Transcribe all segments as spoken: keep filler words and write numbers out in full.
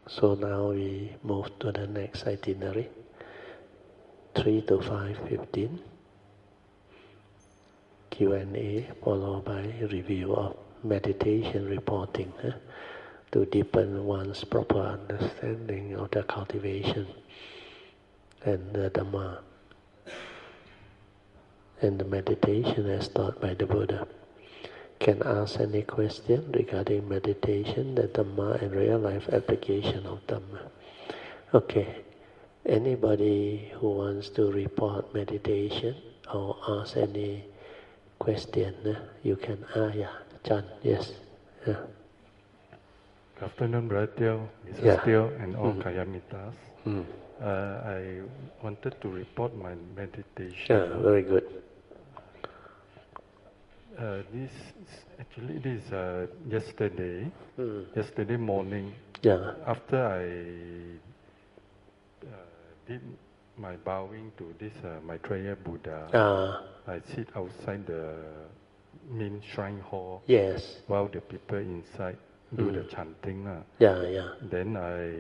So now we move to the next itinerary, three to five fifteen. Q and A followed by review of meditation reporting huh? to deepen one's proper understanding of the cultivation and the Dhamma and the meditation as taught by the Buddha. Can ask any question regarding meditation, the Dhamma and real life application of Dhamma. Okay, anybody who wants to report meditation or ask any question, uh, you can ask. Yeah, John, yes. Yeah. Good afternoon, Brother Teo, Missus Yeah. Teo, and all Mm. Kayamitas. Mm. Uh, I wanted to report my meditation. Yeah, very good. Uh, this actually this is uh, yesterday. Mm. Yesterday morning. Yeah. After I uh, did my bowing to this uh, Maitreya Buddha, Ah. I sit outside the main shrine hall. Yes. While the people inside do Mm. the chanting. Uh. Yeah, yeah. Then I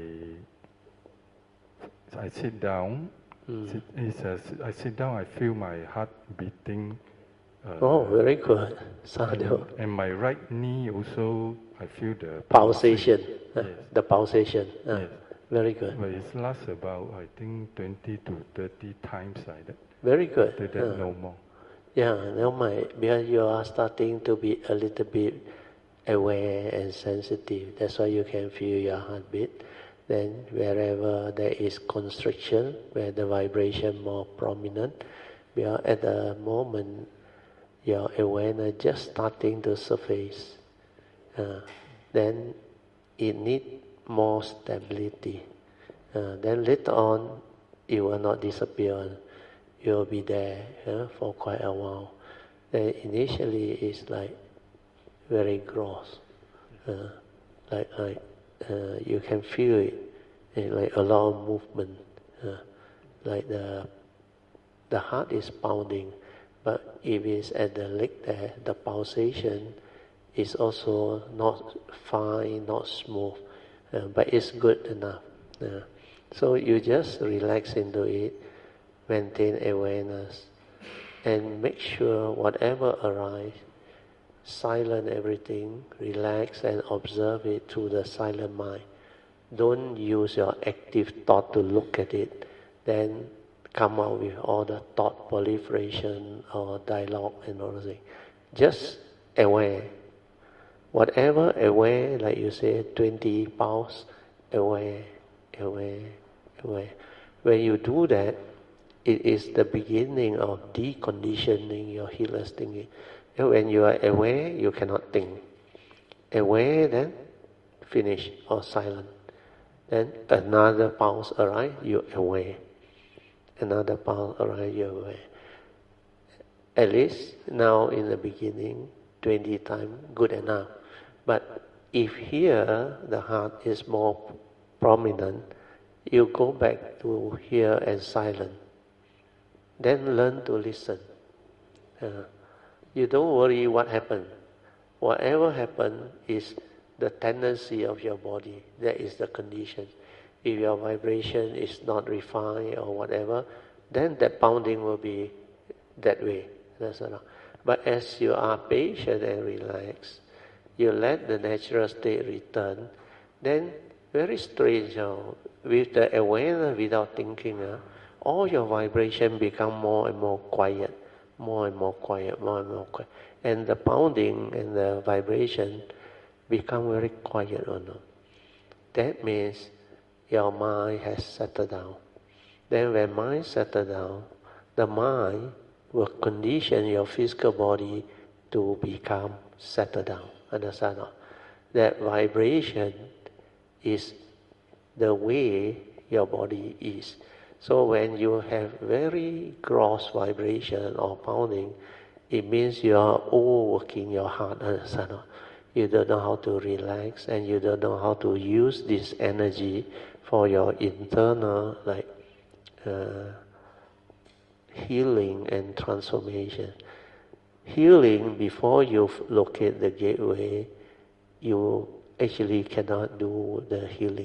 I sit down. Mm. Sit, it's a, I sit down. I feel my heart beating. Uh, Oh, very good. Sadhu. And, and my right knee also, I feel the Pulsation. Uh, yes. The pulsation. Uh, Yes. Very good. But it lasts about, I think, twenty to thirty times like that. Very good. After that, Uh, no more. Yeah, now my, because you are starting to be a little bit aware and sensitive. That's why you can feel your heartbeat. Then wherever there is constriction, where the vibration more prominent, because at the moment your awareness just starting to surface, uh, then it needs more stability. Uh, then later on, it will not disappear. It will be there uh, for quite a while. Then initially, it's like very gross, uh, like like uh, you can feel it, uh, like a lot of movement, uh, like the the heart is pounding. But if it's at the leg there, the pulsation is also not fine, not smooth, uh, but it's good enough. Uh, so you just relax into it, maintain awareness, and make sure whatever arises, silent everything, relax and observe it through the silent mind. Don't use your active thought to look at it, then come out with all the thought proliferation or dialogue and all those things. Just aware. Whatever aware, like you say, twenty pulse, aware, aware, aware. When you do that, it is the beginning of deconditioning your heedless thinking. And when you are aware, you cannot think. Aware, then finish or silent. Then another pulse arrive, you aware. Another pulse arrive, you aware. At least now in the beginning, twenty times, good enough. But if here the heart is more prominent, you go back to here and silent. Then learn to listen. Uh, you don't worry what happened. Whatever happened is the tendency of your body. That is the condition. If your vibration is not refined or whatever, then that pounding will be that way. That's enough. But as you are patient and relaxed, you let the natural state return, then very strange, uh, with the awareness without thinking, uh, all your vibration become more and more quiet, more and more quiet, more and more quiet. And the pounding and the vibration become very quiet or not. That means your mind has settled down. Then when mind settled down, the mind will condition your physical body to become settled down. Understand? That vibration is the way your body is. So when you have very gross vibration or pounding, it means you are overworking your heart. Understand? You don't know how to relax, and you don't know how to use this energy for your internal like uh, healing and transformation. Healing, before you locate the gateway, you actually cannot do the healing.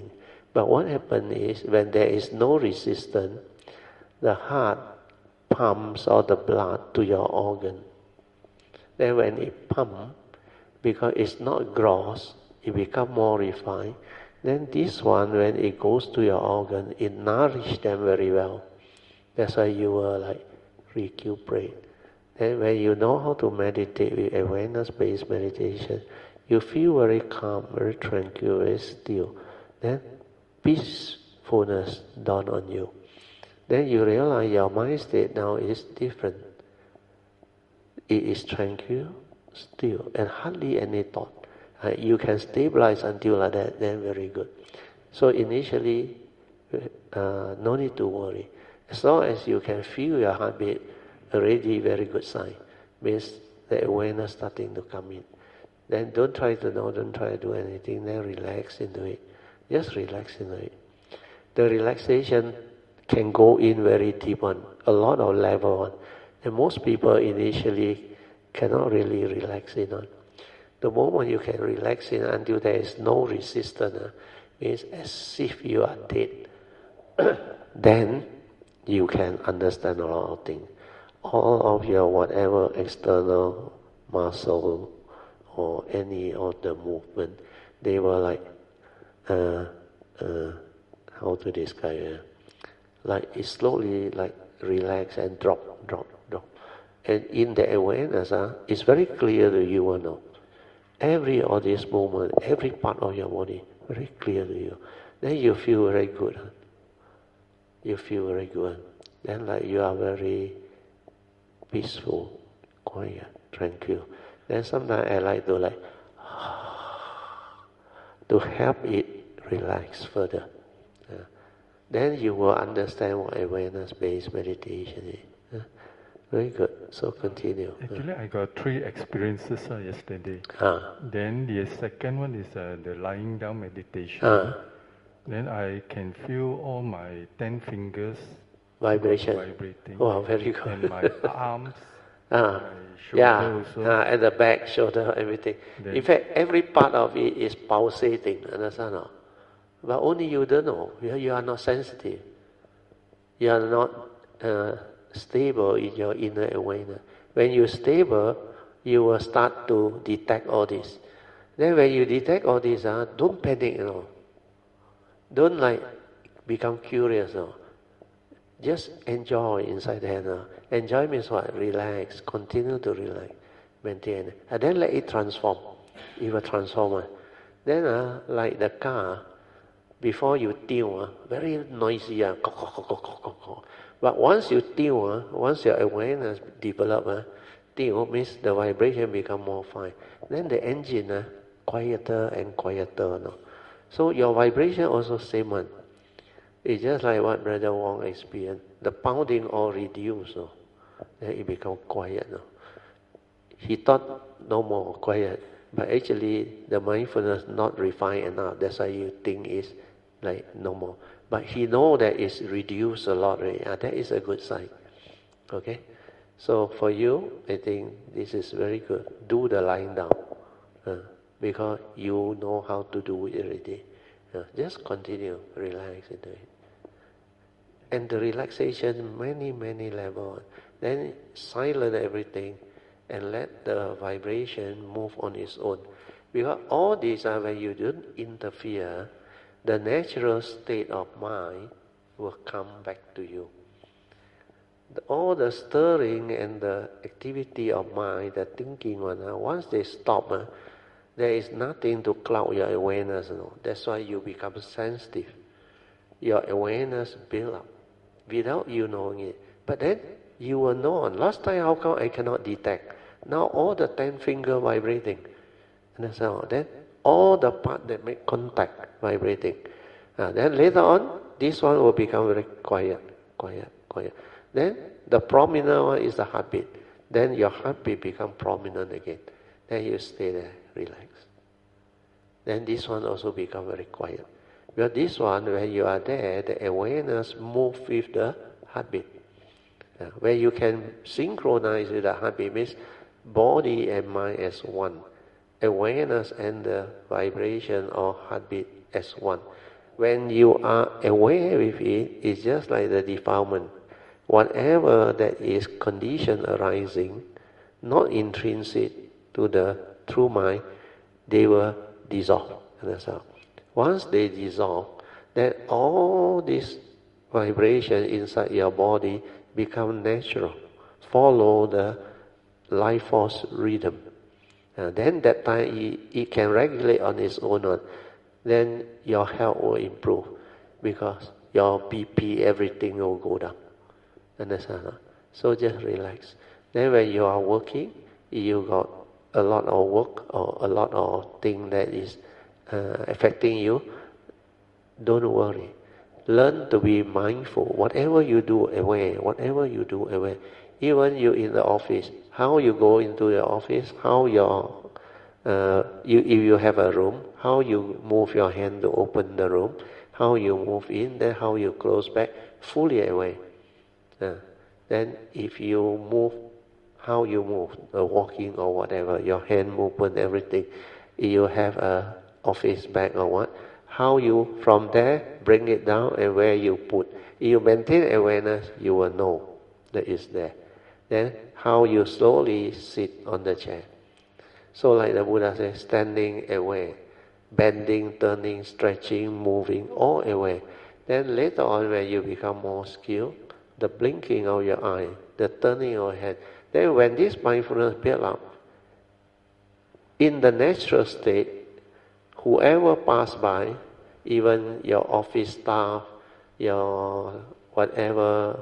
But what happens is, when there is no resistance, the heart pumps all the blood to your organ. Then when it pumps, because it's not gross, it becomes more refined. Then this one, when it goes to your organ, it nourishes them very well. That's why you will like recuperate. Then when you know how to meditate with awareness-based meditation, you feel very calm, very tranquil, very still. Then peacefulness dawn on you. Then you realize your mind state now is different. It is tranquil, still, and hardly any thought. Uh, you can stabilize until like that, then very good. So initially, uh, no need to worry. As long as you can feel your heartbeat, already very good sign. Means the awareness starting to come in. Then don't try to know, don't try to do anything, then relax into it. Just relax into it. The relaxation can go in very deep one, a lot of level one. And most people initially cannot really relax in on. The moment you can relax in until there is no resistance, uh, means as if you are dead, then you can understand a lot of things. All of your whatever external muscle or any of the movement, they were like, uh, uh, how to describe it? Like it slowly like relax and drop, drop, drop. And in the awareness, uh, it's very clear to you, uh, know. Every of this movement, every part of your body, very clear to you. Then you feel very good. Huh? You feel very good. Then like you are very peaceful, quiet, tranquil. Then sometimes I like to like to help it relax further. Uh, then you will understand what awareness-based meditation is. Uh, very good. So continue. Actually, uh. I got three experiences uh, yesterday. Ah. Then the second one is uh, the lying down meditation. Ah. Then I can feel all my ten fingers vibration. vibrating. Wow, very good. And my arms, ah. my shoulder yeah. also. Ah, and the back, shoulder, everything. Then in fact, every part of it is pulsating. Understand? No? But only you don't know. You are not sensitive. You are not uh, stable in your inner awareness. When you're stable, you will start to detect all this. Then when you detect all this, uh, don't panic, you know. Don't like become curious, you know. Just enjoy inside there now. Enjoy means what? Relax. Continue to relax. Maintain. And then let it transform. It will transform. Then uh, like the car, before you tune, uh, very noisy. Uh, but once you tune, uh, once your awareness develop, uh, tune means the vibration become more fine. Then the engine uh, quieter and quieter. No? So your vibration also same one. It's just like what Brother Wong experienced. The pounding all reduced. No? Then it become quiet. No? He thought no more quiet. But actually the mindfulness not refined enough. That's why you think it's like no more. But he know that it's reduced a lot already. Ah, that is a good sign. Okay? So for you, I think this is very good. Do the lying down. Uh, because you know how to do it already. Uh, just continue, relax into it. And the relaxation, many, many levels. Then silence everything and let the vibration move on its own. Because all these are when you don't interfere, the natural state of mind will come back to you. The, all the stirring and the activity of mind, the thinking one, uh, once they stop, uh, there is nothing to cloud your awareness. You know. That's why you become sensitive. Your awareness build up without you knowing it. But then you will know. Last time, how come I cannot detect? Now all the ten finger vibrating. Understand? Then all the part that make contact vibrating. Uh, then later on, this one will become very quiet, quiet, quiet. Then the prominent one is the heartbeat. Then your heartbeat become prominent again. Then you stay there, relax. Then this one also become very quiet. But this one, when you are there, the awareness move with the heartbeat. Uh, where you can synchronize with the heartbeat means body and mind as one. Awareness and the vibration or heartbeat as one. when you are aware with it, it's just like the defilement. Whatever that is condition arising, not intrinsic to the true mind, they will dissolve. Understand? Once they dissolve, then all this vibration inside your body become natural. Follow the life force rhythm. Uh, then that time it, it can regulate on its own. Then your health will improve because your B P, everything will go down. Understand? So just relax. Then when you are working, you got a lot of work or a lot of thing that is uh, affecting you, don't worry. Learn to be mindful. Whatever you do, aware. Whatever you do, aware. Even you in the office, how you go into the office, how your, uh, you, if you have a room, how you move your hand to open the room, how you move in, then how you close back, fully aware. Uh, then if you move, how you move, uh, walking or whatever, your hand movement, everything, you have a office bag or what, how you from there bring it down and where you put. If you maintain awareness, you will know that it's there. Then how you slowly sit on the chair. So like the Buddha says, standing aware, bending, turning, stretching, moving, all aware. Then later on when you become more skilled, the blinking of your eye, the turning of your head, then when this mindfulness builds up, in the natural state, whoever pass by, even your office staff, your whatever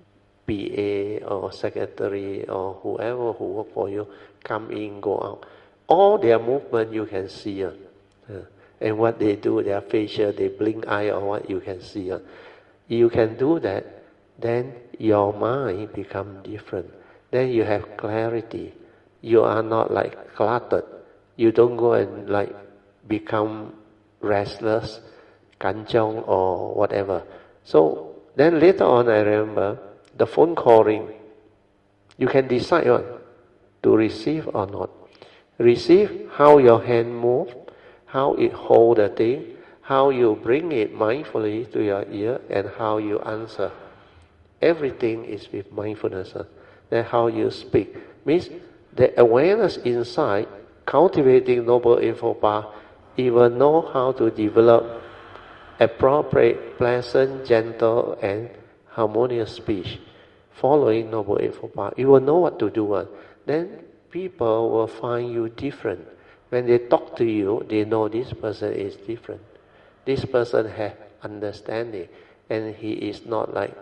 P A or secretary or whoever who work for you, come in, go out, all their movement you can see. Uh, uh, and what they do, their facial, they blink eye or what you can see. Uh. You can do that, then your mind become different. Then you have clarity. You are not like cluttered. You don't go and like become restless, kanchong or whatever. So then later on I remember the phone calling. You can decide on to receive or not. Receive how your hand move, how it hold the thing, how you bring it mindfully to your ear, and how you answer. Everything is with mindfulness. Huh? Then how you speak. Means the awareness inside, cultivating Noble Eightfold Path, even know how to develop appropriate, pleasant, gentle, and harmonious speech. Following Noble Eightfold Path, you will know what to do. Huh? Then people will find you different. When they talk to you, they know this person is different. This person has understanding, and he is not like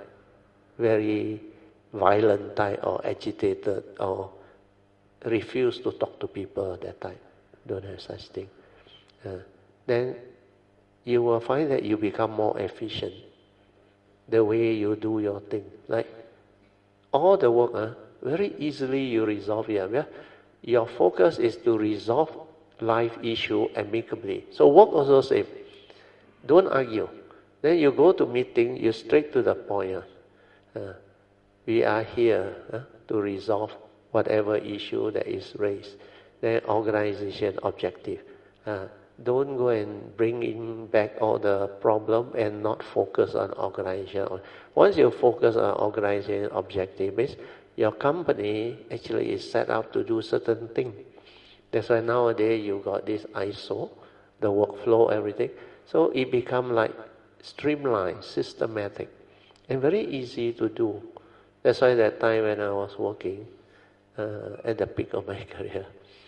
very violent type or agitated or refuse to talk to people that type. Don't have such thing. Uh, then you will find that you become more efficient. The way you do your thing. Like all the work, uh, very easily you resolve it. Yeah? Your focus is to resolve life issue amicably. So work also same. Don't argue. Then you go to meeting, you straight to the point. Uh, uh, we are here uh, to resolve whatever issue that is raised. Then organization objective. Uh, don't go and bring in back all the problem and not focus on organization. Once you focus on organization objective, means your company actually is set up to do certain things. That's why nowadays you got this I S O, the workflow, everything. So it become like streamlined, systematic, and very easy to do. That's why that time when I was working uh, at the peak of my career,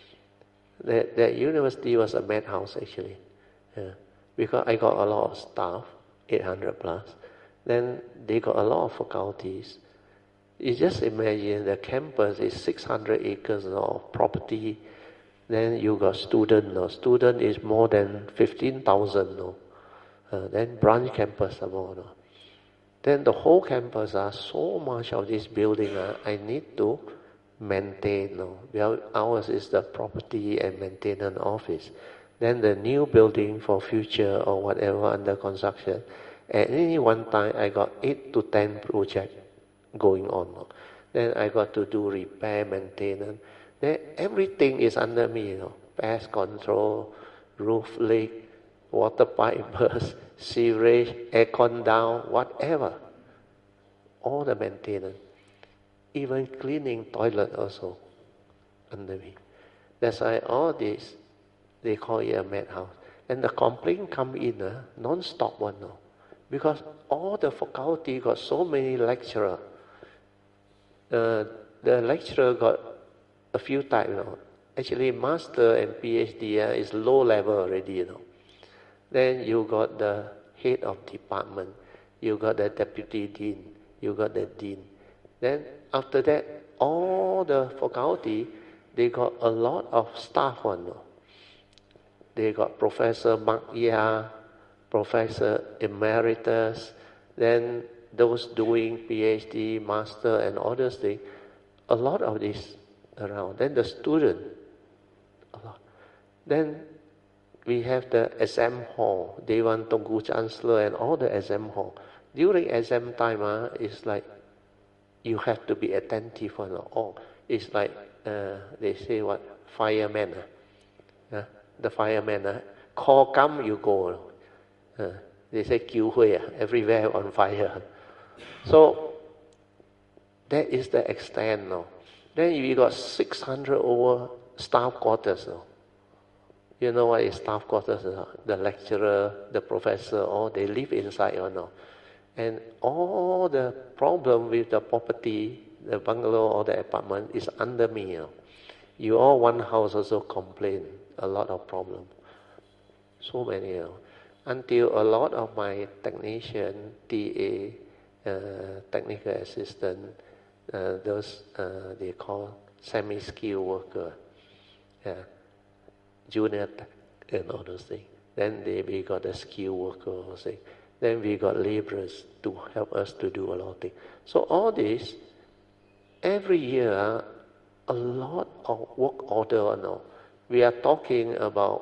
that, that university was a madhouse actually. Yeah. Because I got a lot of staff, eight hundred plus. Then they got a lot of faculties. You just imagine the campus is six hundred acres of property. Then you got student, no? Student is more than fifteen thousand, no? Uh, then branch campus some more, no? Then the whole campus, uh, so much of this building, uh, I need to maintain, no? Well, ours is the property and maintenance office. Then the new building for future or whatever under construction. At any one time, I got eight to ten projects going on. No? Then I got to do repair, maintenance. Then everything is under me, you know, pest control, roof leak, water pipe burst, Sewage, aircon down, whatever. All the maintenance. Even cleaning toilet also under me. That's why all this, they call it a madhouse. And the complaint come in, uh, non-stop one now. Because all the faculty got so many lecturers. Uh, the lecturer got a few types, you know. Actually, master and PhD uh, is low level already, you know. Then you got the head of department, you got the deputy dean, you got the dean. Then after that, all the faculty, they got a lot of staff one, you know. They got Professor Magya, Professor Emeritus, then those doing PhD, Master, and all those things. A lot of this around. Then the student, a lot. Then we have the exam hall, Dewan Tunggu Chancellor, and all the exam hall. During exam time, uh, it's like you have to be attentive one. Oh, it's like uh, they say what fireman. Uh, uh, the fireman, uh, call come you go. Uh, they say Kiu Hui, uh, everywhere on fire. So that is the extent now. Then we got six hundred over staff quarters now. You know what is staff quarters? Uh? The lecturer, the professor, all they live inside or no. And all the problem with the property, the bungalow or the apartment is under me. You know. You all one house also complain, a lot of problem. So many. You know. Until a lot of my technician, T A, uh, technical assistant, uh, those uh, they call semi-skilled worker, yeah, junior tech, and all those things. Then they, we got a skilled worker also. Then we got laborers to help us to do a lot of things. So all this, every year, a lot of work order now. We are talking about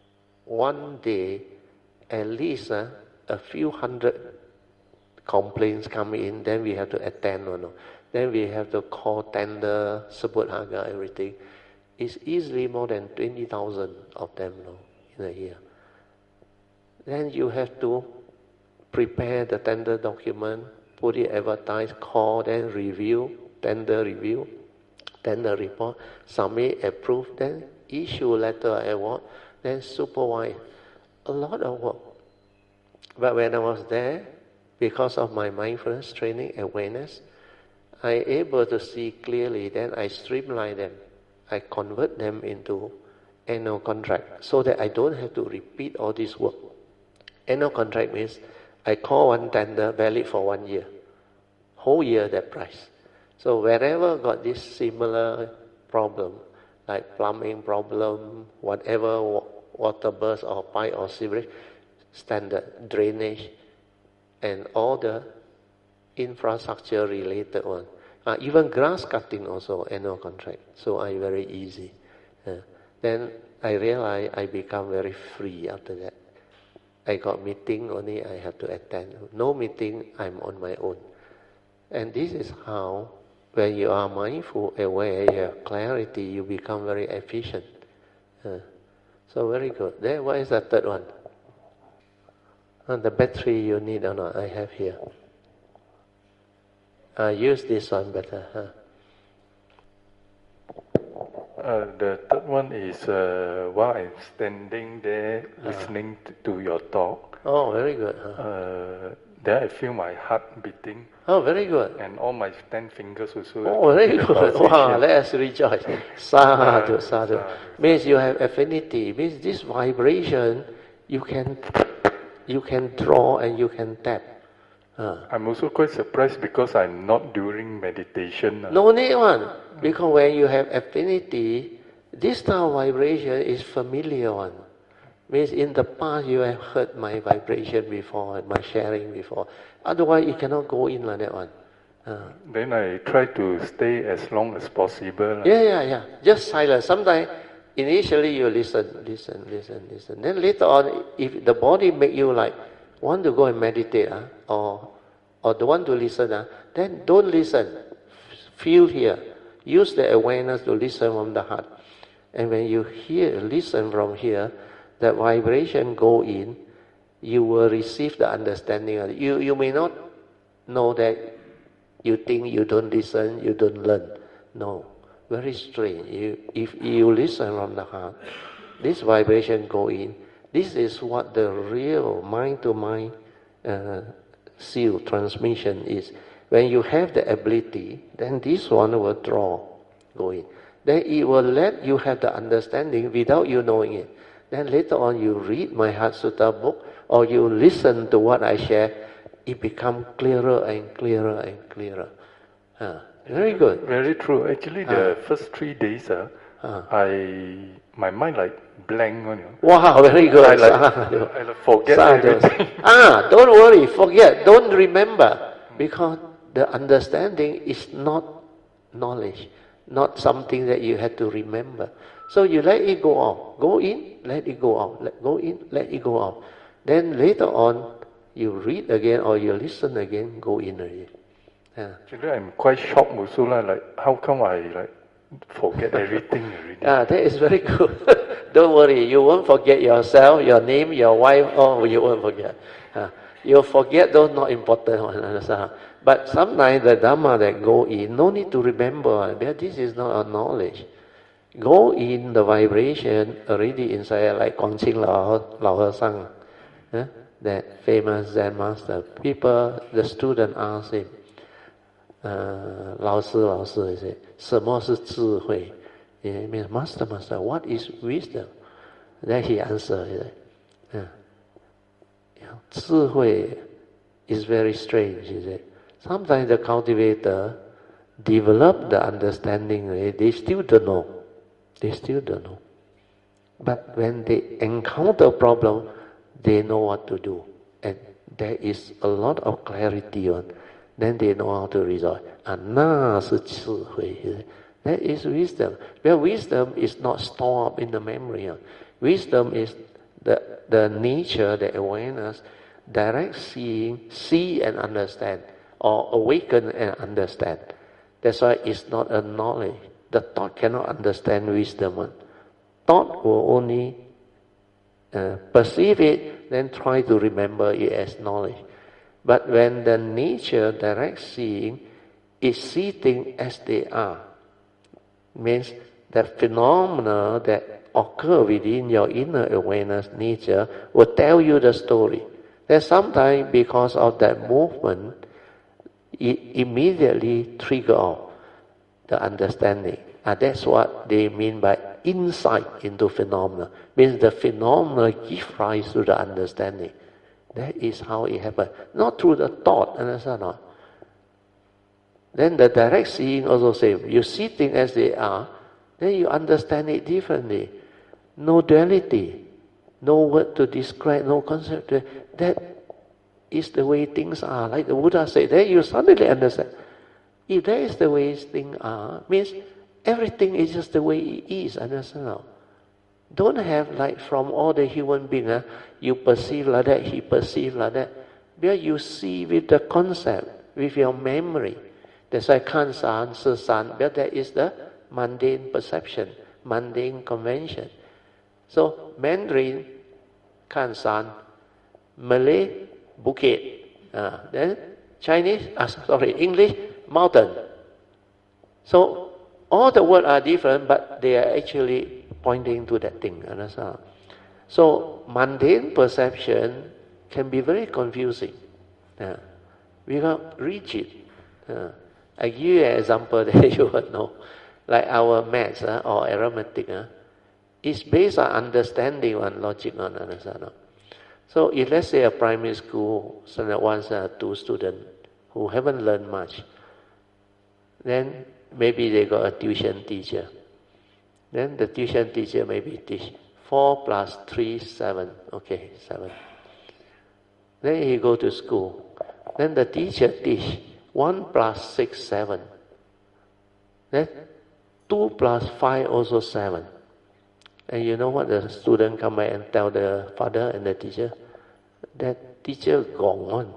one day, at least uh, a few hundred complaints come in, then we have to attend or no. Then we have to call tender, sebut harga, everything. It's easily more than twenty thousand of them now in a year. Then you have to prepare the tender document, put it advertise, call, then review, tender review, tender report, submit, approve, then issue letter award, then supervise. A lot of work. But when I was there, because of my mindfulness training, awareness, I able to see clearly, then I streamline them. I convert them into annual contract so that I don't have to repeat all this work. Annual contract means I call one tender valid for one year. Whole year that price. So wherever got this similar problem, like plumbing problem, whatever, water burst or pipe or sewage, standard drainage, and all the infrastructure related one. Uh, even grass cutting also annual contract. So I very easy. Uh, then I realize I become very free after that. I got meeting only I have to attend. No meeting, I'm on my own. And this is how, when you are mindful, aware, you have clarity, you become very efficient. Uh, so very good. Then what is the third one? And the battery you need or not, I have here. Uh, use this one better. Huh? Uh, the third one is uh, while I'm standing there listening uh. to, to your talk. Oh, very good. Huh? Uh, then I feel my heart beating. Oh, very good. And all my ten fingers also. Oh, very good. Wow, let us rejoice. Sadhu, sadhu. Means you have affinity. Means this vibration, you can, you can draw and you can tap. Uh. I'm also quite surprised because I'm not during meditation. Uh. No need one. Because when you have affinity, this type of vibration is familiar one. Means in the past you have heard my vibration before, my sharing before. Otherwise you cannot go in like that one. Uh. Then I try to stay as long as possible. Yeah, yeah, yeah. Just silence. Sometimes initially you listen, listen, listen, listen. Then later on, if the body make you like, want to go and meditate, uh, or or don't want to listen, uh, then don't listen. Feel here. Use the awareness to listen from the heart. And when you hear, listen from here, that vibration go in, you will receive the understanding. You, you may not know that you think you don't listen, you don't learn. No, very strange. You, if you listen from the heart, this vibration go in. This is what the real mind-to-mind uh, seal transmission is. When you have the ability, then this one will draw, go in. Then it will let you have the understanding without you knowing it. Then later on you read my Heart Sutta book, or you listen to what I share, it becomes clearer and clearer and clearer. Uh, very good. Very true. Actually, the uh, first three days, uh, uh, I my mind like blank on you. Wow, very good. I like, I like forget everything. Ah, don't worry, forget, don't remember, because the understanding is not knowledge, not something that you have to remember. So you let it go out. Go in, let it go out. Let, go in, let it go out. Then later on, you read again or you listen again, go in again. Yeah. Actually, I'm quite shocked also, like how come I like forget everything already? Ah, that is very good. Don't worry, you won't forget yourself, your name, your wife, oh, you won't forget. Uh, you'll forget those not important ones. But sometimes the Dhamma that go in, no need to remember, because this is not a knowledge. Go in the vibration already inside, like Gongqing Lao, Lao He-sang, eh? That famous Zen master. People, the student asked him, uh, 老师, 老师, he said, 什么是智慧? It means, Master, Master, what is wisdom? Then he answered, he said, yeah. Yeah, 智慧 is very strange, he said. Sometimes the cultivator develop the understanding, they still don't know. They still don't know. But when they encounter problem, they know what to do. And there is a lot of clarity on. Then they know how to resolve. And 那是智慧. That is wisdom. Well, wisdom is not stored up in the memory. Wisdom is the, the nature, the awareness, direct seeing, see and understand, or awaken and understand. That's why it's not a knowledge. The thought cannot understand wisdom. Thought will only uh, perceive it, then try to remember it as knowledge. But when the nature, direct seeing, is see things as they are, means that phenomena that occur within your inner awareness nature will tell you the story. Then sometimes because of that movement, it immediately trigger off the understanding. And that's what they mean by insight into phenomena. Means the phenomena give rise to the understanding. That is how it happens. Not through the thought, understand or not? Then the direct seeing also says, you see things as they are, then you understand it differently. No duality, no word to describe, no concept. That is the way things are. Like the Buddha said, then you suddenly understand. If that is the way things are, means everything is just the way it is, understand or not? Don't have like from all the human beings, uh, you perceive like that, he perceive like that. Because you see with the concept, with your memory. That's why kan san, se san, because that is the mundane perception, mundane convention. So Mandarin, kan san, Malay, bukit. Uh, then Chinese, uh, sorry, English, mountain. So all the words are different, but they are actually pointing to that thing. Understand? So mundane perception can be very confusing. Uh, we got rigid. Uh, I give you an example that you will know. Like our maths uh, or arithmetic, uh, is based on understanding and logic on understand. So if let's say a primary school, so that once uh, two students who haven't learned much, then maybe they got a tuition teacher. Then the tuition teacher maybe teach four plus three, seven. Okay, seven. Then he go to school. Then the teacher teach one plus six, seven. Then two plus five also seven. And you know what the student come back and tell the father and the teacher? That teacher gone on.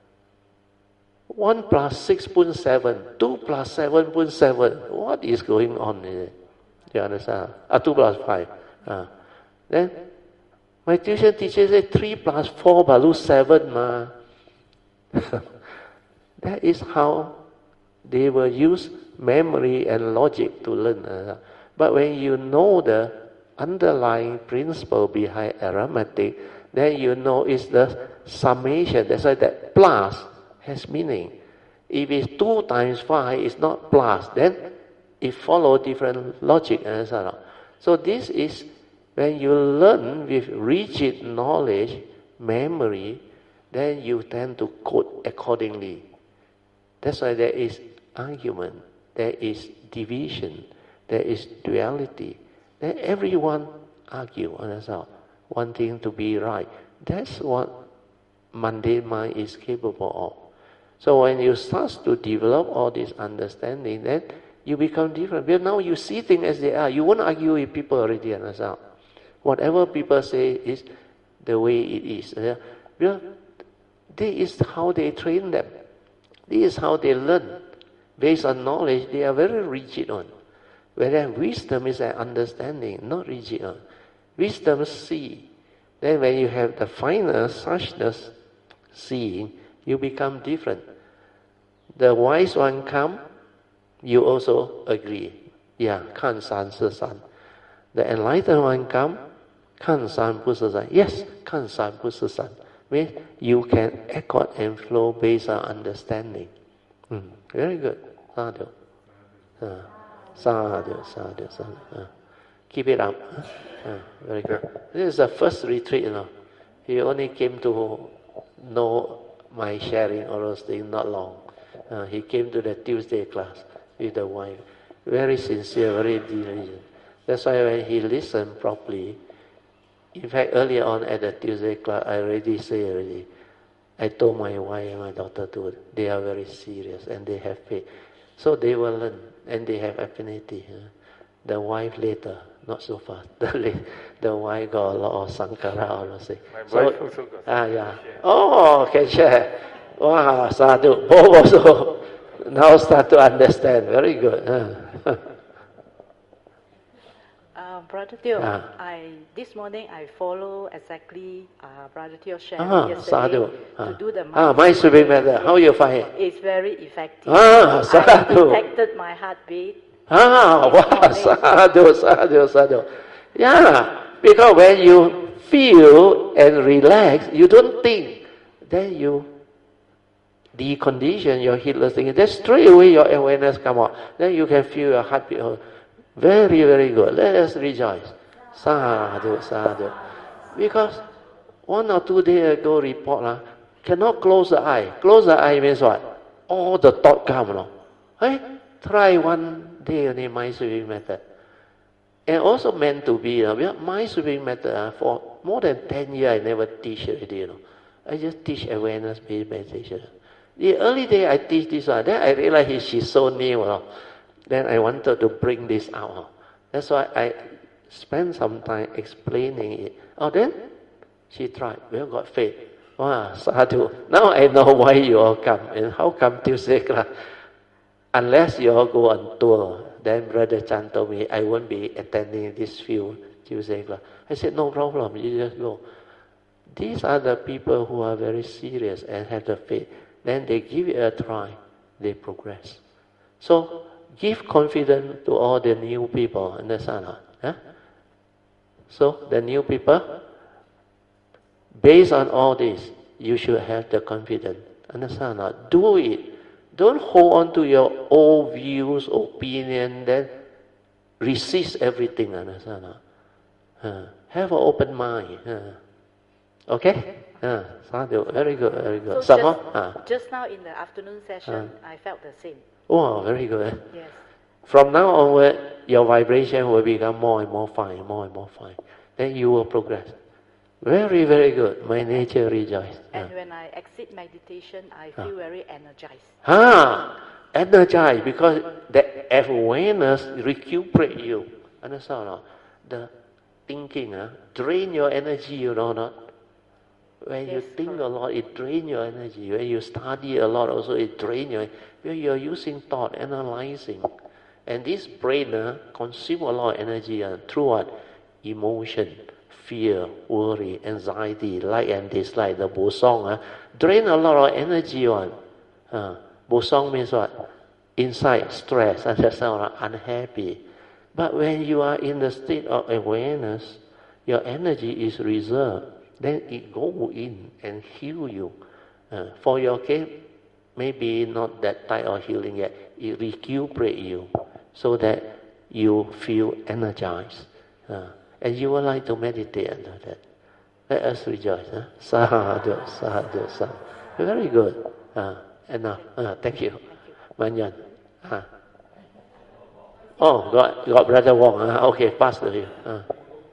One plus six point seven, two plus seven point seven. What is going on? Is it? You understand? Ah, two plus five. Ah. Then My tuition teacher said three plus four baru seven ma. That is how they will use memory and logic to learn. But when you know the underlying principle behind arithmetic, then you know it's the summation. That's why that plus has meaning. If it's two times five, it's not plus. Then it follows different logic. So this is when you learn with rigid knowledge, memory, then you tend to code accordingly. That's why there is argument, there is division, there is duality. Then everyone argue on themselves, wanting to be right. That's what mundane mind is capable of. So when you start to develop all this understanding, then you become different. Because now you see things as they are. You won't argue with people already on themselves. Whatever people say is the way it is. Because this is how they train them. This is how they learn. Based on knowledge, they are very rigid on. Whereas wisdom is an understanding, not rigid on. Wisdom see. Then when you have the finer suchness seeing, you become different. The wise one come, you also agree. Yeah, 看山是山. The enlightened one come, 看山不是山. Yes, 看山不是山. Means you can accord and flow based on understanding. Mm, very good. Sadhu. Uh, sadhu, sadhu, sadhu. Uh, keep it up. Uh, very good. This is the first retreat, you know. He only came to know my sharing all those things not long. Uh, he came to the Tuesday class with the wife. Very sincere, very diligent. That's why when he listened properly, in fact, earlier on at the Tuesday class, I already say already, I told my wife and my daughter too, they are very serious and they have faith. So they will learn and they have affinity. Uh. The wife later, not so fast. The, the wife got a lot of sankara all those things. My so, wife also got ah, yeah. Oh, can share. Wow, sadhu. Both also now start to understand. Very good. Uh. Uh, Brother Teo, Ah. I this morning I follow exactly uh, Brother Teo shared Ah, yesterday sadhu. to Ah. do the Ah, mind sweeping method. How you find it? It's very effective. Ah, I sadhu. detected my heartbeat. Ah, this wow, morning. sadhu, sadhu, sadhu. Yeah, because when you feel and relax, you don't think. Then you decondition your heedless thinking. Then straight away your awareness come out. Then you can feel your heartbeat. Very, very good. Let us rejoice. Sadhu, sadhu. Because one or two days ago report, uh, cannot close the eye. Close the eye means what? All the thought come. No? Hey, try one day only mind sweeping method. And also meant to be, uh, mind sweeping method uh, for more than ten years I never teach already. You know. I just teach awareness-based meditation. The early day I teach this one, then I realized she's so new. You know. Then I wanted to bring this out. That's why I spent some time explaining it. Oh, then she tried. We all got faith. Wow, sadhu. Now I know why you all come and how come Tuesday class. Unless you all go on tour, then Brother Chan told me I won't be attending this few Tuesday class. I said, no problem, you just go. These are the people who are very serious and have the faith. Then they give it a try, they progress. So, give confidence to all the new people, understand? Huh? So, the new people, based on all this, you should have the confidence. Understand? Do it. Don't hold on to your old views, opinion, then resist everything. Understand? Uh, have an open mind. Uh, okay? Uh, sadhu. Very good, very good. So Some just, more? Uh. just now in the afternoon session, I felt the same. Wow, very good. Yes. From now onward, your vibration will become more and more fine, more and more fine. Then you will progress. Very, very good. My nature rejoices. And uh. when I exit meditation, I feel uh. very energized. Ah, energized because the awareness recuperate you. Understand? No? The thinking uh, drain your energy, you know not? When yes, you think correct. a lot, it drains your energy. When you study a lot, also it drains your. When you're using thought, analyzing, and this brain uh, consumes a lot of energy uh, through what? Emotion, fear, worry, anxiety, like and dislike, the bosong, uh, drain a lot of energy on. Uh, bosong means what? Inside, stress, and that's not unhappy. But when you are in the state of awareness, your energy is reserved. Then it go in and heal you. Uh, for your case, maybe not that type of healing yet. It recuperate you so that you feel energized. Uh, and you would like to meditate under that. Let us rejoice. Huh? Sadhu, sadhu, sadhu. Very good. Uh, enough. Uh, thank you. Manyan. Uh. Oh, got, got Brother Wong. Uh, okay, pass to you. Uh.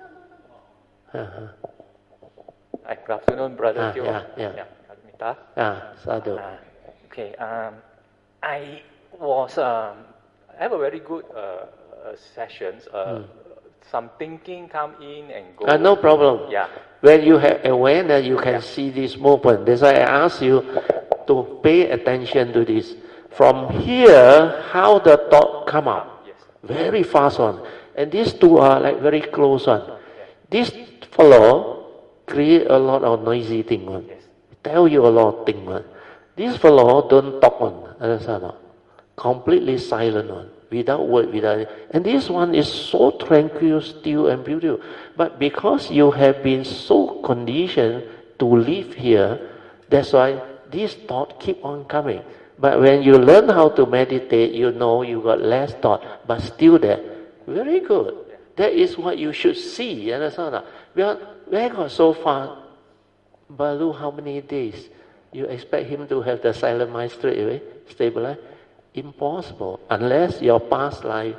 Uh-huh. Hi, good afternoon, Brother Ah, Teo. yeah, yeah. Yeah, Ah, sadhu. uh, okay, um, I was, um, I have a very good uh, uh, sessions. Uh, Some thinking come in and go. Uh, no problem. Yeah. When you have awareness, you can Yeah. see this movement. That's why I ask you to pay attention to this. From here, how the thought come up. Yes. Very fast one. And these two are like very close one. This fellow create a lot of noisy thing one. Yes. Tell you a lot of thing one. This fellow don't talk one. Understand or not? Completely silent one. Without word, without... And this one is so tranquil, still and beautiful. But because you have been so conditioned to live here, that's why this thought keep on coming. But when you learn how to meditate, you know you got less thought, but still there. Very good. That is what you should see. You understand? Or not? We are, we got so far. Balu, how many days? You expect him to have the silent mind straight away, stabilized? Impossible. Unless your past life,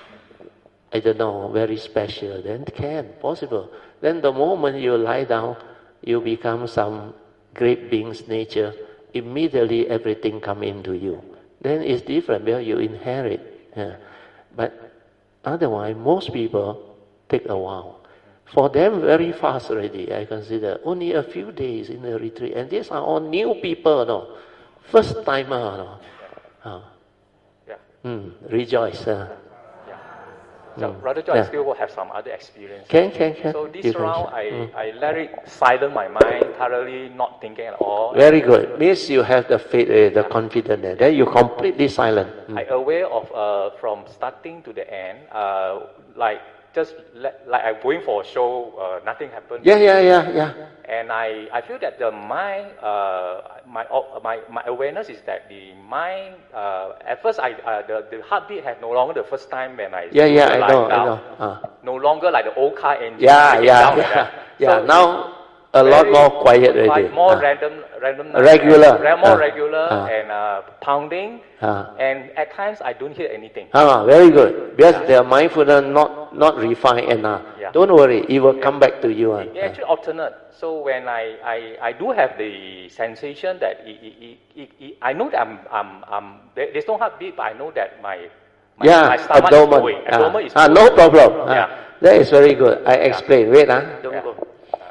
I don't know, very special, then can, possible. Then the moment you lie down, you become some great being's nature, immediately everything come into you. Then it's different because you inherit. Yeah. But otherwise, most people take a while. For them, very fast already, I consider. Only a few days in the retreat. And these are all new people, no? First timer, no? Oh. Yeah. Mm, rejoice. Uh. Yeah. So, Mm. Brother John, Yeah. I still will have some other experience. Can, can, can. So this You can round, share. I, Mm. I let it silence my mind, thoroughly not thinking at all. Very good. Means you have the faith, uh, the confidence there. Then you completely silent. Mm. I aware of uh, from starting to the end, uh, like just let, like I'm going for a show, uh, nothing happened. Yeah, yeah, yeah, yeah. And I, I feel that the mind, uh, my, uh, my my awareness is that the mind. Uh, at first, I uh, the the heartbeat had no longer the first time when I Yeah, yeah, I lying know, I down. know. Uh. No longer like the old car engine. Yeah, breaking yeah, down like yeah. that. Yeah, So now it's a lot very more quiet already. quiet, more Ah. random, random, Regular. and, more Ah. regular Ah. and uh, pounding. Ah. And at times I don't hear anything. Ah, very good. Because the mindfulness not not refined enough. Yeah. Don't worry, it will come back to you. It, it actually alternate. So when I, I, I do have the sensation that it, it, it, it, it, I know that I'm, I'm, I'm there, there's no heartbeat, but I know that my my, Yeah, my stomach abdomen. is going. Abdomen Ah, is ah, going. no problem. Ah, Yeah. that is very good. I explain. Wait, ah, don't Yeah. go.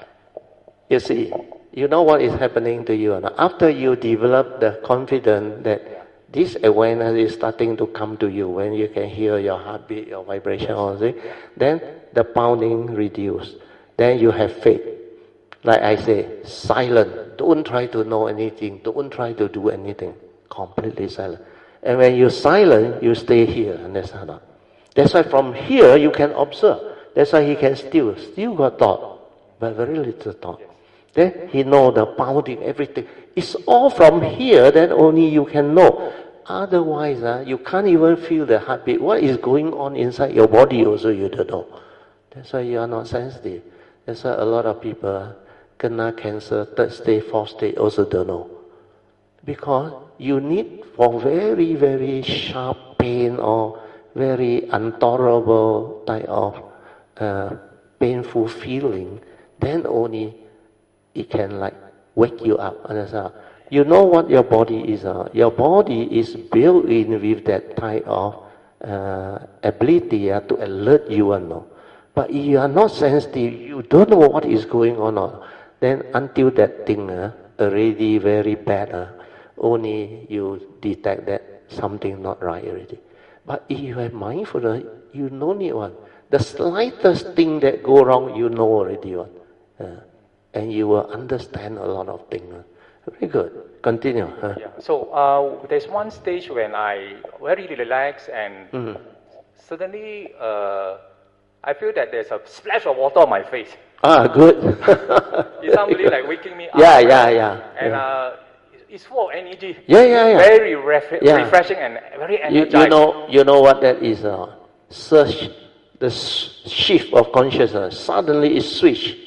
You see, you know what is happening to you. After you develop the confidence that this awareness is starting to come to you when you can hear your heartbeat, your vibration, all this, then the pounding reduce. Then you have faith. Like I say, silent. Don't try to know anything. Don't try to do anything. Completely silent. And when you're silent, you stay here. Understand? That's why from here you can observe. That's why he can still, still got thought, but very little thought. Then he know the pounding, everything. It's all from here, then only you can know. Otherwise, uh, you can't even feel the heartbeat. What is going on inside your body also you don't know. That's why you are not sensitive. That's why a lot of people uh, kena cancer, third stage, fourth stage also don't know. Because you need for very, very sharp pain or very intolerable type of uh, painful feeling, then only it can like wake you up. Understand? You know what your body is. Uh? Your body is built in with that type of uh, ability uh, to alert you. Uh, no? But if you are not sensitive, you don't know what is going on. Uh, then until that thing uh, already very bad, uh, only you detect that something not right already. But if you have mindfulness, you no need one. The slightest thing that go wrong, you know already one. Uh, and you will understand a lot of things. Very good. Continue. Huh? Yeah. So uh, there's one stage when I very relaxed and Mm. suddenly uh, I feel that there's a splash of water on my face. Ah, good. It's somebody like waking me up. Yeah, yeah, yeah. And yeah. uh, it's full of energy. Yeah, yeah, yeah. Very ref- Yeah. refreshing and very You, energized. you know, you know what that is? Uh, search the s- shift of consciousness. Suddenly it switch.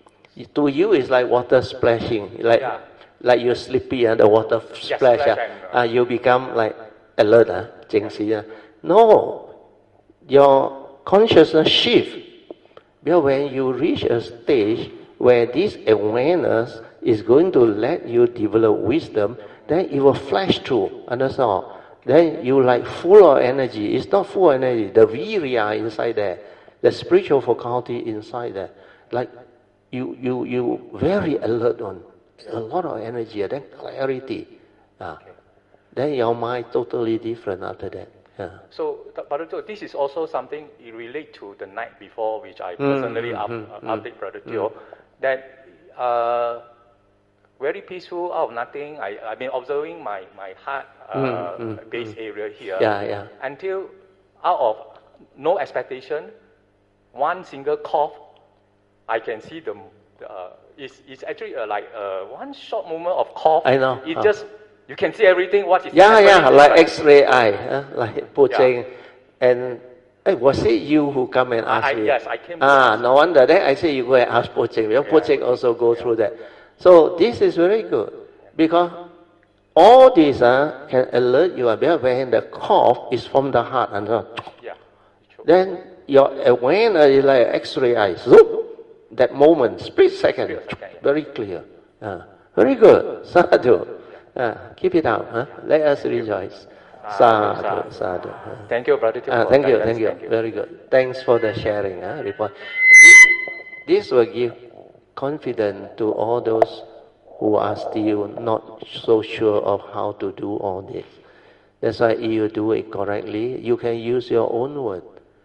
To you, it's like water splashing, like Yeah. like you're sleepy and the water Yes, splash. splash uh, and, uh, uh, you become like alert. Uh, 警示, uh. No, your consciousness shift. Because when you reach a stage where this awareness is going to let you develop wisdom, then it will flash through. Understand? Then you like full of energy. It's not full of energy. The virya inside there, the spiritual faculty inside there, like you you you very alert on, a lot of energy. Then clarity. Uh, then your mind totally different after that. Yeah. So, Brother Joe, this is also something it relate to the night before, which I personally mm, up, mm, uh, mm, update Brother Joe, that uh, very peaceful, out of nothing. I I've been observing my my heart uh, Mm, mm, base area here Yeah, yeah. until out of no expectation, one single cough, I can see the. Uh, it's it's actually uh, like uh, one short moment of cough. I know. It Uh. just you can see everything. What is Yeah, happening yeah, inside. like X-ray eye, huh? Like Pucheng. And hey, was it you who come and ask I, me? yes, I came to Ah, ask. no wonder. Then I say you go and ask Pucheng. Because Yeah. Pucheng also go through that. So this is very good. Because all this uh, can alert you. Because when the cough is from the heart, and so, Yeah. True. then your awareness is like X-ray eyes. Zoop! That moment, split second, Split second, yeah. very clear. Ah, very good. Sadhu. Ah, keep it up. Huh? Let us rejoice. Sadhu, Sadhu, sadhu. Ah. Thank you, Brother Tim. Ah, for thank you, guidance. thank you. Very good. Thanks for the sharing. Huh? Report. This will give confidence to all those who are still not so sure of how to do all this. That's why if you do it correctly, you can use your own word.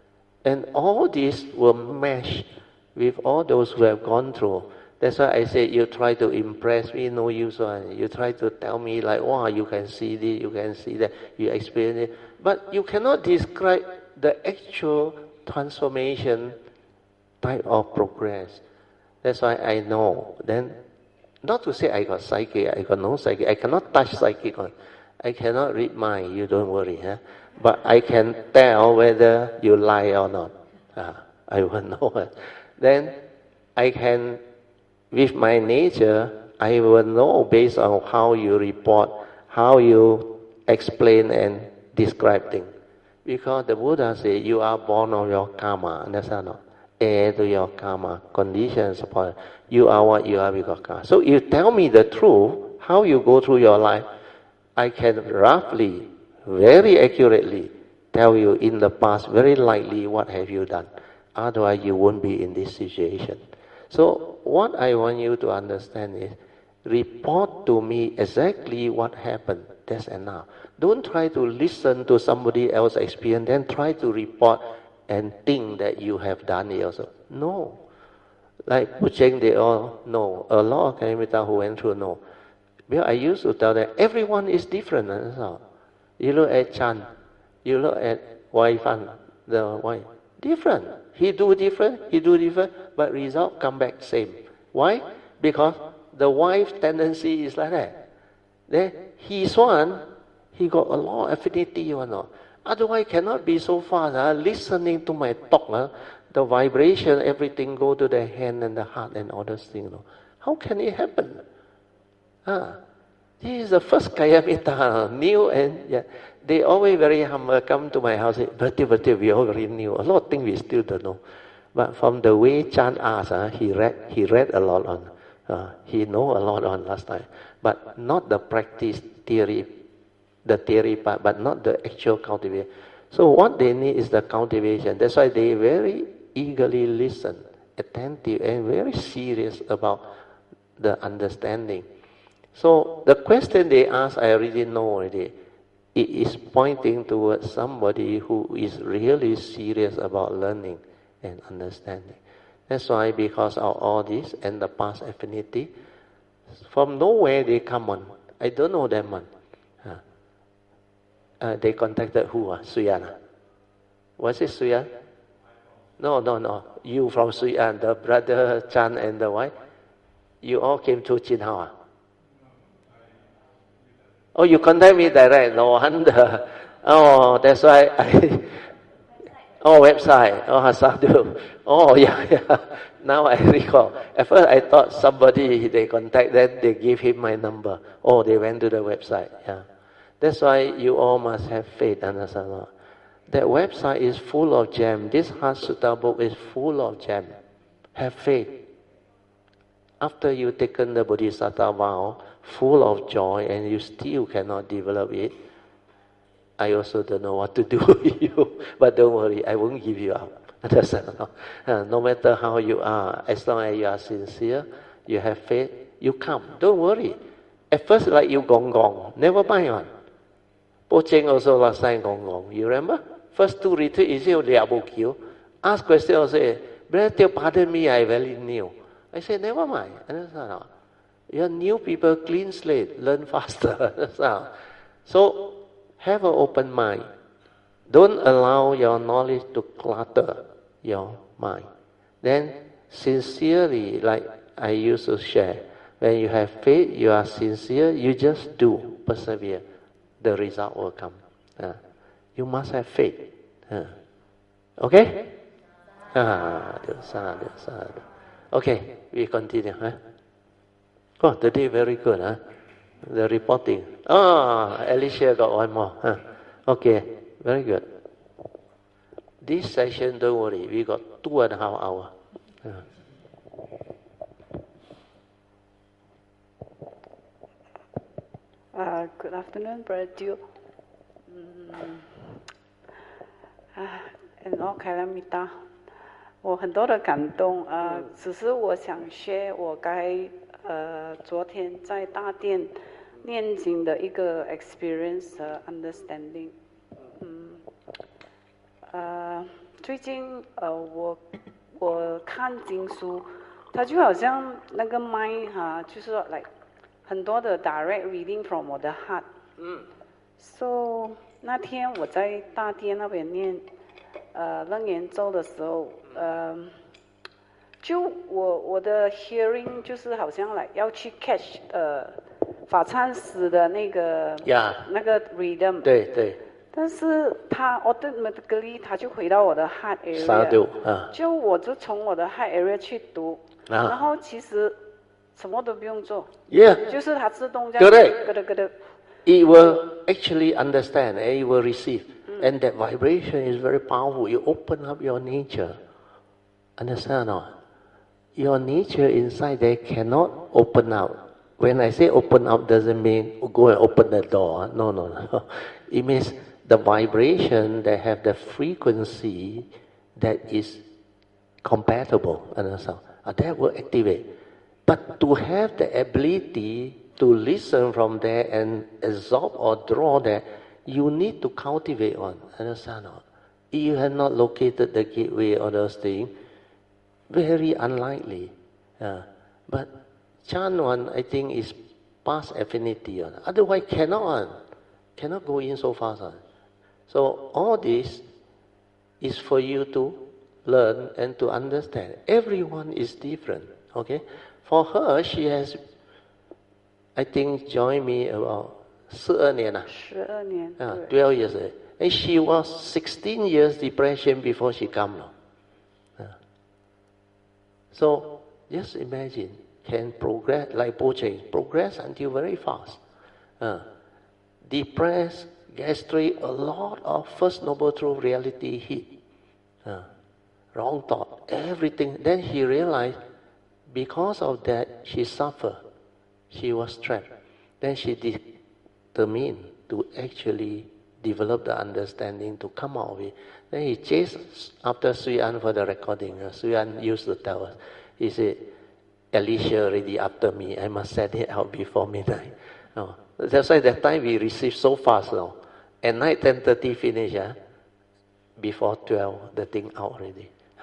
And all this will mesh with all those who have gone through. That's why I say you try to impress me, no use one. You try to tell me like, wow, you can see this, you can see that, you experience it. But you cannot describe the actual transformation type of progress. That's why I know. Then, not to say I got psychic, I got no psychic. I cannot touch psychic. I cannot read mind, you don't worry. Huh? But I can tell whether you lie or not. Uh, I will know. Then I can, with my nature, I will know based on how you report, how you explain and describe things. Because the Buddha said you are born of your karma, understand not? Heir to your karma, conditions upon you are what you are because karma. So you tell me the truth, how you go through your life, I can roughly, very accurately tell you in the past, very likely what have you done. Otherwise you won't be in this situation. So what I want you to understand is, report to me exactly what happened. That's enough. Don't try to listen to somebody else's experience, then try to report and think that you have done it also. No. Like Pucheng, they all know. A lot of Kalimita who went through know. Because I used to tell them, everyone is different. That's all. You look at Chan, you look at Wai Fan, the wife, different. He do different, he do different, but result come back same. Why? Because the wife tendency is like that. Then his one, he got a lot of affinity, you know. Otherwise cannot be so fast. Uh, listening to my talk, uh, the vibration, everything go to the hand and the heart and all those things. You know. How can it happen? Ah, this is the first Kayamita, new and yeah. They always very humble, come to my house, say, Bertie, Bertie, we all very new. A lot of things we still don't know. But from the way Chan asked, uh, he read he read a lot on. Uh, he know a lot on last time. But not the practice theory, the theory part, but not the actual cultivation. So what they need is the cultivation. That's why they very eagerly listen, attentive and very serious about the understanding. So the question they ask, I already know already. It is pointing towards somebody who is really serious about learning and understanding. That's why because of all this and the past affinity, from nowhere they come on. I don't know them one. Uh, uh, they contacted who? Uh, Suyan. Was it Suyan? No, no, no. You from Suyan, the brother Chan and the wife. You all came to Chin Hao. Oh, you contact me direct. No wonder. Oh, that's why I. Oh, website. Oh, Sadhu. Oh, yeah, yeah. Now I recall. At first I thought somebody they contact, then they give him my number. Oh, they went to the website. Yeah. That's why you all must have faith, understand? That website is full of gem. This Heart Sutta book is full of gem. Have faith. After you taken the Bodhisattva vow, full of joy, and you still cannot develop it, I also don't know what to do with you. But don't worry, I won't give you up. Understand? Uh, no matter how you are, as long as you are sincere, you have faith, you come. Don't worry. At first, like you gong gong, never mind one. Po Cheng also last time gong gong. You remember? First two retreats, you say, ask question also, Brother Teo, pardon me, I very new. I say, never mind. Understand? You are new people, clean slate, learn faster. Understand? So, have an open mind. Don't allow your knowledge to clutter your mind. Then, sincerely, like I used to share, when you have faith, you are sincere, you just do, persevere. The result will come. Uh, you must have faith. Uh, okay? Ah, sadhu, sadhu. Okay, we continue. Huh? Oh, today very good. Huh? The reporting. Ah, Alicia got one more. Huh? Okay, very good. This session, don't worry, we got two and a half hours. Uh. Uh, good afternoon, Brother Teo. Mm, uh, and all Kalamita. 我很多的感动啊、呃，只是我想 share 我该呃昨天在大殿念经的一个 experience 和 understanding。嗯，呃，最近呃我我看经书，它就好像那个 mind 哈，就是说 like 很多的 direct reading from 我的 heart。嗯。So 那天我在大殿那边念呃楞严咒的时候。 呃，就我我的 hearing 就是好像来要去 catch 呃法찬师的那个 yeah. 那个 rhythm 对对， 但是他 automatically 他就回到我的 heart area， Sadhu, 啊， 就我就从我的 heart area 去读，啊、然后其实什么都不用做 ，yeah， 就是它自动这样 correct， 咯咯咯 it will actually understand and it will receive, and that vibration is very powerful. You open up your nature. Understand or not? Your nature inside there cannot open up. When I say open up doesn't mean go and open the door. No, no, no. It means the vibration that have the frequency that is compatible. Understand? That will activate. But to have the ability to listen from there and absorb or draw that, you need to cultivate one. Understand or not? You have not located the gateway or those things. Very unlikely. Uh, but Chan one, I think, is past affinity. On. Otherwise, cannot on. Cannot go in so fast. On. So all this is for you to learn and to understand. Everyone is different. Okay? For her, she has, I think, joined me about twelve years. twelve年, uh, twelve years. And she was sixteen years depression before she came. So, just imagine, can progress, like Po Cheng, progress until very fast. Uh, depressed, gastric, a lot of First Noble Truth reality hit. Uh, wrong thought, everything. Then he realized, because of that, she suffered. She was trapped. Then she determined to actually develop the understanding to come out of it. Then he chased after Sui An for the recording. Uh, Sui An used to tell us, he said, Alicia already after me, I must send it out before midnight. Oh, that's why that time we received so fast. No? At night ten thirty finish, uh, before twelve, the thing out already. Uh,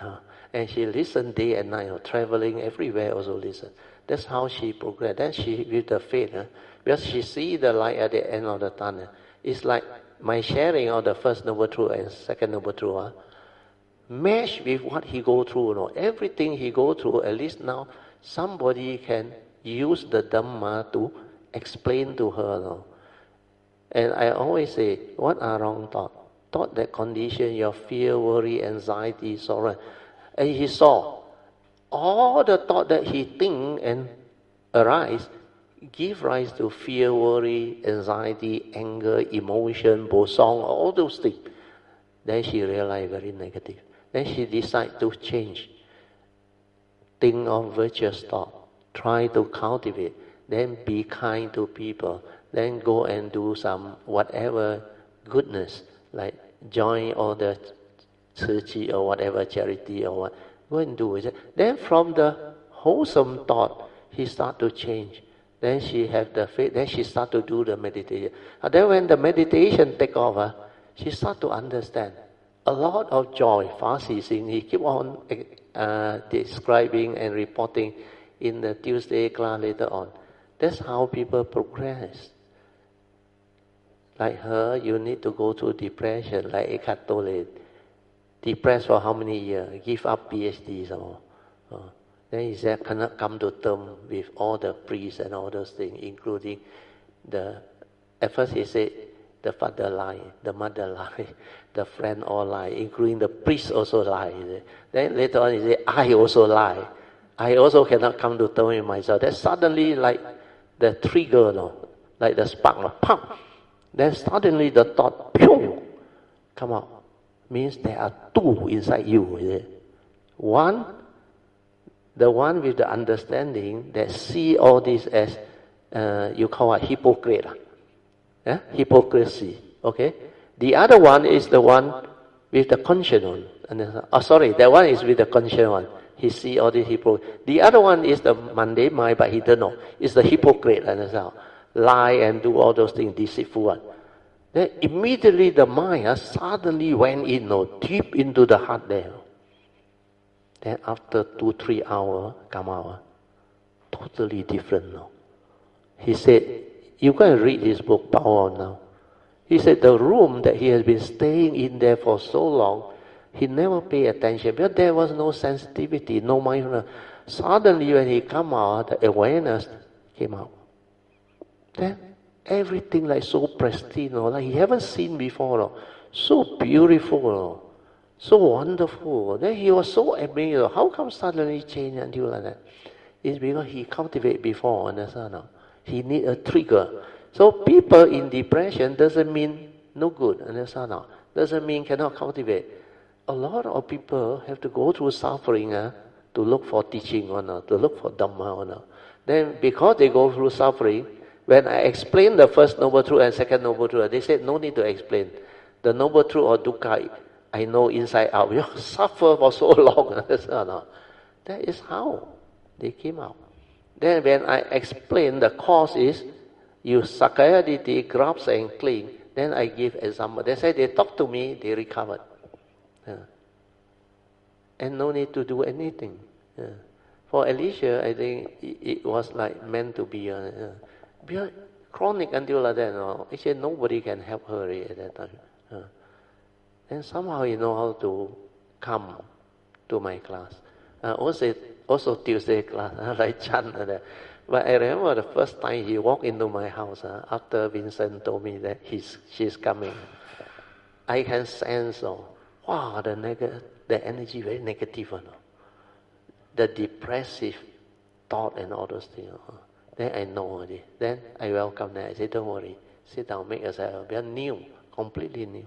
And she listened day and night, you know, traveling everywhere also listen. That's how she progressed. Then she, with the faith, huh? Because she see the light at the end of the tunnel. It's like my sharing of the first Noble Truth and second Noble Truth. Huh? Match with what he go through, you know. Everything he go through, at least now, somebody can use the Dhamma to explain to her, you know. And I always say, what are wrong thoughts? Thought that condition your fear, worry, anxiety, sorrow. And he saw all the thought that he think and arise give rise to fear, worry, anxiety, anger, emotion, bosong, all those things. Then she realized very negative. Then she decided to change. Think of virtuous thought. Try to cultivate. Then be kind to people. Then go and do some whatever goodness, like join all the churchy or whatever charity or what. Go and do it. Then from the wholesome thought, he start to change. Then she have the faith. Then she start to do the meditation. And then when the meditation take over, she start to understand. A lot of joy, Farsi, he keep on uh, describing and reporting in the Tuesday class later on. That's how people progress. Like her, you need to go through depression, like Eckhart Tolle. Depressed for how many years? Give up PhDs or uh, then he said, cannot come to terms with all the priests and all those things, including the, at first he said, the father lie, the mother lie, the friend all lie, including the priest also lie. Then later on he said, I also lie. I also cannot come to terms with myself. Then suddenly like the trigger, no? Like the spark, no? Pump. Then suddenly the thought, pew, come out. Means there are two inside you. Is it? One, the one with the understanding that see all this as, uh, you call it hypocrite. Eh? Hypocrisy. Okay? The other one is the one with the conscious one. Oh, sorry, that one is with the conscious one. He see all this hypocrite. The other one is the mundane mind, but he don't know. It's the hypocrite. Understand? Lie and do all those things, deceitful one. Then immediately the mind uh, suddenly went in, no, deep into the heart there. Then after two, three hours, come out, uh, totally different now. He said, you go and read his book, Power now. He said the room that he has been staying in there for so long, he never paid attention because there was no sensitivity, no mindfulness. Suddenly when he come out, the awareness came out. Then everything like so pristine, like he haven't seen before, so beautiful, so wonderful. Then he was so amazed. How come suddenly change until like that? It's because he cultivated before, understand? He need a trigger. So people in depression doesn't mean no good, understand? Doesn't mean cannot cultivate. A lot of people have to go through suffering uh, to look for teaching or not, to look for Dhamma or not. Then because they go through suffering, when I explained the first Noble Truth and second Noble Truth, they said no need to explain. The Noble Truth or Dukkha, I know inside out. You suffer for so long. That is how they came out. Then when I explained the cause is, you Sakaya Ditti, grasp and cling, then I give example. They said they talk to me, they recovered. Yeah. And no need to do anything. Yeah. For Alicia, I think it, it was like meant to be. Uh, yeah. Because chronic until like that, no, actually nobody can help her at that time. Uh, and somehow you know how to come to my class. Uh, also, also Tuesday class, uh, like Chan. Uh, but I remember the first time he walked into my house uh, after Vincent told me that he's she's coming. I can sense, oh, wow, the neg- the energy very negative, uh, the depressive thought and all those things. Uh, Then I know already. Then I welcome them. I say, don't worry. Sit down, make yourself. We are new, completely new.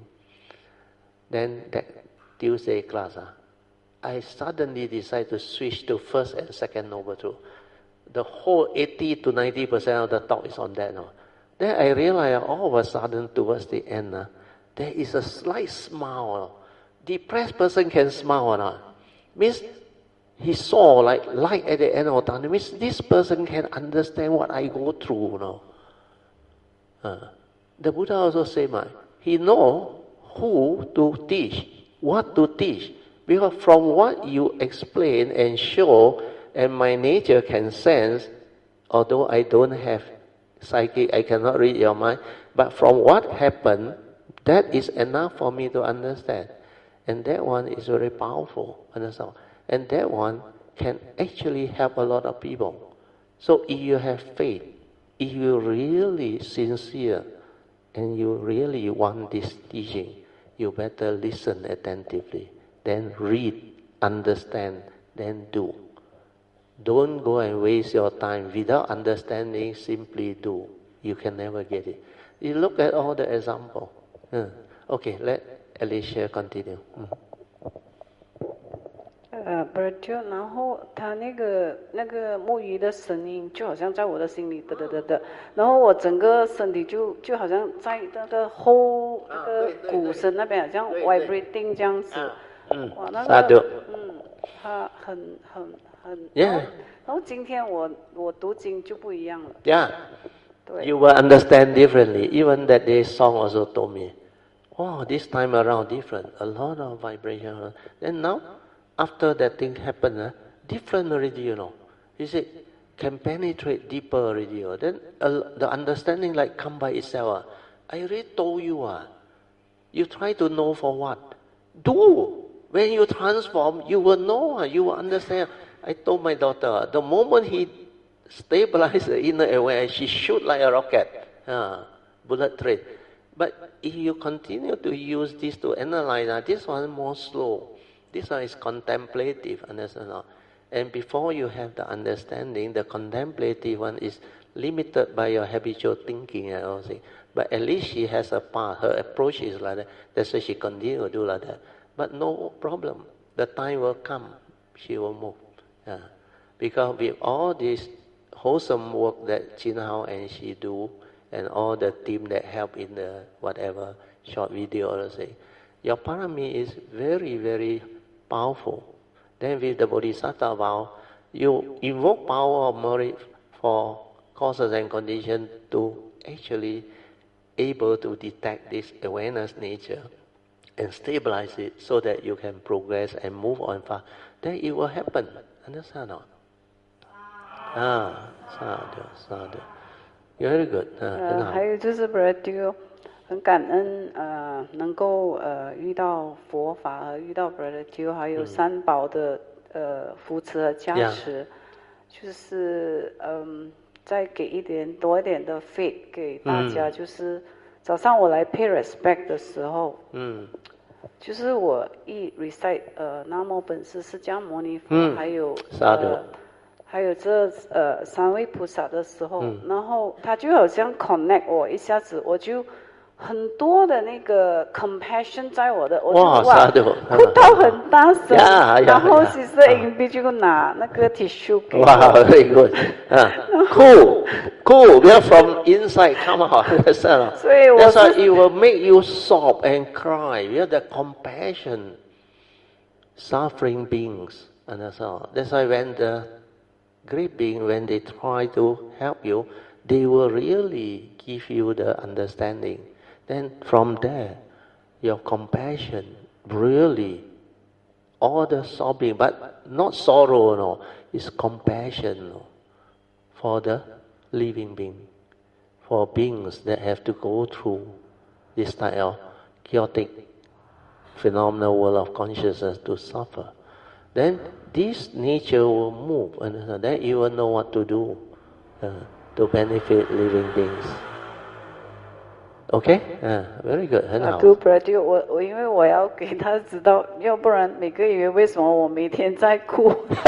Then that Tuesday class, uh, I suddenly decided to switch to first and second Noble Truth. The whole eighty to ninety percent of the talk is on that now. Then I realized all of a sudden towards the end, uh, there is a slight smile. Depressed person can smile or not. Means he saw like light at the end of the tunnel. Means this person can understand what I go through, you know. Uh, the Buddha also said, man, he know who to teach, what to teach, Because from what you explain and show, and my nature can sense, although I don't have psychic, I cannot read your mind, but from what happened, that is enough for me to understand. And that one is very powerful, understand? And that one can actually help a lot of people. So if you have faith, if you really sincere, and you really want this teaching, you better listen attentively, then read, understand, then do. Don't go and waste your time without understanding, simply do. You can never get it. You look at all the example. Uh, okay, let Alicia continue. Mm. 呃 b r a d 然后他那个那个木鱼的声音就好像在我的心里嘚嘚嘚嘚，然后我整个身体就就好像在那个后那个鼓声那边，好像 vibrating 这样子。 嗯， 哇，那个嗯，他很很很。 Yeah. 然后今天我我读经就不一样了。 Yeah. 对。 You will understand differently. Even that day song also told me, oh, this time around different. A lot of vibration. And now, after that thing happened, uh, different already, you know. You see, can penetrate deeper already. You know. Then uh, the understanding like come by itself. Uh. I already told you. Uh, you try to know for what? Do. When you transform, you will know. Uh, you will understand. I told my daughter, the moment he stabilized the inner awareness, she shoot like a rocket. Uh, bullet train. But if you continue to use this to analyze, uh, this one more slow. This one is contemplative, understand? And before you have the understanding, the contemplative one is limited by your habitual thinking and all things. But at least she has a path. Her approach is like that. That's why she continue to do like that. But no problem. The time will come. She will move. Yeah. Because with all this wholesome work that Chin Hao and she do, and all the team that help in the whatever short video or say, your parami is very, very powerful. Then with the Bodhisattva vow, you invoke power of merit for causes and conditions to actually able to detect this awareness nature and stabilize it so that you can progress and move on fast. Then it will happen. Understand or not? Ah, sadhu, sadhu. Very good. 呃，还有就是 b r a d 很感恩呃能够呃遇到佛法和遇到 b r a d 还有三宝的呃扶持和加持， yeah. 就是嗯再给一点多一点的 faith 给大家， 嗯、就是早上我来 pay respect 的时候，嗯，就是我一 recite 呃南无本师释迦牟尼佛，嗯、还有呃。还有这呃三位菩萨的时候，嗯、然后他就好像 connect 我一下子，我就很多的那个 compassion 在我的，我就哇，哭到很大声，呀然后其实硬币就拿那个 tissue 给我。 哇 ，very good， 啊 ，cool cool， we are from inside come out， 所以我 That's why it will make you sob and cry. We are the compassion, suffering beings, and that's all. That's why when the great being, when they try to help you, they will really give you the understanding. Then from there, your compassion really, all the sobbing, but not sorrow, no, it's compassion no, for the living being, for beings that have to go through this type of chaotic phenomenal world of consciousness to suffer. Then this nature will move, and then you will know what to do uh, to benefit living beings. Okay? Uh, very good. 很好。 Good, brother. 我我因为我要给他知道，要不然每个月为什么我每天在哭？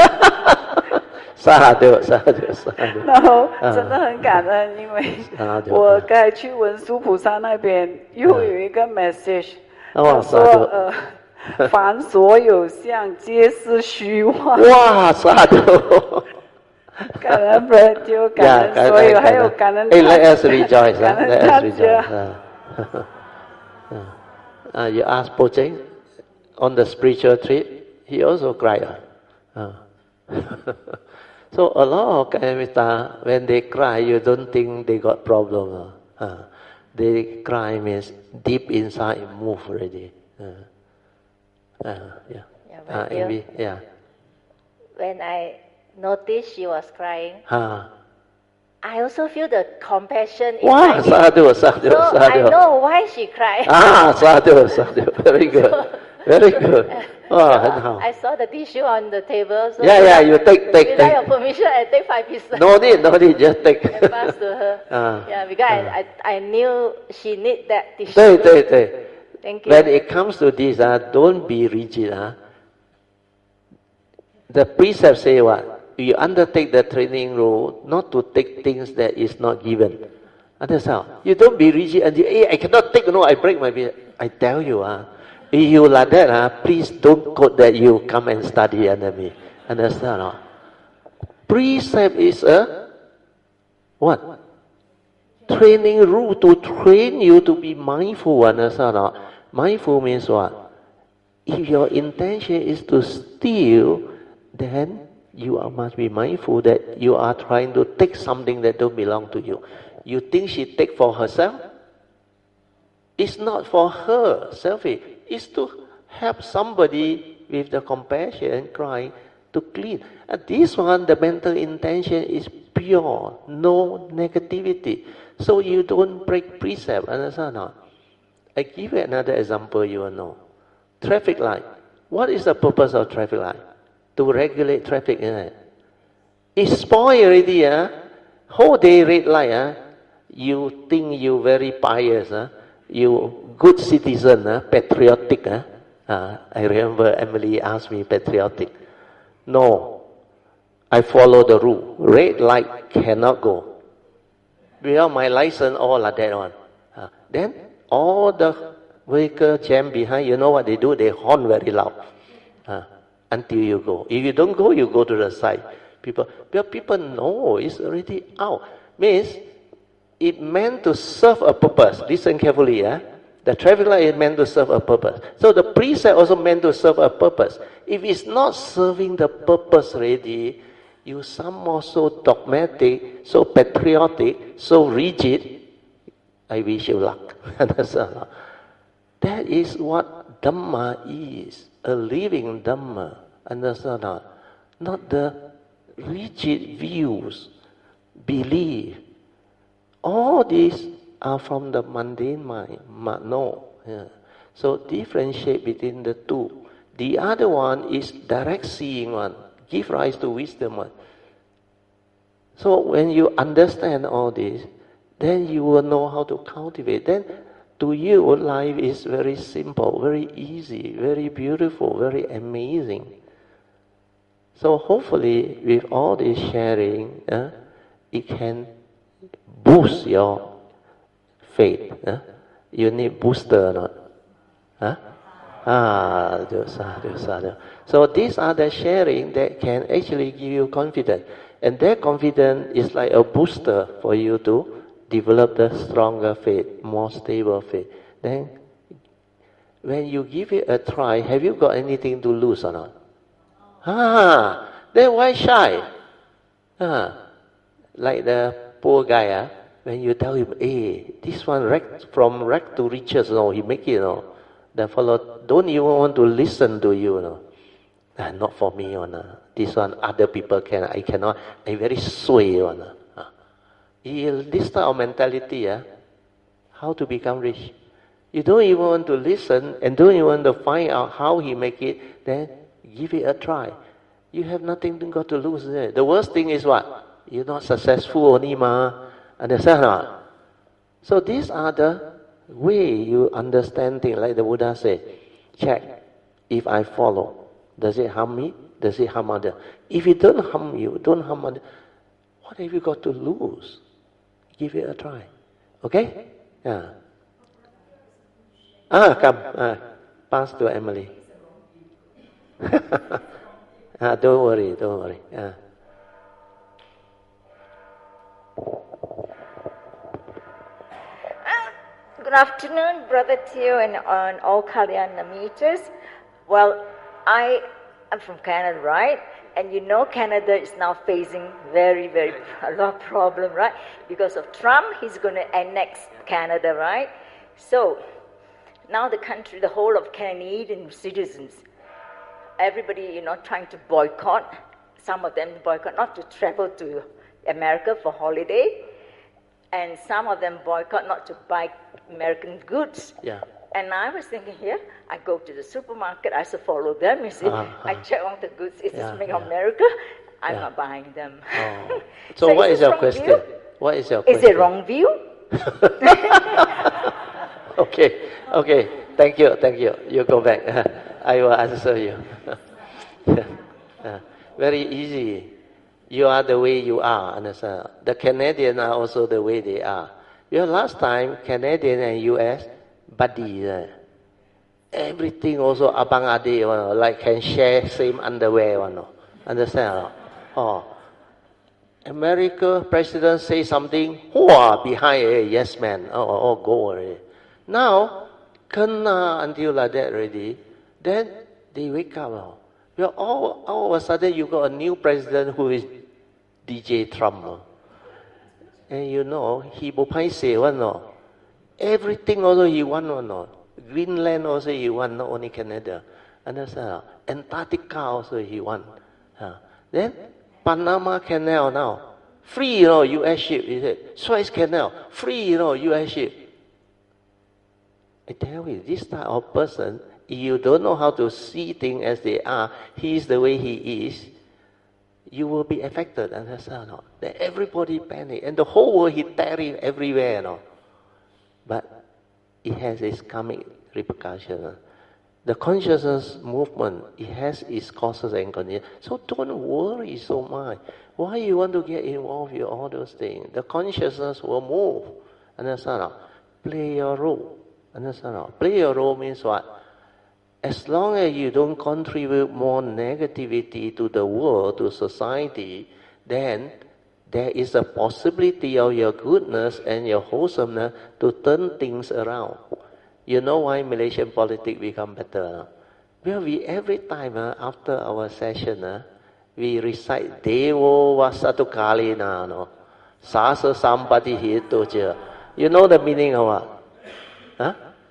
傻的，傻的，傻的。 然后真的很感恩，因为我刚才去文殊菩萨那边又有一个 message， 他说呃。凡所有相，皆是虚妄。 哇，傻的！ 感恩 brother， 感恩所有，还有感恩。 Hey, let us rejoice. 感恩大家。 Uh, you ask Pojeng on the spiritual trip, he also cried. Uh. So a lot of Kayamita, when they cry, you don't think they got problem. Uh. They cry means deep inside move already. Uh. Uh, yeah. Yeah. Yeah, Uh, right here. Amy, yeah. When I noticed she was crying, Ah. I also feel the compassion Wow, inside me. sadhu, sadhu, So sadhu. I know why she cried. Ah, sadhu, sadhu. Very good. Very good. Oh, So and how? I saw the tissue on the table. So Yeah, yeah, without- you take, take, Without your take. permission, I take five pieces. No need, no need, just take. And pass to her. Ah, Yeah, because ah. I, I, I knew she need that tissue. Take, take, take. Thank you. When it comes to this, uh, don't be rigid. Uh. The precept say what? You undertake the training role not to take things that is not given. Understand? You don't be rigid and you, hey, I cannot take, no, I break my bed. I tell you, uh, if you like that, uh, please don't quote that you come and study under me. Understand? Uh? Precept is a what? Training rule to train you to be mindful. Understand? Uh? Mindful means what? If your intention is to steal, then you are, must be mindful that you are trying to take something that don't belong to you. You think she take for herself? It's not for her, selfish. It's to help somebody with the compassion, crying, to clean. And this one, the mental intention is pure, no negativity. So you don't break precept, understand or not? I give you another example you will know. Traffic light. What is the purpose of traffic light? To regulate traffic, isn't it? It's spoiled already, uh. Whole day red light, uh. You think you very pious, uh. You good citizen, uh. Patriotic, uh. Uh, I remember Emily asked me patriotic. No, I follow the rule. Red light cannot go. Without my license, all like that one. Uh, then all the vehicle jam behind, you know what they do? They horn very loud. Uh, until you go. If you don't go, you go to the side. People, but people know it's already out. Means it meant to serve a purpose. Listen carefully, yeah. The traffic light is meant to serve a purpose. So the precept also meant to serve a purpose. If it's not serving the purpose already, you somehow so dogmatic, so patriotic, so rigid. I wish you luck. That is what Dhamma is. A living Dhamma, understand not? Not the rigid views, belief. All these are from the mundane mind, no. Yeah. So differentiate between the two. The other one is direct seeing one, give rise to wisdom one. So when you understand all this, then you will know how to cultivate. Then to you, life is very simple, very easy, very beautiful, very amazing. So hopefully, with all this sharing, uh, it can boost your faith. Uh? You need booster or not? Huh? Ah, sadhu, sadhu. So these are the sharing that can actually give you confidence. And that confidence is like a booster for you to develop the stronger faith, more stable faith. Then, when you give it a try, have you got anything to lose or not? Ah, then why shy? Ah, like the poor guy, ah, when you tell him, hey, this one wreck, from wreck to riches, no, he make it, no. The fellow don't even want to listen to you, no. Ah, not for me, one. Ah. This one, other people can, I cannot. I very sway, one. Ah. This type of mentality, ah, how to become rich? You don't even want to listen and don't even want to find out how he make it, then give it a try. You have nothing got to lose there. The worst thing is what? You're not successful only, ma. Understand or not? So these are the way you understand things, like the Buddha said. Check. If I follow, does it harm me? Does it harm others? If it don't harm you, don't harm others, what have you got to lose? Give it a try. Okay? Yeah. Ah, come. Ah, pass to Emily. ah, don't worry, don't worry. Ah. Good afternoon, Brother Theo and on all Kalyana meters. Well, I am from Canada, right? And you know Canada is now facing very, very a lot of problem, right? Because of Trump, he's going to annex Canada, right? So now the country, the whole of Canadian citizens everybody, you know, trying to boycott. Some of them boycott not to travel to America for holiday, and some of them boycott not to buy American goods. Yeah. And I was thinking here, I go to the supermarket, I should follow them, you see. Uh-huh. I check on the goods, is Yeah, this made yeah. in America? I'm Yeah. not buying them. Oh. So, what is it your wrong question? view? What is your Is question? it wrong view? Okay, okay. Thank you, thank you. You go back. I will answer you. Uh, Very easy. You are the way you are, understand? The Canadians are also the way they are. Because last time, Canadian and U S, buddy. Uh, everything also abang ade, you know, like can share same underwear, you know. Understand? Oh. America president say something, whoa, behind, eh, yes man, oh, oh, oh, go already. Now, kena until like that already, then they wake up. Oh. Well, all, all of a sudden you got a new president who is D J Trump. Oh. And you know, he bo pai say one no. Everything also he want one no. Greenland also he want, not only Canada. Understand? Antarctica also he want. Uh, then Panama Canal now, free, you know, U S ship, is it? Suez Canal, free, you know, U S ship. I tell you, this type of person, if you don't know how to see things as they are, he is the way he is, you will be affected, understand? No? Then everybody panic, and the whole world he tariff everywhere, no? But it has its karmic repercussion. The consciousness movement, it has its causes and conditions. So don't worry so much. Why you want to get involved with all those things? The consciousness will move. Understand? No? Play your role. Understand? No? Play your role means what? As long as you don't contribute more negativity to the world, to society, then there is a possibility of your goodness and your wholesomeness to turn things around. You know why Malaysian politics become better? Well, we every time uh, after our session, uh, we recite Devo Vasatu Kali na no, Sasa Sampati Hito. You know the meaning of what? Huh?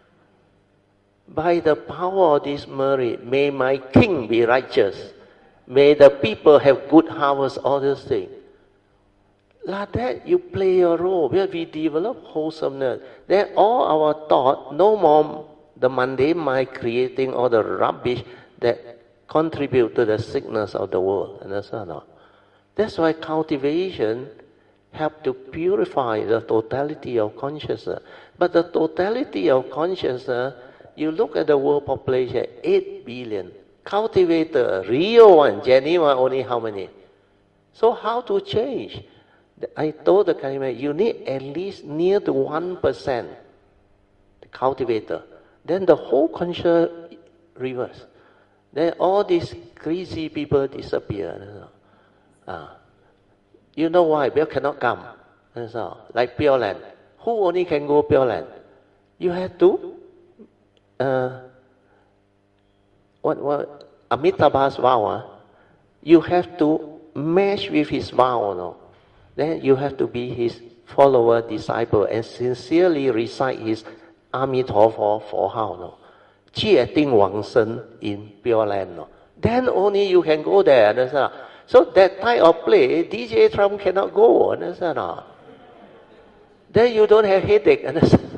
By the power of this merit, may my king be righteous. May the people have good harvest, all those things. Like that, you play your role. Where we develop wholesomeness, then all our thought, no more the mundane mind creating all the rubbish that contribute to the sickness of the world. Understand? No? That's why cultivation help to purify the totality of consciousness. But the totality of consciousness, you look at the world population, eight billion. Cultivator, real one, genuine, only how many? So how to change? I told the Kalima, you need at least near to one percent cultivator. Then the whole conscious reverse. Then all these crazy people disappear. Uh, you know why? Because cannot come. So, like Pure Land. Who only can go Pure Land? You have to, uh, what, what, Amitabha's vow, uh, you have to match with his vow, no? Then you have to be his follower, disciple, and sincerely recite his Amitabha for how, no? 界定往生 in Pure Land, no? Then only you can go there, understand? So that type of place, D J Trump cannot go, understand? Then you don't have headache, understand?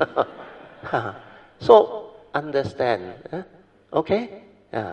So understand, huh? Okay? Yeah.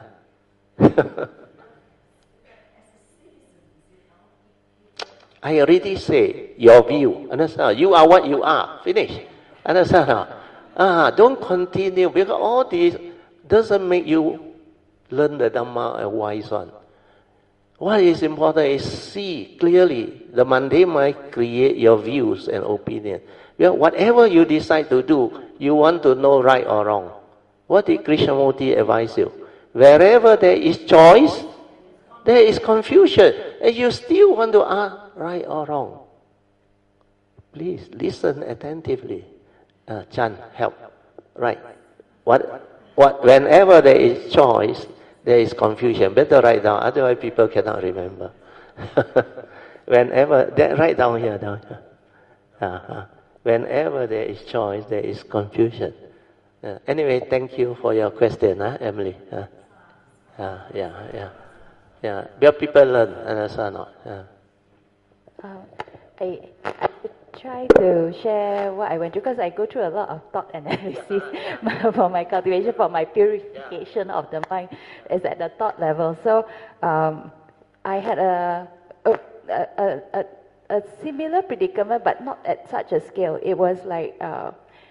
I already say your view. Understand? You are what you are. Finish. Understand? Ah, don't continue because all this doesn't make you learn the Dhamma a wise one. What is important is see clearly the mundane mind create your views and opinions. Well, whatever you decide to do, you want to know right or wrong. What did Krishnamurti advise you? Wherever there is choice, there is confusion, and you still want to ask right or wrong. Please listen attentively. Uh, Chan, help. Right. What? What? Whenever there is choice, there is confusion. Better write down, otherwise people cannot remember. Whenever, that, write down here, down here. Uh-huh. Whenever there is choice, there is confusion. Uh, anyway, thank you for your question, huh, Emily. Uh, Yeah, yeah, yeah. Yeah, because people learn, understand not? Yeah. Uh, I, I try to share what I went through because I go through a lot of thought analysis for my cultivation, for my purification of the mind is at the thought level. So um, I had a a, a, a a similar predicament, but not at such a scale. It was like uh,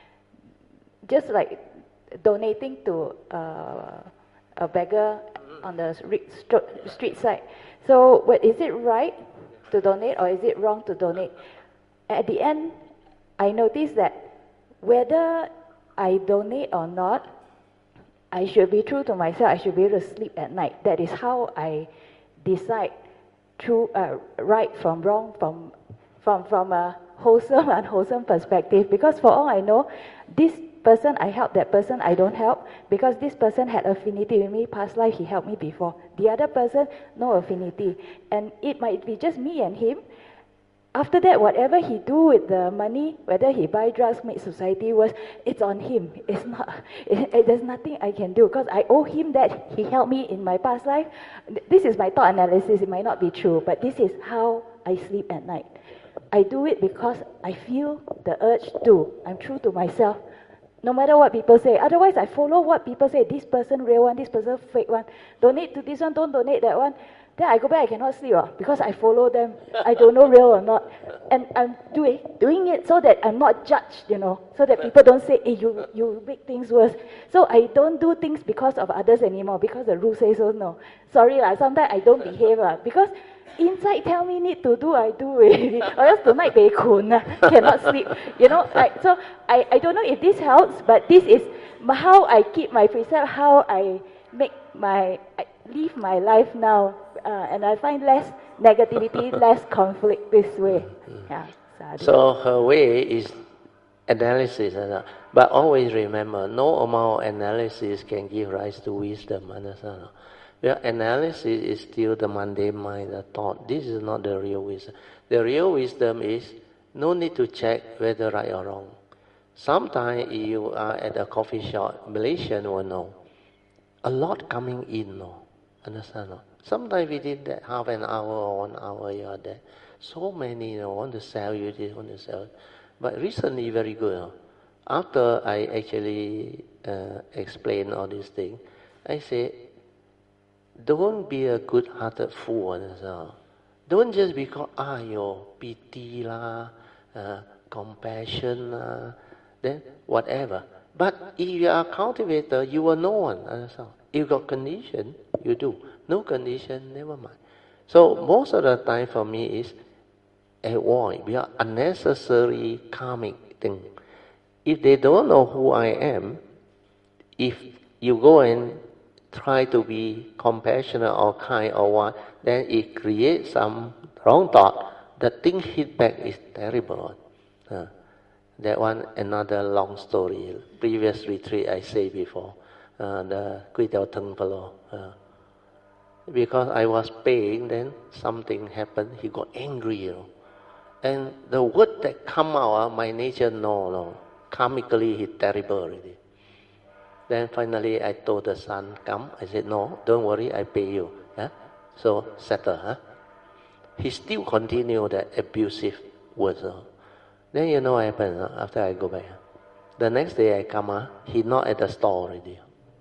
just like donating to uh, a beggar on the street side. So, what, is it right to donate or is it wrong to donate? At the end, I noticed that whether I donate or not, I should be true to myself. I should be able to sleep at night. That is how I decide true, uh, right from wrong, from from from a wholesome, unwholesome perspective. Because for all I know, this person I help, that person I don't help, because this person had affinity with me, past life he helped me before. The other person, no affinity. And it might be just me and him. After that, whatever he do with the money, whether he buy drugs, make society worse, it's on him. It's not, it, it, there's nothing I can do, because I owe him that he helped me in my past life. This is my thought analysis, it might not be true, but this is how I sleep at night. I do it because I feel the urge to. I'm true to myself. No matter what people say. Otherwise, I follow what people say. This person real one, this person fake one. Donate to this one, don't donate that one. Then I go back, I cannot sleep uh, because I follow them. I don't know real or not. And I'm doing doing it so that I'm not judged, you know, so that people don't say, hey, you, you make things worse. So I don't do things because of others anymore, because the rule says so, no. Sorry, lah. Sometimes I don't behave lah, because inside tell me need to do, I do already. Or else tonight be kun, cannot sleep. You know, I, so I, I don't know if this helps, but this is how I keep my precept, how I make my, I live my life now. Uh, and I find less negativity, less conflict this way. Yeah, sadhu. So her way is analysis, but always remember, no amount of analysis can give rise to wisdom. Understand? Well, analysis is still the mundane mind, the thought. This is not the real wisdom. The real wisdom is no need to check whether right or wrong. Sometimes you are at a coffee shop, Malaysian will know. A lot coming in, no. Understand? No? Sometimes within that half an hour or one hour you are there. So many, you know, want to sell you this, want to sell. But recently very good. No? After I actually uh, explain all these things, I say, don't be a good-hearted fool. Understand? Don't just because, ah, your pity lah, uh, compassion lah, then whatever. But if you are a cultivator, you will know one. Understand? If you got condition, you do. No condition, never mind. So most of the time for me is avoid. We are unnecessary karmic thing. If they don't know who I am, if you go and try to be compassionate or kind or what, then it creates some wrong thought. The thing hit back is terrible. Uh, that one, another long story. Previous retreat I say before. Uh, the Kui Tao Teng fellow. Uh, because I was paying, then something happened. He got angry, you know. And the word that come out, uh, my nature, no, no. Karmically, he terrible already. Then finally, I told the son, come. I said, no, don't worry, I pay you. Huh? So, settle. Huh? He still continue that abusive words. Uh. Then you know what happened uh, after I go back. The next day I come, uh, he not at the store already.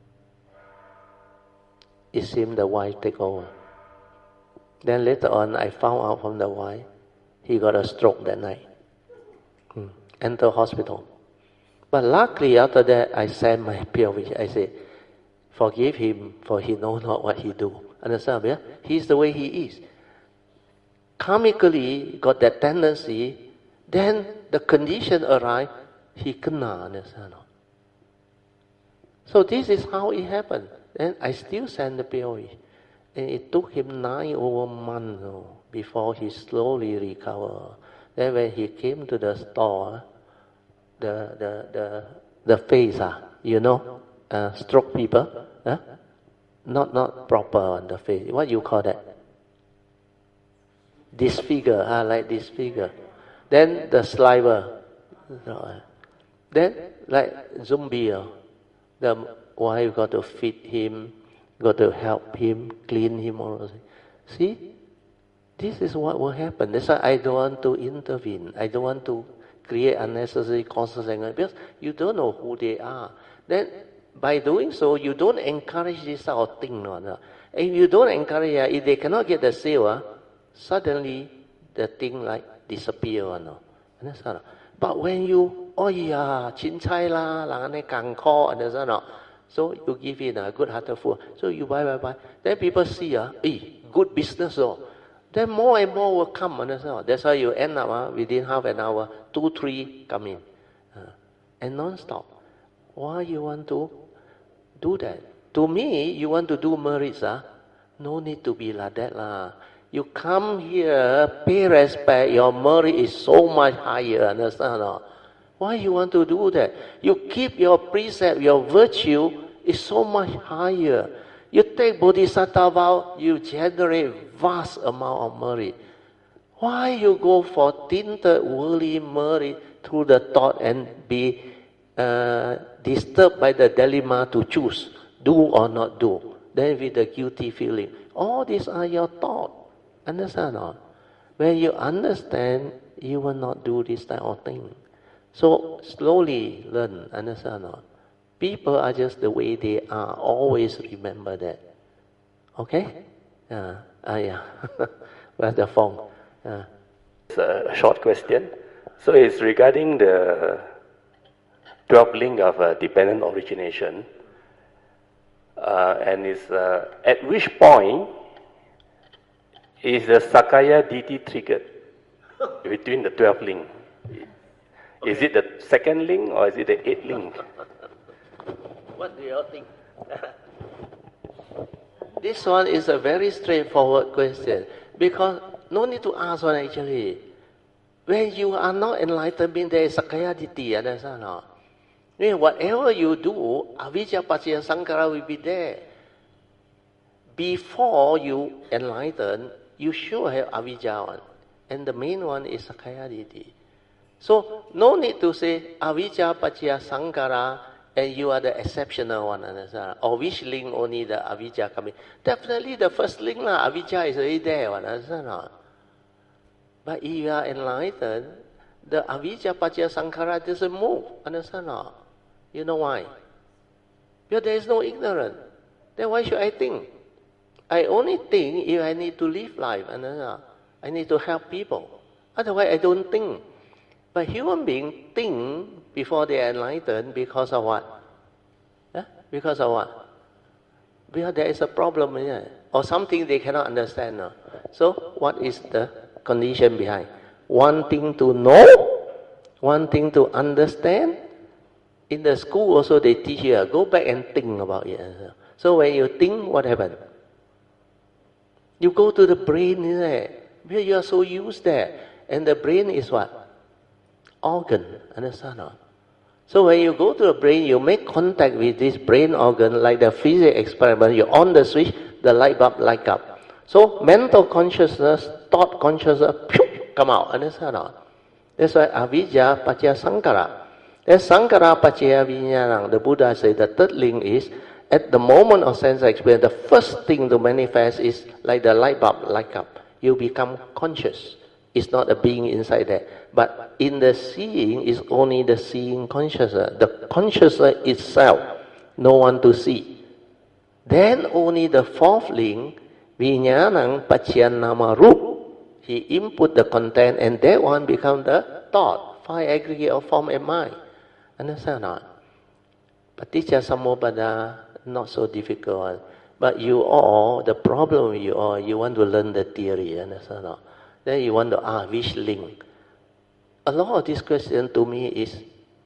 It seemed the wife take over. Then later on, I found out from the wife, he got a stroke that night. Hmm. Enter hospital. But luckily after that, I sent my P O V. I said, forgive him, for he knows not what he do. Understand? Yeah? He's the way he is. Karmically, got that tendency, then the condition arrive, he kena. Understand? So this is how it happened. Then I still send the P O V. And it took him nine over months you know, before he slowly recovered. Then when he came to the store, the the the the face, ah, you know, uh, stroke people, huh? not not proper on the face. What you call that? Disfigure, ah, like disfigure. Then the saliva. Then like zombie, uh, the wife got to feed him, Got to help him, clean him, all those things. See, this is what will happen. That's why I don't want to intervene. I don't want to create unnecessary causes and because you don't know who they are. Then by doing so, you don't encourage this sort of thing. No, no. If you don't encourage, uh, if they cannot get the sale, uh, suddenly the thing like disappear. No. Understand? But when you, oh yeah, chin chai la, lang kang ko, understand? No? So you give it a good hearted food. So you buy, buy, buy. Then people see, uh, eh, good business. Oh. Then more and more will come. Understand? That's why you end up uh, within half an hour, two, three come in. Uh, and non-stop. Why you want to do that? To me, you want to do merits. Uh, no need to be like that. Uh. You come here, pay respect, your merit is so much higher. Understand? Uh. Why you want to do that? You keep your precept, your virtue is so much higher. You take Bodhisattva vow, you generate vast amount of merit. Why you go for tinted worldly merit through the thought and be uh, disturbed by the dilemma to choose, do or not do? Then with the guilty feeling. All these are your thoughts. Understand or not? When you understand, you will not do this type of thing. So slowly learn, understand or not? People are just the way they are. Always remember that. Okay? Yeah. Ah, yeah. Where's the phone? Yeah. It's a short question. So it's regarding the twelve link of uh, dependent origination. Uh, and it's uh, at which point is the Sakaya Ditti triggered between the twelve link? Is it the second link or is it the eighth link? What do you think? This one is a very straightforward question because no need to ask one actually. When you are not enlightened, means there is Sakaya Ditti, understand or not? I mean, whatever you do, avijja paccaya sankhara will be there. Before you enlighten, you should have avijja one. And the main one is Sakaya Ditti. So, no need to say avijja paccaya sankhara and you are the exceptional one, understand? Or which link only the avijja coming. Definitely the first link, la, avijja is already there, one, understand? But if you are enlightened, the avijja paccaya sankhara doesn't move, understand? You know why? Because there is no ignorance. Then why should I think? I only think if I need to live life, understand? I need to help people. Otherwise I don't think. But human beings think before they are enlightened because of what? Huh? Because of what? Because there is a problem in it. Or something they cannot understand now. So what is the condition behind? Wanting to know, wanting to understand. In the school also they teach you, go back and think about it. So when you think, what happens? You go to the brain, isn't it? Because you are so used there. And the brain is what? Organ, understand? So when you go to the brain, you make contact with this brain organ, like the physics experiment, you on the switch, the light bulb light up. So mental consciousness, thought consciousness, phew, come out, understand? That's why avijja paccaya sankhara. Then sankhara paccaya vijnana. The Buddha said the third link is, at the moment of sense experience, the first thing to manifest is like the light bulb light up. You become conscious. It's not a being inside there. But in the seeing is only the seeing consciousness. The consciousness itself, no one to see. Then only the fourth link, vijnanam paccaya nama rup. He input the content and that one become the thought, five aggregate of form and mind. Understand or not? Paticca Samuppada, not so difficult. But you all, the problem with you all, you want to learn the theory, understand or not? Then you want to ask which link. A lot of this question to me is,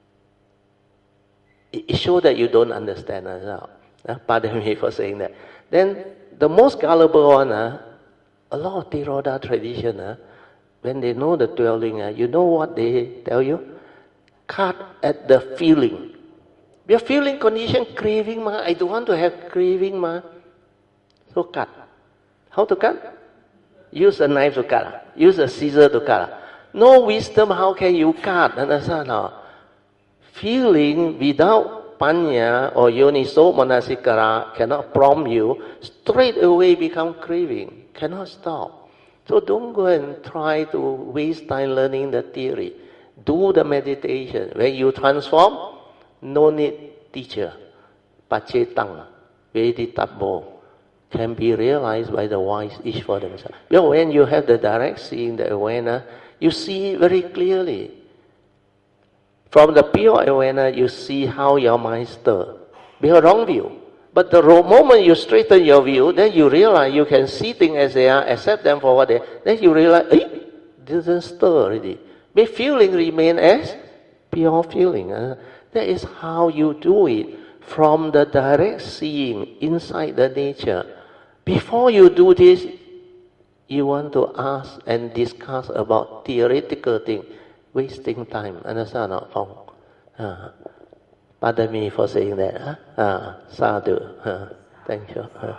it shows that you don't understand. Uh, pardon me for saying that. Then the most gullible one, uh, a lot of Theravada tradition, uh, when they know the twelve link, uh, you know what they tell you? Cut at the feeling. Your feeling condition, craving, ma. I don't want to have craving, ma. So cut. How to cut? Use a knife to cut. Use a scissor to cut. No wisdom, how can you cut? Understand? Feeling without panya or yoniso manasikara cannot prompt you, straight away become craving, cannot stop. So don't go and try to waste time learning the theory. Do the meditation. When you transform, no need teacher. Pachetang, veditabo, can be realized by the wise each for themselves. Because when you have the direct seeing, the awareness, you see very clearly. From the pure awareness, you see how your mind stirs. Because wrong view. But the moment you straighten your view, then you realize you can see things as they are, accept them for what they are. Then you realize, eh, it doesn't stir already. But feeling remain as pure feeling. Uh, that is how you do it. From the direct seeing inside the nature. Before you do this, you want to ask and discuss about theoretical things. Wasting time. Understand or not, Phong? Uh, pardon me for saying that. Huh? Uh, sadhu. Uh, thank you. Uh,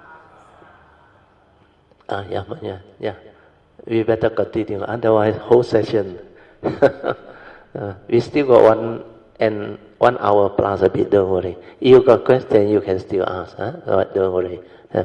uh, yeah, yeah, yeah. We better continue. Otherwise, whole session. uh, we still got one and one hour plus a bit. Don't worry. If you got question, you can still ask. Huh? Don't worry. Uh.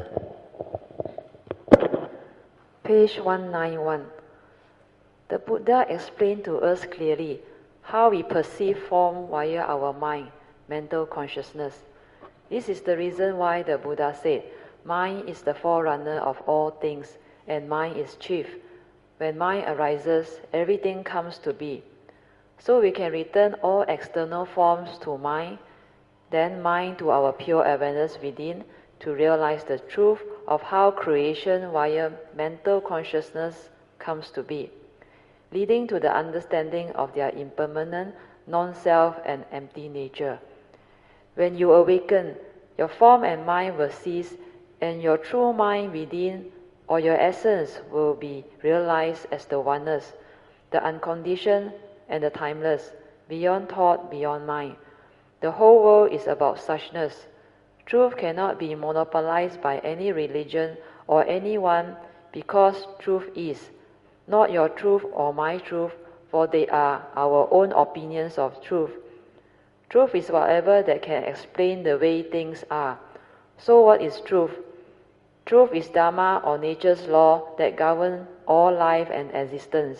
Page one ninety-one. The Buddha explained to us clearly how we perceive form via our mind, mental consciousness. This is the reason why the Buddha said, mind is the forerunner of all things, and mind is chief. When mind arises, everything comes to be. So we can return all external forms to mind, then mind to our pure awareness within, to realize the truth of how creation via mental consciousness comes to be, leading to the understanding of their impermanent, non-self and empty nature. When you awaken, your form and mind will cease, and your true mind within, or your essence, will be realized as the oneness, the unconditioned and the timeless, beyond thought, beyond mind. The whole world is about suchness. Truth cannot be monopolized by any religion or anyone, because truth is not your truth or my truth, for they are our own opinions of truth. Truth is whatever that can explain the way things are. So what is truth? Truth is Dharma or nature's law that govern all life and existence.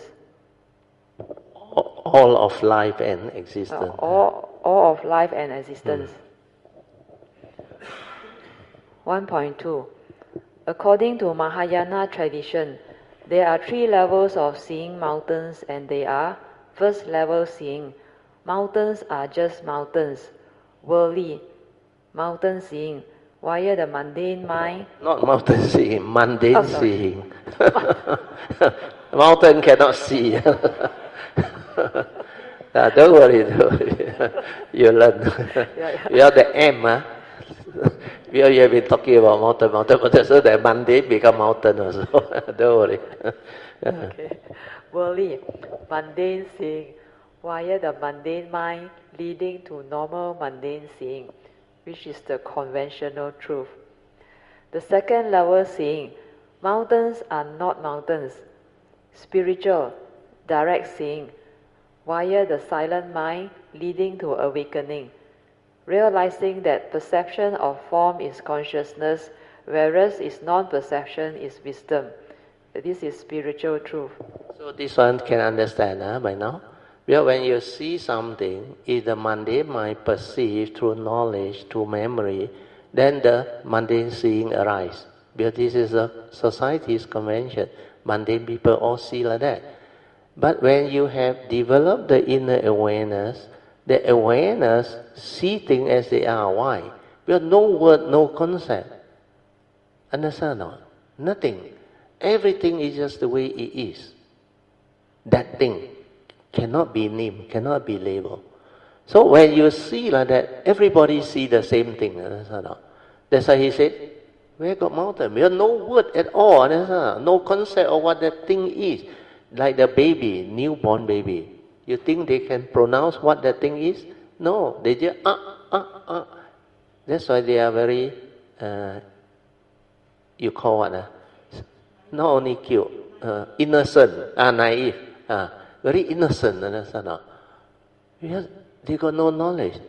All of life and existence. Uh, all, all of life and existence. Mm. one point two. According to Mahayana tradition, there are three levels of seeing mountains, and they are: first level seeing, mountains are just mountains; worldly, mountain seeing, via the mundane mind. Not mountain seeing, mundane oh, seeing. Mountain cannot see. uh, don't worry, don't worry. You learn. yeah, yeah. You have the M, huh? We have been talking about mountain, mountain, mountain, so that mundane become mountain also. Don't worry. Okay. Worldly, mundane seeing, via the mundane mind, leading to normal mundane seeing, which is the conventional truth. The second level seeing, mountains are not mountains. Spiritual, direct seeing, via the silent mind, leading to awakening, realizing that perception of form is consciousness, whereas its non-perception is wisdom. This is spiritual truth. So this one can understand huh, by now. Because when you see something, if the mundane mind perceives through knowledge, through memory, then the mundane seeing arises. Because this is a society's convention. Mundane people all see like that. But when you have developed the inner awareness, the awareness see things as they are. Why? Because no word, no concept. Understand or not? Nothing. Everything is just the way it is. That thing cannot be named, cannot be labeled. So when you see like that, everybody see the same thing. Understand or not? That's why he said, where got mountain? Because no word at all. Understand or not? No concept of what that thing is. Like the baby, newborn baby. You think they can pronounce what that thing is? No, they just ah ah ah. That's why they are very, uh, you call what? Uh, not only cute, uh, innocent, uh, naive, uh, very innocent. Understand? Because they got no knowledge.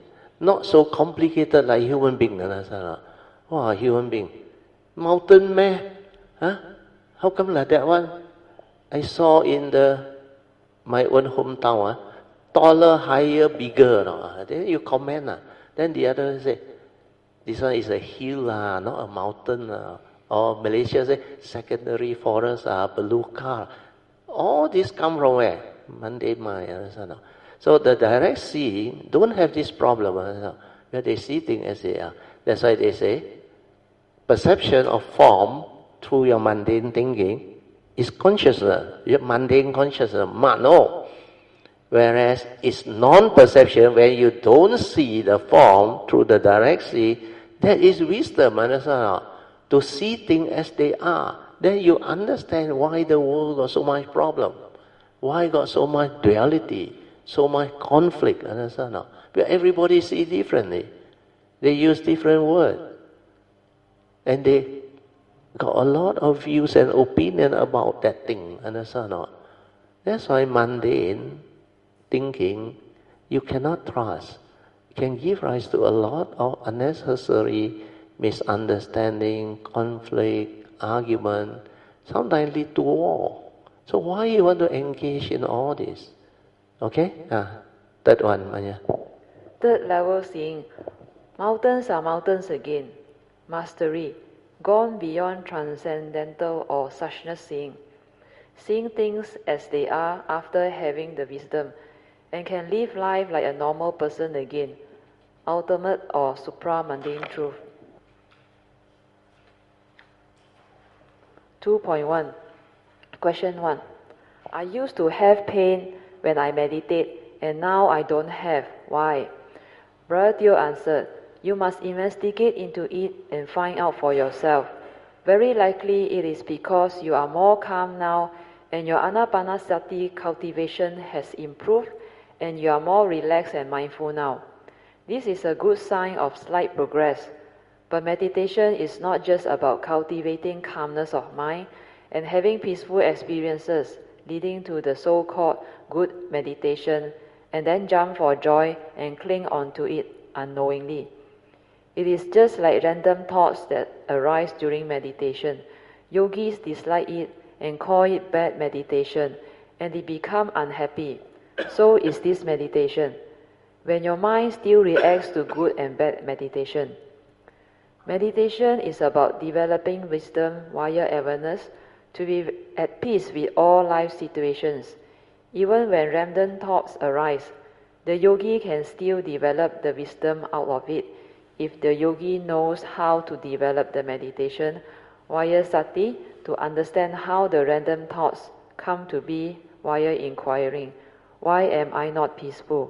Not so complicated like human being. Understand? Wow, human being. Mountain man? Huh? How come like that one? I saw in the my own hometown, uh, taller, higher, bigger. No? Then you comment. Uh. Then the other say, this one is a hill, uh, not a mountain. Uh. Or Malaysia say, secondary forest, uh, belukar. All this come from where? Mundane mind. Understand? So the direct seeing don't have this problem. Understand? Where they see things as they are. That's why they say, perception of form through your mundane thinking is consciousness, your mundane consciousness, mano. Whereas it's non-perception, when you don't see the form through the direct see, that is wisdom, understand? To see things as they are. Then you understand why the world got so much problem, why got so much duality, so much conflict, understand? But everybody see differently. They use different words. And they got a lot of views and opinion about that thing, understand not? That's why mundane thinking you cannot trust. It can give rise to a lot of unnecessary misunderstanding, conflict, argument, sometimes lead to war. So why you want to engage in all this? Okay? Ah, third one, Maya. Third level seeing. Mountains are mountains again. Mastery. Gone beyond transcendental or suchness seeing. Seeing things as they are after having the wisdom, and can live life like a normal person again. Ultimate or supra-mundane truth. two point one. Question one. I used to have pain when I meditate, and now I don't have. Why? Brother Teo answered, you must investigate into it and find out for yourself. Very likely it is because you are more calm now and your anapanasati cultivation has improved and you are more relaxed and mindful now. This is a good sign of slight progress. But meditation is not just about cultivating calmness of mind and having peaceful experiences leading to the so-called good meditation and then jump for joy and cling onto it unknowingly. It is just like random thoughts that arise during meditation. Yogis dislike it and call it bad meditation, and they become unhappy. So is this meditation, when your mind still reacts to good and bad meditation. Meditation is about developing wisdom via awareness to be at peace with all life situations. Even when random thoughts arise, the yogi can still develop the wisdom out of it if the yogi knows how to develop the meditation via sati to understand how the random thoughts come to be via inquiring, why am I not peaceful?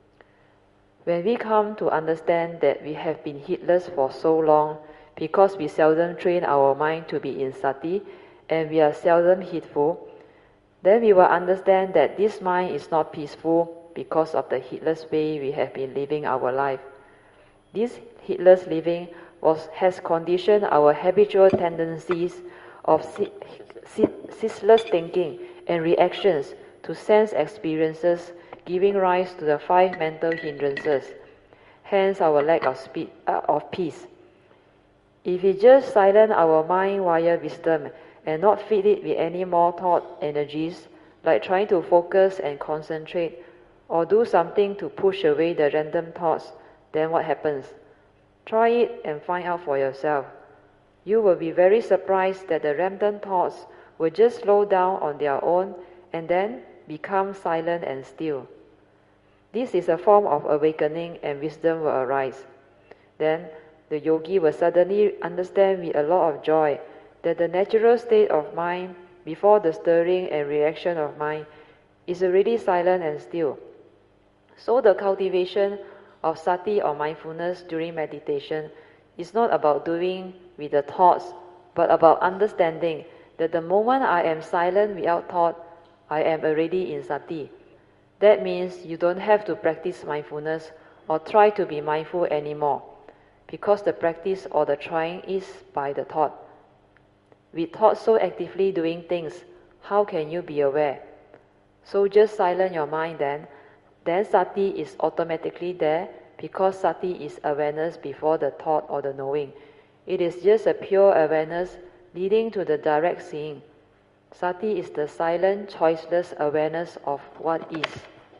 When we come to understand that we have been heedless for so long because we seldom train our mind to be in sati and we are seldom heedful, then we will understand that this mind is not peaceful because of the heedless way we have been living our life. This heedless living was, has conditioned our habitual tendencies of ceaseless thinking and reactions to sense experiences, giving rise to the five mental hindrances, hence our lack of, speed, uh, of peace. If we just silence our mind via wisdom and not feed it with any more thought energies, like trying to focus and concentrate, or do something to push away the random thoughts, then what happens? Try it and find out for yourself. You will be very surprised that the random thoughts will just slow down on their own and then become silent and still. This is a form of awakening and wisdom will arise. Then the yogi will suddenly understand with a lot of joy that the natural state of mind before the stirring and reaction of mind is already silent and still. So the cultivation of sati or mindfulness during meditation is not about doing with the thoughts, but about understanding that the moment I am silent without thought, I am already in sati. That means you don't have to practice mindfulness or try to be mindful anymore, because the practice or the trying is by the thought. With thought so actively doing things, how can you be aware? So just silence your mind then, then sati is automatically there because sati is awareness before the thought or the knowing. It is just a pure awareness leading to the direct seeing. Sati is the silent, choiceless awareness of what is.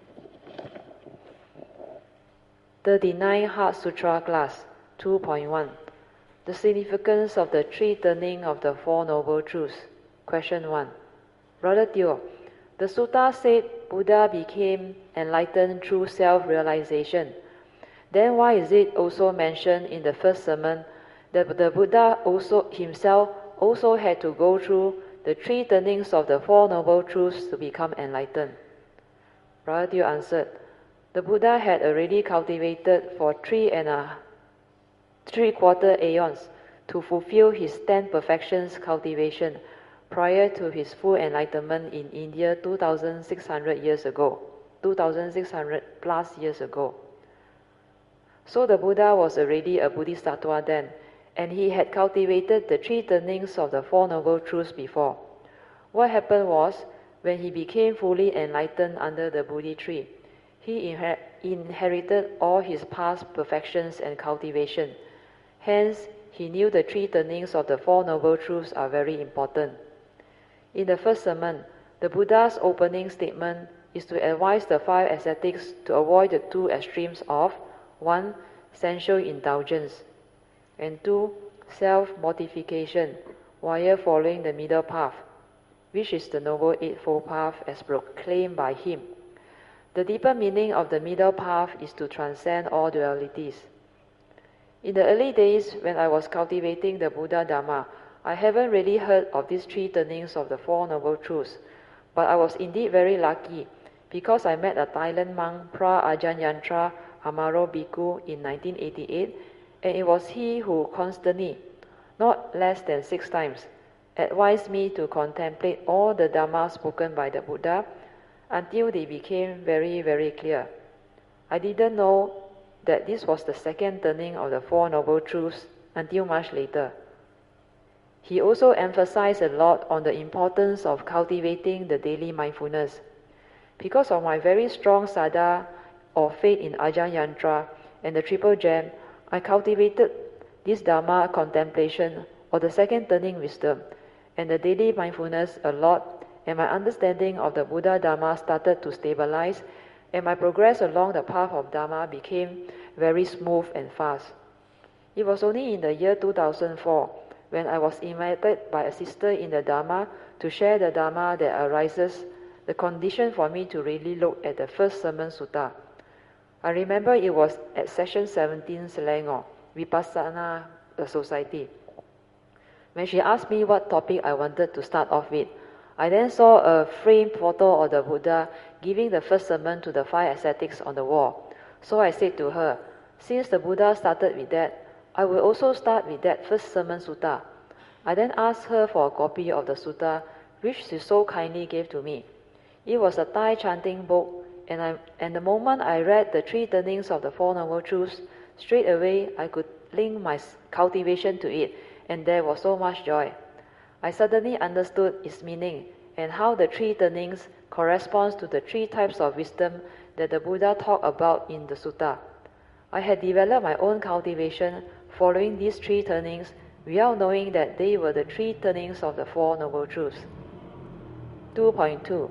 thirty-nine Heart Sutra class, two point one. The significance of the three turning of the Four Noble Truths. Question one. Brother Teo, the sutta said Buddha became enlightened through self-realization. Then why is it also mentioned in the first sermon that the Buddha also himself also had to go through the three turnings of the Four Noble Truths to become enlightened? Brother Teo answered, the Buddha had already cultivated for three and a three quarter aeons to fulfill his ten perfections cultivation prior to his full enlightenment in India two thousand six hundred years ago, two thousand six hundred plus years ago. So the Buddha was already a Bodhisattva then, and he had cultivated the three turnings of the Four Noble Truths before. What happened was, when he became fully enlightened under the Bodhi tree, he inher- inherited all his past perfections and cultivation. Hence, he knew the three turnings of the Four Noble Truths are very important. In the first sermon, the Buddha's opening statement is to advise the five ascetics to avoid the two extremes of one. Sensual indulgence, and two. Self-mortification, while following the middle path, which is the Noble Eightfold Path as proclaimed by him. The deeper meaning of the middle path is to transcend all dualities. In the early days, when I was cultivating the Buddha Dharma, I haven't really heard of these three turnings of the Four Noble Truths, but I was indeed very lucky because I met a Thailand monk, Pra Ajahn Yantra Amaro Bhikkhu, in nineteen eighty-eight, and it was he who constantly, not less than six times, advised me to contemplate all the Dharma spoken by the Buddha until they became very, very clear. I didn't know that this was the second turning of the Four Noble Truths until much later. He also emphasized a lot on the importance of cultivating the daily mindfulness. Because of my very strong saddha or faith in Ajahn Yantra and the Triple Gem, I cultivated this Dharma contemplation or the second turning wisdom and the daily mindfulness a lot, and my understanding of the Buddha Dharma started to stabilize, and my progress along the path of Dharma became very smooth and fast. It was only in the year two thousand four when I was invited by a sister in the Dharma to share the Dharma that arises, the condition for me to really look at the first sermon sutta. I remember it was at session seventeen Selangor, Vipassana Society. When she asked me what topic I wanted to start off with, I then saw a framed photo of the Buddha giving the first sermon to the five ascetics on the wall. So I said to her, since the Buddha started with that, I will also start with that first sermon sutta. I then asked her for a copy of the sutta, which she so kindly gave to me. It was a Thai chanting book, and, I, and the moment I read the three turnings of the Four Noble Truths, straight away I could link my cultivation to it, and there was so much joy. I suddenly understood its meaning and how the three turnings corresponds to the three types of wisdom that the Buddha talked about in the sutta. I had developed my own cultivation following these three turnings without knowing that they were the three turnings of the Four Noble Truths. two point two.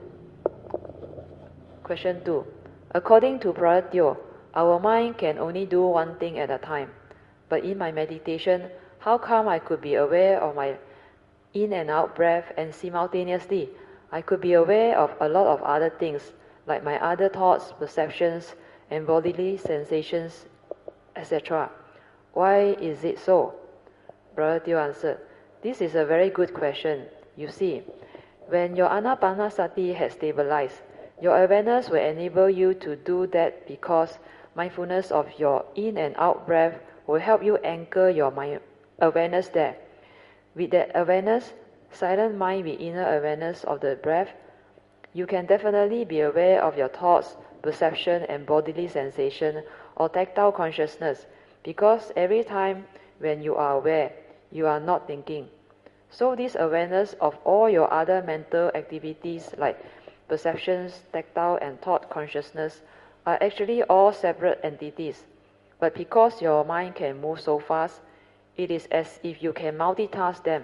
Question two. According to Brother Teo, our mind can only do one thing at a time. But in my meditation, how come I could be aware of my in and out breath, and simultaneously I could be aware of a lot of other things, like my other thoughts, perceptions, and bodily sensations, et cetera. Why is it so? Brother Teo answered, this is a very good question. You see, when your anapanasati has stabilized, your awareness will enable you to do that because mindfulness of your in and out breath will help you anchor your mind awareness there. With that awareness, silent mind with inner awareness of the breath, you can definitely be aware of your thoughts, perception, and bodily sensation or tactile consciousness, because every time when you are aware, you are not thinking. So this awareness of all your other mental activities like perceptions, tactile, and thought consciousness are actually all separate entities. But because your mind can move so fast, it is as if you can multitask them,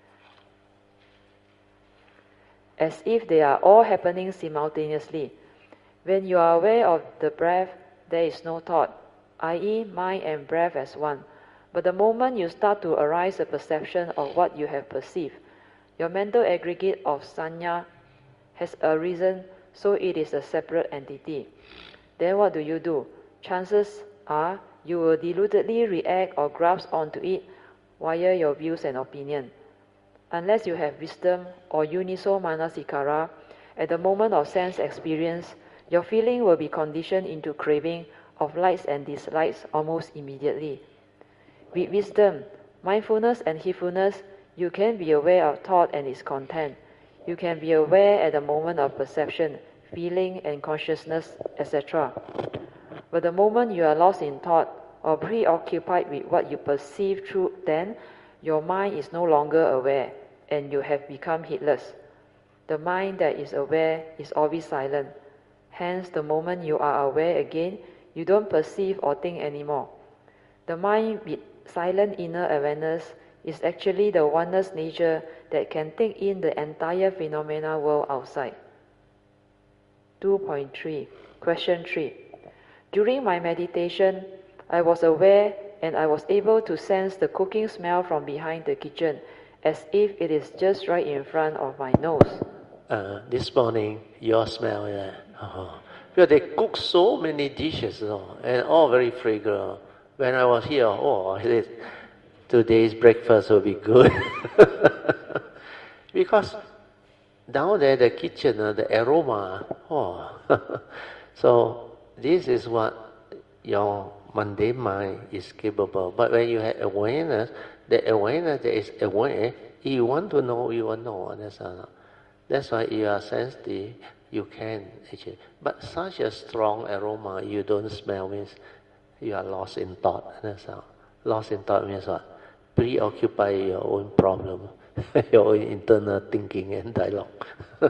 as if they are all happening simultaneously. When you are aware of the breath, there is no thought, that is mind and breath as one. But the moment you start to arise a perception of what you have perceived, your mental aggregate of sanya has arisen, so it is a separate entity. Then what do you do? Chances are you will deludedly react or grasp onto it via your views and opinion. Unless you have wisdom or uniso manasikara, at the moment of sense experience, your feeling will be conditioned into craving of likes and dislikes almost immediately. With wisdom, mindfulness and heedfulness, you can be aware of thought and its content. You can be aware at the moment of perception, feeling and consciousness, et cetera. But the moment you are lost in thought or preoccupied with what you perceive through, then your mind is no longer aware and you have become heedless. The mind that is aware is always silent. Hence, the moment you are aware again, you don't perceive or think anymore. The mind with silent inner awareness is actually the oneness nature that can take in the entire phenomena world outside. two point three. Question three. During my meditation, I was aware and I was able to sense the cooking smell from behind the kitchen, as if it is just right in front of my nose. Uh, this morning, your smell is that. Oh. Because they cook so many dishes, you know, and all very fragrant. When I was here, oh, I said, today's breakfast will be good. Because down there, the kitchen, uh, the aroma, oh. So this is what your mundane mind is capable. But when you have awareness, the awareness that is aware, if you want to know, you will know. That's, uh, that's why you are sensitive, you can actually. But such a strong aroma, you don't smell, means you are lost in thought. That's all. Lost in thought means what? Preoccupy your own problem, your own internal thinking and dialogue.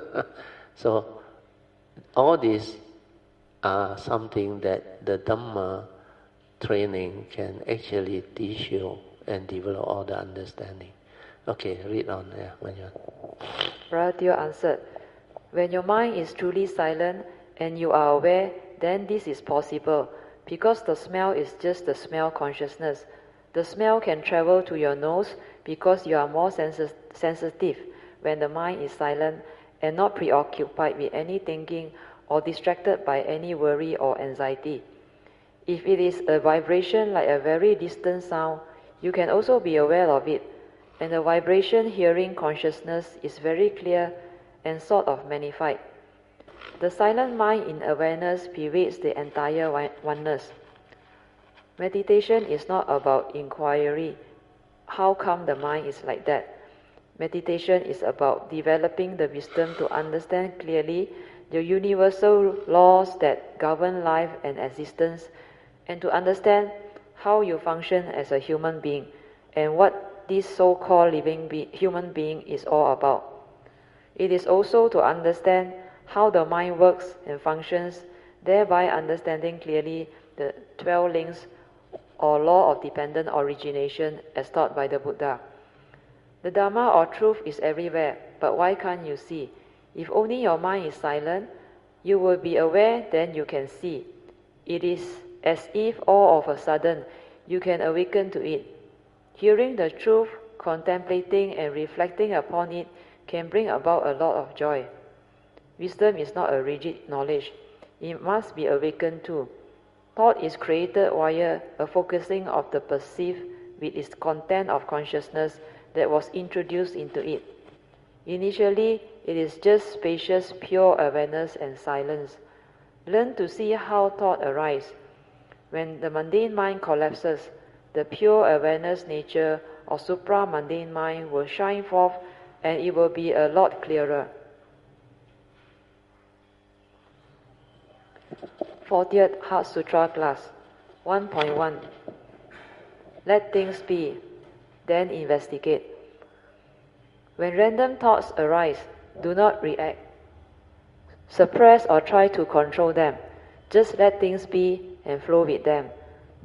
So all these are something that the Dhamma training can actually teach you and develop all the understanding. Okay, read on there. Yeah, Brother Teo answered, when your mind is truly silent and you are aware, then this is possible, because the smell is just the smell consciousness. The smell can travel to your nose because you are more sensi- sensitive when the mind is silent and not preoccupied with any thinking or distracted by any worry or anxiety. If it is a vibration like a very distant sound, you can also be aware of it, and the vibration hearing consciousness is very clear and sort of magnified. The silent mind in awareness pervades the entire oneness. Meditation is not about inquiry. How come the mind is like that? Meditation is about developing the wisdom to understand clearly the universal laws that govern life and existence, and to understand how you function as a human being and what this so-called living be- human being is all about. It is also to understand how the mind works and functions, thereby understanding clearly the twelve links or law of dependent origination as taught by the Buddha. The Dharma or truth is everywhere, but why can't you see? If only your mind is silent, you will be aware, then you can see. It is as if all of a sudden you can awaken to it. Hearing the truth, contemplating and reflecting upon it can bring about a lot of joy. Wisdom is not a rigid knowledge. It must be awakened too. Thought is created via a focusing of the perceived with its content of consciousness that was introduced into it. Initially, it is just spacious, pure awareness and silence. Learn to see how thought arises. When the mundane mind collapses, the pure awareness nature or supra-mundane mind will shine forth, and it will be a lot clearer. fortieth Heart Sutra class, one point one. Let things be, then investigate. When random thoughts arise, do not react. Suppress or try to control them. Just let things be and flow with them.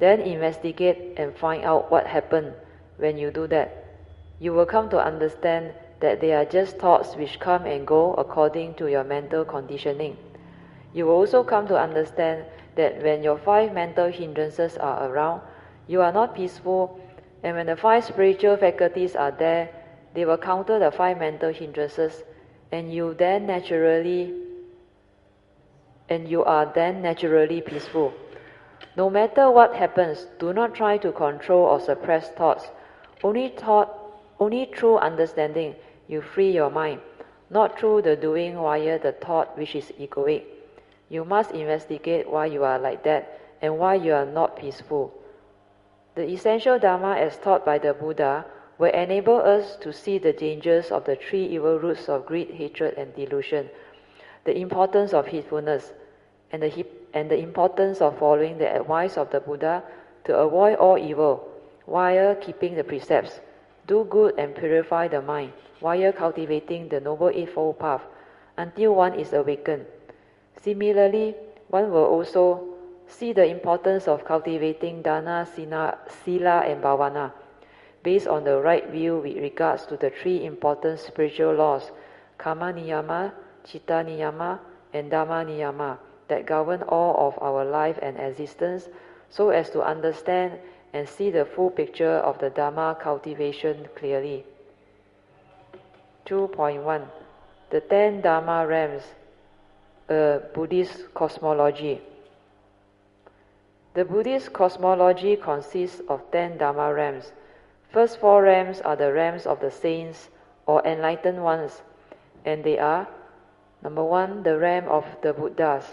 Then investigate and find out what happened when you do that. You will come to understand that they are just thoughts which come and go according to your mental conditioning. You will also come to understand that when your five mental hindrances are around, you are not peaceful, and when the five spiritual faculties are there, they will counter the five mental hindrances, and you then naturally and you are then naturally peaceful. No matter what happens, do not try to control or suppress thoughts. Only thought, only through understanding you free your mind, not through the doing via the thought which is egoic. You must investigate why you are like that and why you are not peaceful. The essential Dharma as taught by the Buddha will enable us to see the dangers of the three evil roots of greed, hatred, and delusion, the importance of heedfulness, and the, hip, and the importance of following the advice of the Buddha to avoid all evil while keeping the precepts, do good and purify the mind while cultivating the Noble Eightfold Path until one is awakened. Similarly, one will also see the importance of cultivating Dana, Sila, Sila and Bhavana based on the right view with regards to the three important spiritual laws, Karma Niyama, Chitta Niyama, and Dhamma Niyama, that govern all of our life and existence, so as to understand and see the full picture of the Dharma cultivation clearly. two point one. The Ten Dharma Realms, a Buddhist cosmology. The Buddhist cosmology consists of ten Dharma realms. First four realms are the realms of the saints or enlightened ones, and they are: number one, the realm of the Buddhas;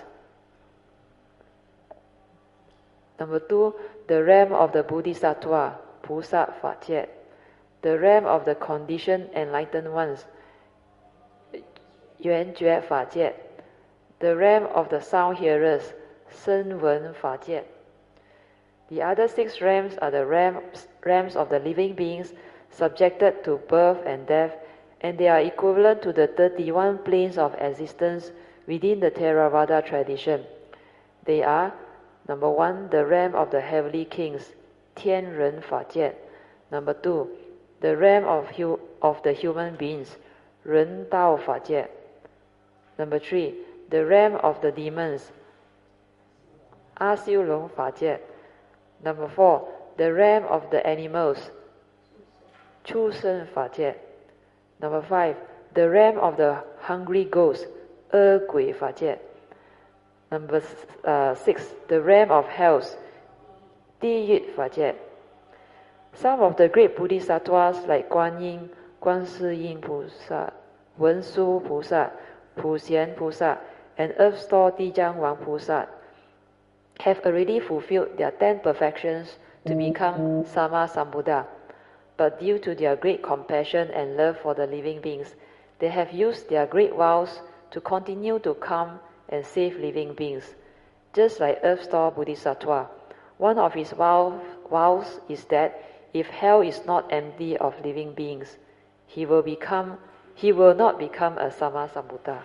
number two, the realm of the Bodhisattva, Pusat Fajiet; the realm of the conditioned enlightened ones, Yuan Jue Fajiet; the realm of the sound hearers, Sen Wen Fajiet. The other six realms are the realms, realms of the living beings subjected to birth and death, and they are equivalent to the thirty-one planes of existence within the Theravada tradition. They are: number one, the realm of the heavenly kings, Tian Ren Fajiet; number two, the realm of, hu- of the human beings, Ren Dao Fajiet; number three, the realm of the demons, A Xiu Long Fajiet; number four, the realm of the animals, Chu Shen Fajiet; number five, the realm of the hungry ghosts, Er Gui Fajiet; number uh, six, the realm of hells, Di Yut Fajiet. Some of the great bodhisattvas like Guan Yin, Guan Si Yin Pusa, Wen Su Pusa, Pu Xian Pusa, and Earth Store Dijang Wang Pusa have already fulfilled their ten perfections to become Sama Sambuddha. But due to their great compassion and love for the living beings, they have used their great vows to continue to come and save living beings. Just like Earth Store Bodhisattva, one of his vow, vows is that if hell is not empty of living beings, he will become he will not become a Sama Sambuddha.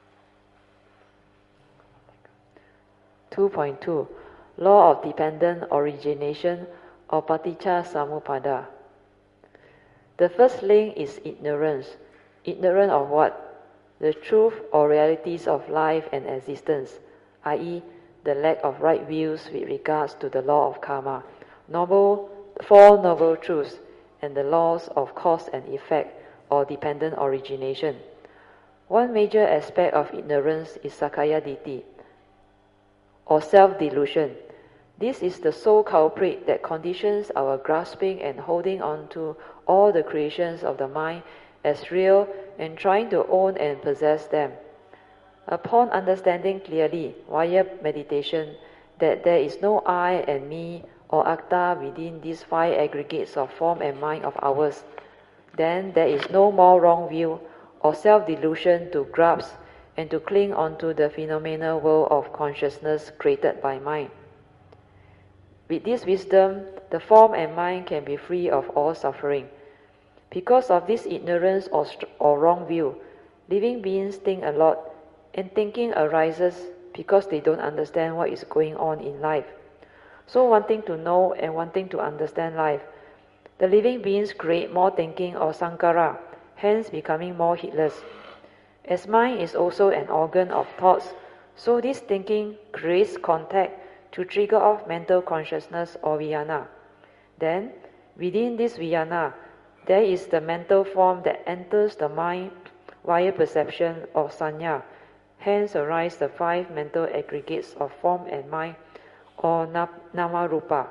two point two. Law of dependent origination or Paticca Samuppada. The first link is ignorance. Ignorant of what? The truth or realities of life and existence, that is, the lack of right views with regards to the law of karma, noble, four noble truths, and the laws of cause and effect or dependent origination. One major aspect of ignorance is Sakkaya Ditthi, or self-delusion. This is the sole culprit that conditions our grasping and holding on to all the creations of the mind as real and trying to own and possess them. Upon understanding clearly, via meditation, that there is no I and me or Atta within these five aggregates of form and mind of ours, then there is no more wrong view or self-delusion to grasp and to cling onto the phenomenal world of consciousness created by mind. With this wisdom, the form and mind can be free of all suffering. Because of this ignorance or, or wrong view, living beings think a lot, and thinking arises because they don't understand what is going on in life. So wanting to know and wanting to understand life. The living beings create more thinking or sankhara, hence becoming more heedless. As mind is also an organ of thoughts, so this thinking creates contact to trigger off mental consciousness or vijnana. Then, within this vijnana, there is the mental form that enters the mind via perception of sanya. Hence arise the five mental aggregates of form and mind, or nama rupa.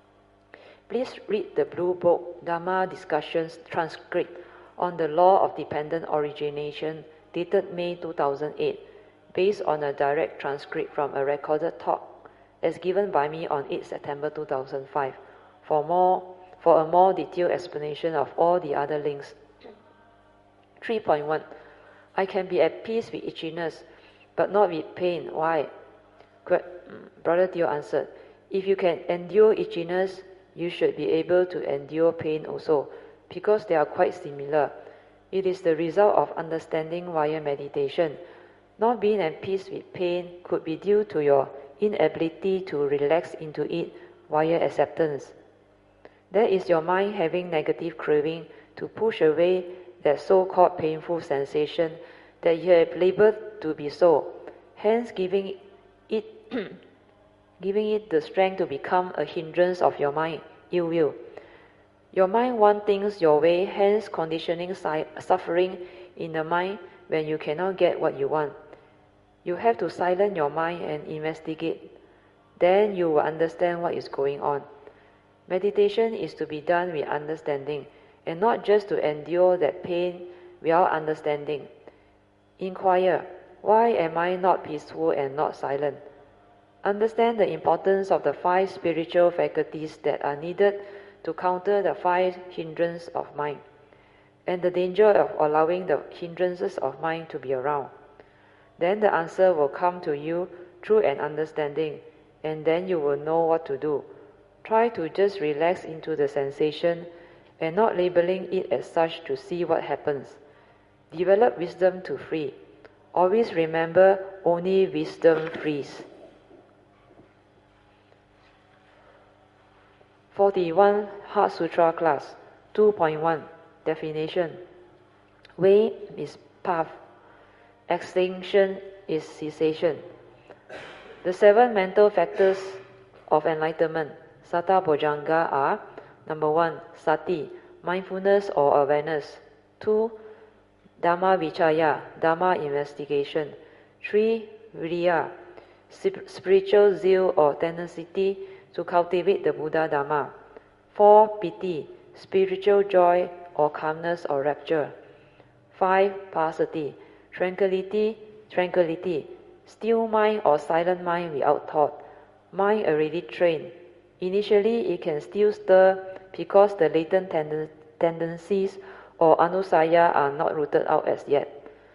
Please read the blue book Dharma Discussions transcript on the law of dependent origination dated May two thousand eight, based on a direct transcript from a recorded talk as given by me on the eighth of September two thousand five. For more, for a more detailed explanation of all the other links. three point one. I can be at peace with itchiness, but not with pain. Why? Brother Theo answered, if you can endure itchiness, you should be able to endure pain also, because they are quite similar. It is the result of understanding via meditation. Not being at peace with pain could be due to your inability to relax into it via acceptance. That is your mind having negative craving to push away that so-called painful sensation that you have labeled to be so, hence giving it giving it the strength to become a hindrance of your mind, ill will. Your mind wants things your way, hence conditioning suffering in the mind when you cannot get what you want. You have to silence your mind and investigate. Then you will understand what is going on. Meditation is to be done with understanding, and not just to endure that pain without understanding. Inquire, why am I not peaceful and not silent? Understand the importance of the five spiritual faculties that are needed to counter the five hindrances of mind, and the danger of allowing the hindrances of mind to be around. Then the answer will come to you through an understanding, and then you will know what to do. Try to just relax into the sensation and not labeling it as such to see what happens. Develop wisdom to free. Always remember, only wisdom frees. forty-one Heart Sutra class, two point one, definition. Way is path. Extinction is cessation. The seven mental factors of enlightenment, Sata Bojjhanga, are: number one, Sati, mindfulness or awareness. Two, Dhamma Vichaya, Dhamma investigation. Three, Viriya, spiritual zeal or tenacity to cultivate the Buddha Dhamma. Four, Piti, spiritual joy or calmness or rapture. Five, Passaddhi, tranquility, tranquility, still mind or silent mind without thought, mind already trained. Initially it can still stir because the latent tenden- tendencies or anusaya are not rooted out as yet.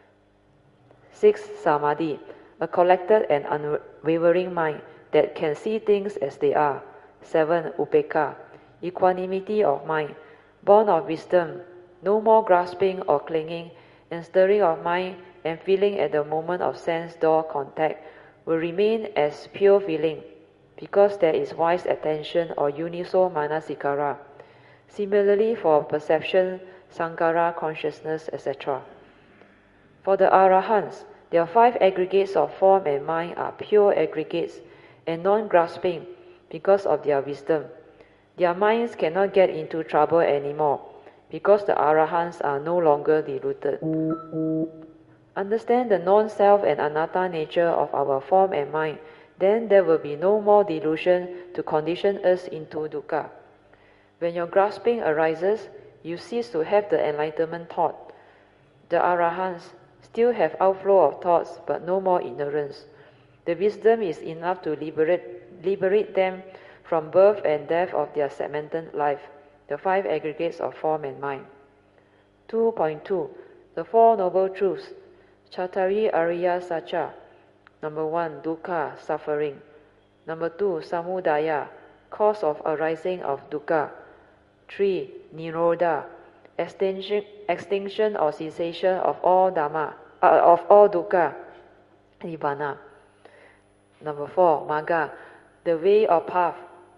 Six, Samadhi, a collected and unwavering mind that can see things as they are. Seven, Upekkha, equanimity of mind, born of wisdom, no more grasping or clinging, and stirring of mind and feeling at the moment of sense door contact will remain as pure feeling, because there is wise attention or uniso manasikara. Similarly for perception, sankhara, consciousness, et cetera. For the arahants, their five aggregates of form and mind are pure aggregates and non-grasping because of their wisdom. Their minds cannot get into trouble anymore because the arahants are no longer deluded. Understand the non-self and anatta nature of our form and mind, then there will be no more delusion to condition us into dukkha. When your grasping arises, you cease to have the enlightenment thought. The arahants still have outflow of thoughts, but no more ignorance. The wisdom is enough to liberate, liberate them from birth and death of their segmented life, the five aggregates of form and mind. two point two. The Four Noble Truths. Chattari Ariya Sacha. Number one, dukkha, suffering. Number two, samudaya, cause of arising of dukkha. Three, nirodha, extinction, extinction or cessation of all dhamma, uh, of all dukkha, nibbana. Number four, magga, the way or path,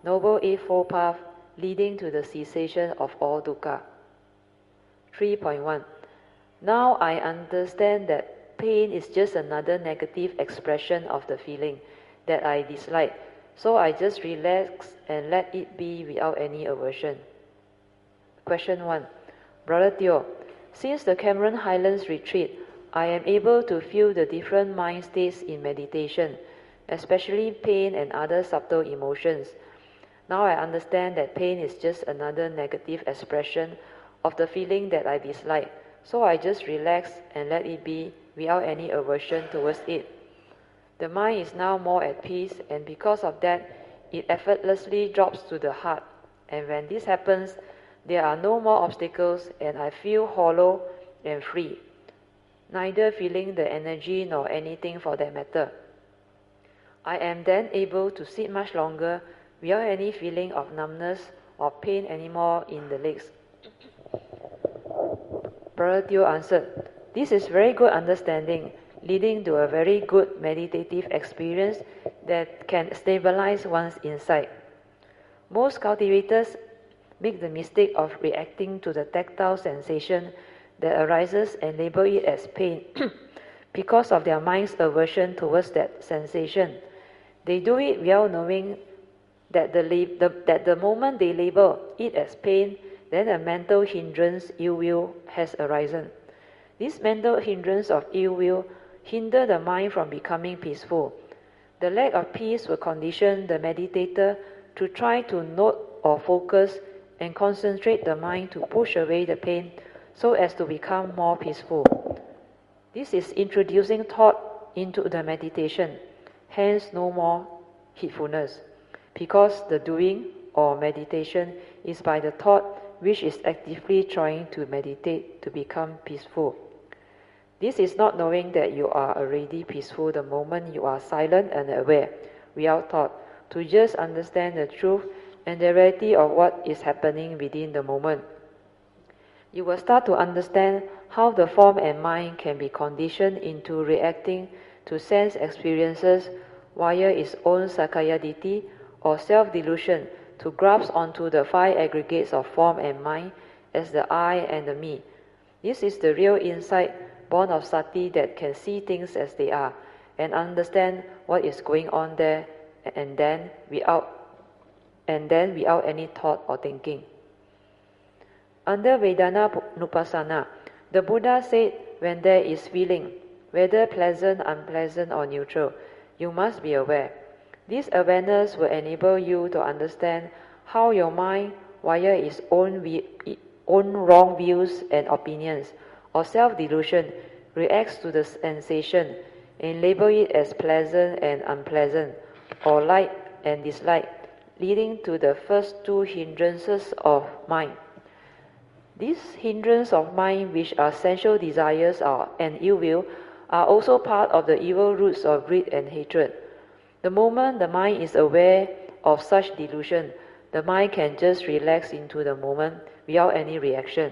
Noble Eightfold Path leading to the cessation of all dukkha. three point one. Now I understand that pain is just another negative expression of the feeling that I dislike, so I just relax and let it be without any aversion. Question one. Brother Teo, since the Cameron Highlands retreat, I am able to feel the different mind states in meditation, especially pain and other subtle emotions. Now I understand that pain is just another negative expression of the feeling that I dislike, so I just relax and let it be without any aversion towards it. The mind is now more at peace, and because of that, it effortlessly drops to the heart. And when this happens, there are no more obstacles, and I feel hollow and free, neither feeling the energy nor anything for that matter. I am then able to sit much longer without any feeling of numbness or pain anymore in the legs. Brother Teo answered, this is very good understanding, leading to a very good meditative experience that can stabilize one's insight. Most cultivators make the mistake of reacting to the tactile sensation that arises and label it as pain because of their mind's aversion towards that sensation. They do it without knowing that the, lab- the, that the moment they label it as pain, then a mental hindrance, ill will, has arisen. This mental hindrance of ill will hinder the mind from becoming peaceful. The lack of peace will condition the meditator to try to note or focus and concentrate the mind to push away the pain so as to become more peaceful. This is introducing thought into the meditation, hence no more heedfulness, because the doing or meditation is by the thought which is actively trying to meditate to become peaceful. This is not knowing that you are already peaceful the moment you are silent and aware, without thought, to just understand the truth and the reality of what is happening within the moment. You will start to understand how the form and mind can be conditioned into reacting to sense experiences via its own sakkaya ditthi or self-delusion to grasp onto the five aggregates of form and mind as the I and the me. This is the real insight born of sati that can see things as they are and understand what is going on there, and then without and then without any thought or thinking. Under Vedana Nupassana, the Buddha said when there is feeling, whether pleasant, unpleasant or neutral, you must be aware. This awareness will enable you to understand how your mind, via its own, vi- own wrong views and opinions, or self-delusion, reacts to the sensation and label it as pleasant and unpleasant, or like and dislike, leading to the first two hindrances of mind. These hindrances of mind, which are sensual desires or, and ill will, are also part of the evil roots of greed and hatred. The moment the mind is aware of such delusion, the mind can just relax into the moment without any reaction.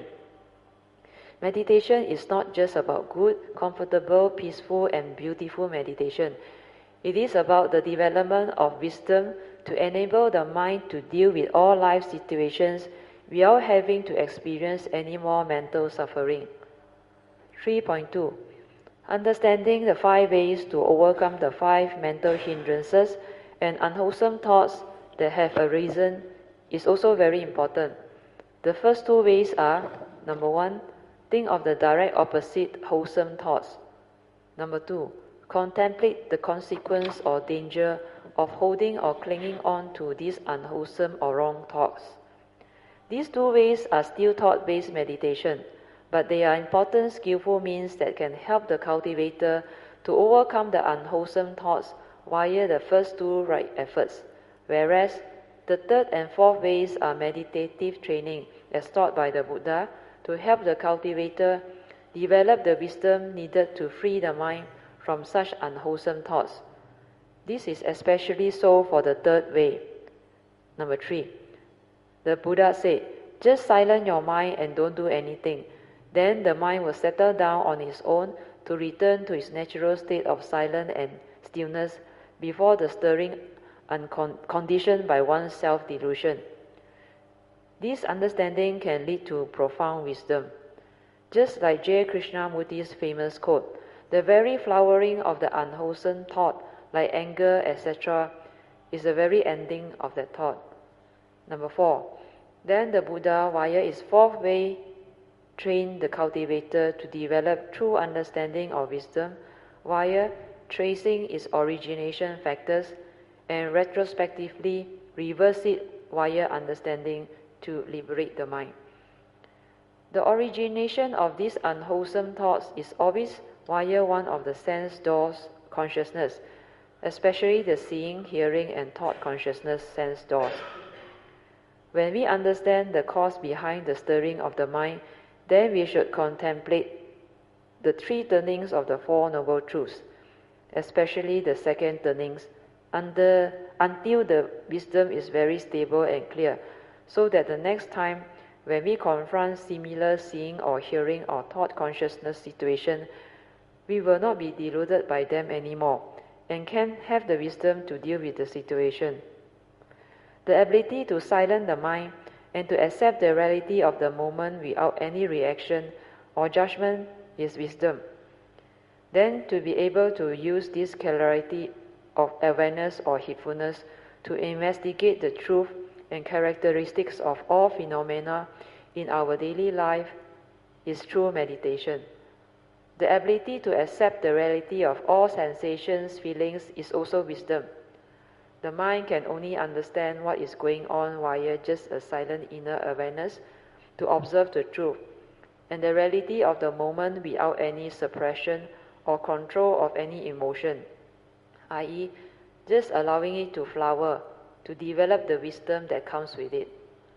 Meditation is not just about good, comfortable, peaceful, and beautiful meditation. It is about the development of wisdom to enable the mind to deal with all life situations without having to experience any more mental suffering. three point two. Understanding the five ways to overcome the five mental hindrances and unwholesome thoughts that have arisen is also very important. The first two ways are, number one, think of the direct opposite wholesome thoughts. Number two, contemplate the consequence or danger of holding or clinging on to these unwholesome or wrong thoughts. These two ways are still thought-based meditation, but they are important skillful means that can help the cultivator to overcome the unwholesome thoughts via the first two right efforts, whereas the third and fourth ways are meditative training as taught by the Buddha to help the cultivator develop the wisdom needed to free the mind from such unwholesome thoughts. This is especially so for the third way. Number three, the Buddha said, just silence your mind and don't do anything. Then the mind will settle down on its own to return to its natural state of silence and stillness before the stirring unconditioned by one's self-delusion. This understanding can lead to profound wisdom. Just like J. Krishnamurti's famous quote, the very flowering of the unwholesome thought, like anger, et cetera, is the very ending of that thought. Number four, then the Buddha, via his fourth way, trained the cultivator to develop true understanding of wisdom via tracing its origination factors and retrospectively reverse it via understanding to liberate the mind. The origination of these unwholesome thoughts is always via one of the sense doors consciousness, especially the seeing, hearing, and thought consciousness sense doors. When we understand the cause behind the stirring of the mind, then we should contemplate the three turnings of the Four Noble Truths, especially the second turnings, under, until the wisdom is very stable and clear, so that the next time when we confront similar seeing or hearing or thought consciousness situation, we will not be deluded by them anymore and can have the wisdom to deal with the situation. The ability to silence the mind and to accept the reality of the moment without any reaction or judgment is wisdom. Then to be able to use this clarity of awareness or heedfulness to investigate the truth and characteristics of all phenomena in our daily life is true meditation. The ability to accept the reality of all sensations, feelings is also wisdom. The mind can only understand what is going on via just a silent inner awareness to observe the truth and the reality of the moment without any suppression or control of any emotion, that is, just allowing it to flower, to develop the wisdom that comes with it.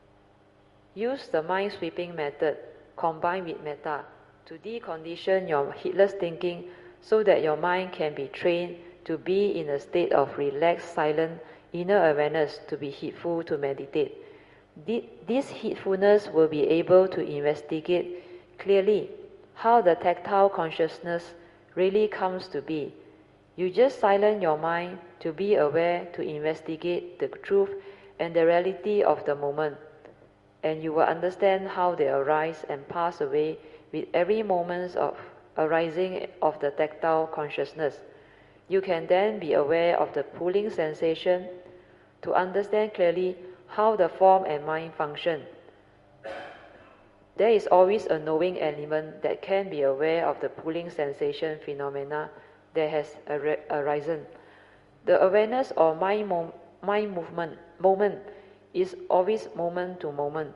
Use the mind-sweeping method combined with metta to decondition your heedless thinking so that your mind can be trained to be in a state of relaxed, silent, inner awareness, to be heedful, to meditate. This heedfulness will be able to investigate clearly how the tactile consciousness really comes to be. You just silence your mind to be aware, to investigate the truth and the reality of the moment, and you will understand how they arise and pass away with every moment of arising of the tactile consciousness. You can then be aware of the pulling sensation to understand clearly how the form and mind function. There is always a knowing element that can be aware of the pulling sensation phenomena that has ar- arisen. The awareness of mind, mom- mind movement moment is always moment to moment.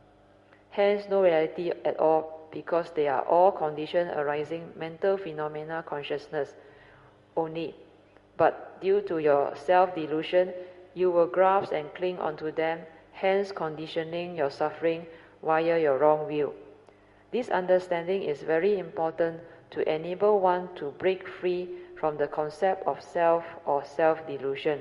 Hence no reality at all, because they are all conditioned arising mental phenomena consciousness only. But due to your self-delusion, you will grasp and cling onto them, hence conditioning your suffering via your wrong view. This understanding is very important to enable one to break free from the concept of self or self-delusion.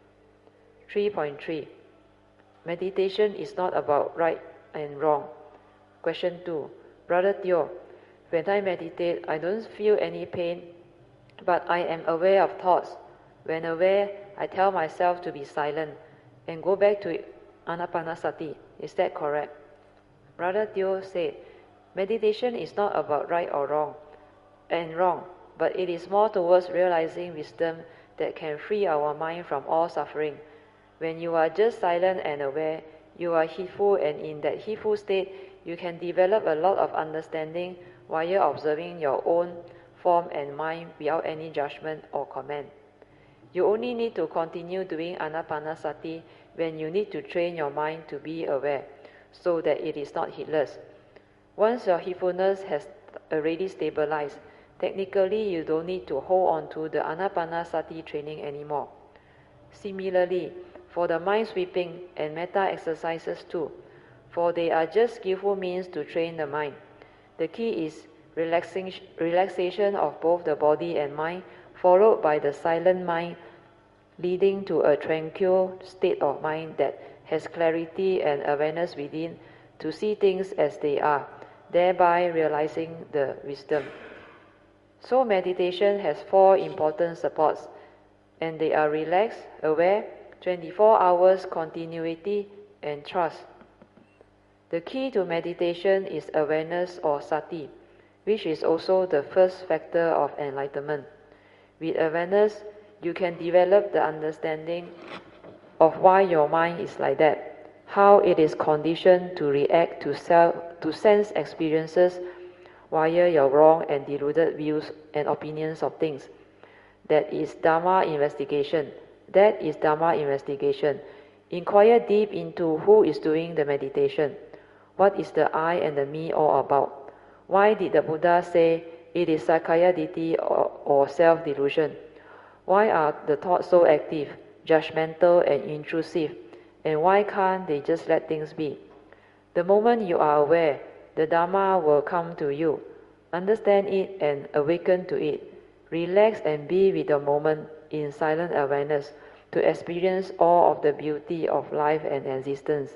three point three. Meditation is not about right and wrong. Question two. Brother Teo, when I meditate, I don't feel any pain, but I am aware of thoughts. When aware, I tell myself to be silent and go back to Anapanasati. Is that correct? Brother Teo said, meditation is not about right or wrong and wrong, but it is more towards realizing wisdom that can free our mind from all suffering. When you are just silent and aware, you are heedful, and in that heedful state, you can develop a lot of understanding via observing your own form and mind without any judgment or comment. You only need to continue doing Anapanasati when you need to train your mind to be aware, so that it is not heedless. Once your heedfulness has already stabilized, technically you don't need to hold on to the Anapanasati training anymore. Similarly, for the mind sweeping and metta exercises too, for they are just skillful means to train the mind. The key is relaxing, relaxation of both the body and mind, followed by the silent mind, leading to a tranquil state of mind that has clarity and awareness within to see things as they are, thereby realizing the wisdom. So meditation has four important supports, and they are relaxed, aware, twenty-four hours continuity, and trust. The key to meditation is awareness or sati, which is also the first factor of enlightenment. With awareness, you can develop the understanding of why your mind is like that, how it is conditioned to react to self, to sense experiences via your wrong and deluded views and opinions of things. That is Dharma investigation. That is Dharma investigation. Inquire deep into who is doing the meditation. What is the I and the me all about? Why did the Buddha say it is Sakkaya Ditthi or, or self-delusion? Why are the thoughts so active, judgmental and intrusive? And why can't they just let things be? The moment you are aware, the Dharma will come to you. Understand it and awaken to it. Relax and be with the moment in silent awareness to experience all of the beauty of life and existence.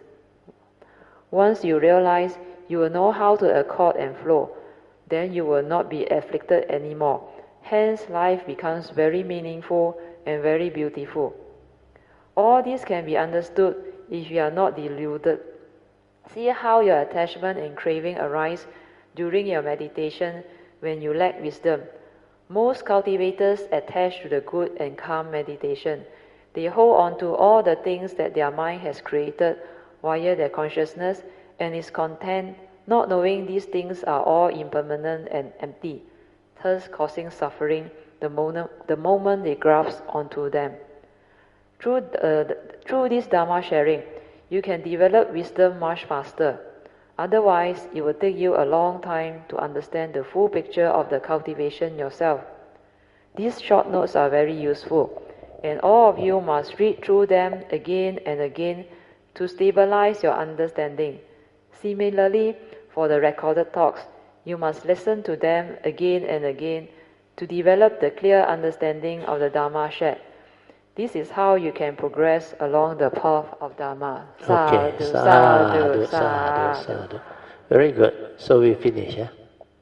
Once you realize, you will know how to accord and flow. Then you will not be afflicted anymore. Hence, life becomes very meaningful and very beautiful. All this can be understood if you are not deluded. See how your attachment and craving arise during your meditation when you lack wisdom. Most cultivators attach to the good and calm meditation. They hold on to all the things that their mind has created via their consciousness and is content, not knowing these things are all impermanent and empty, thus causing suffering the moment, the moment they grasp onto them. Through, uh, through this Dharma sharing, you can develop wisdom much faster. Otherwise, it will take you a long time to understand the full picture of the cultivation yourself. These short notes are very useful, and all of you must read through them again and again to stabilize your understanding. Similarly, for the recorded talks, you must listen to them again and again to develop the clear understanding of the Dharma shared. This is how you can progress along the path of Dharma. Okay, Sadhu, sadhu, sadhu, sadhu, sadhu. Very good. So we finish, yeah?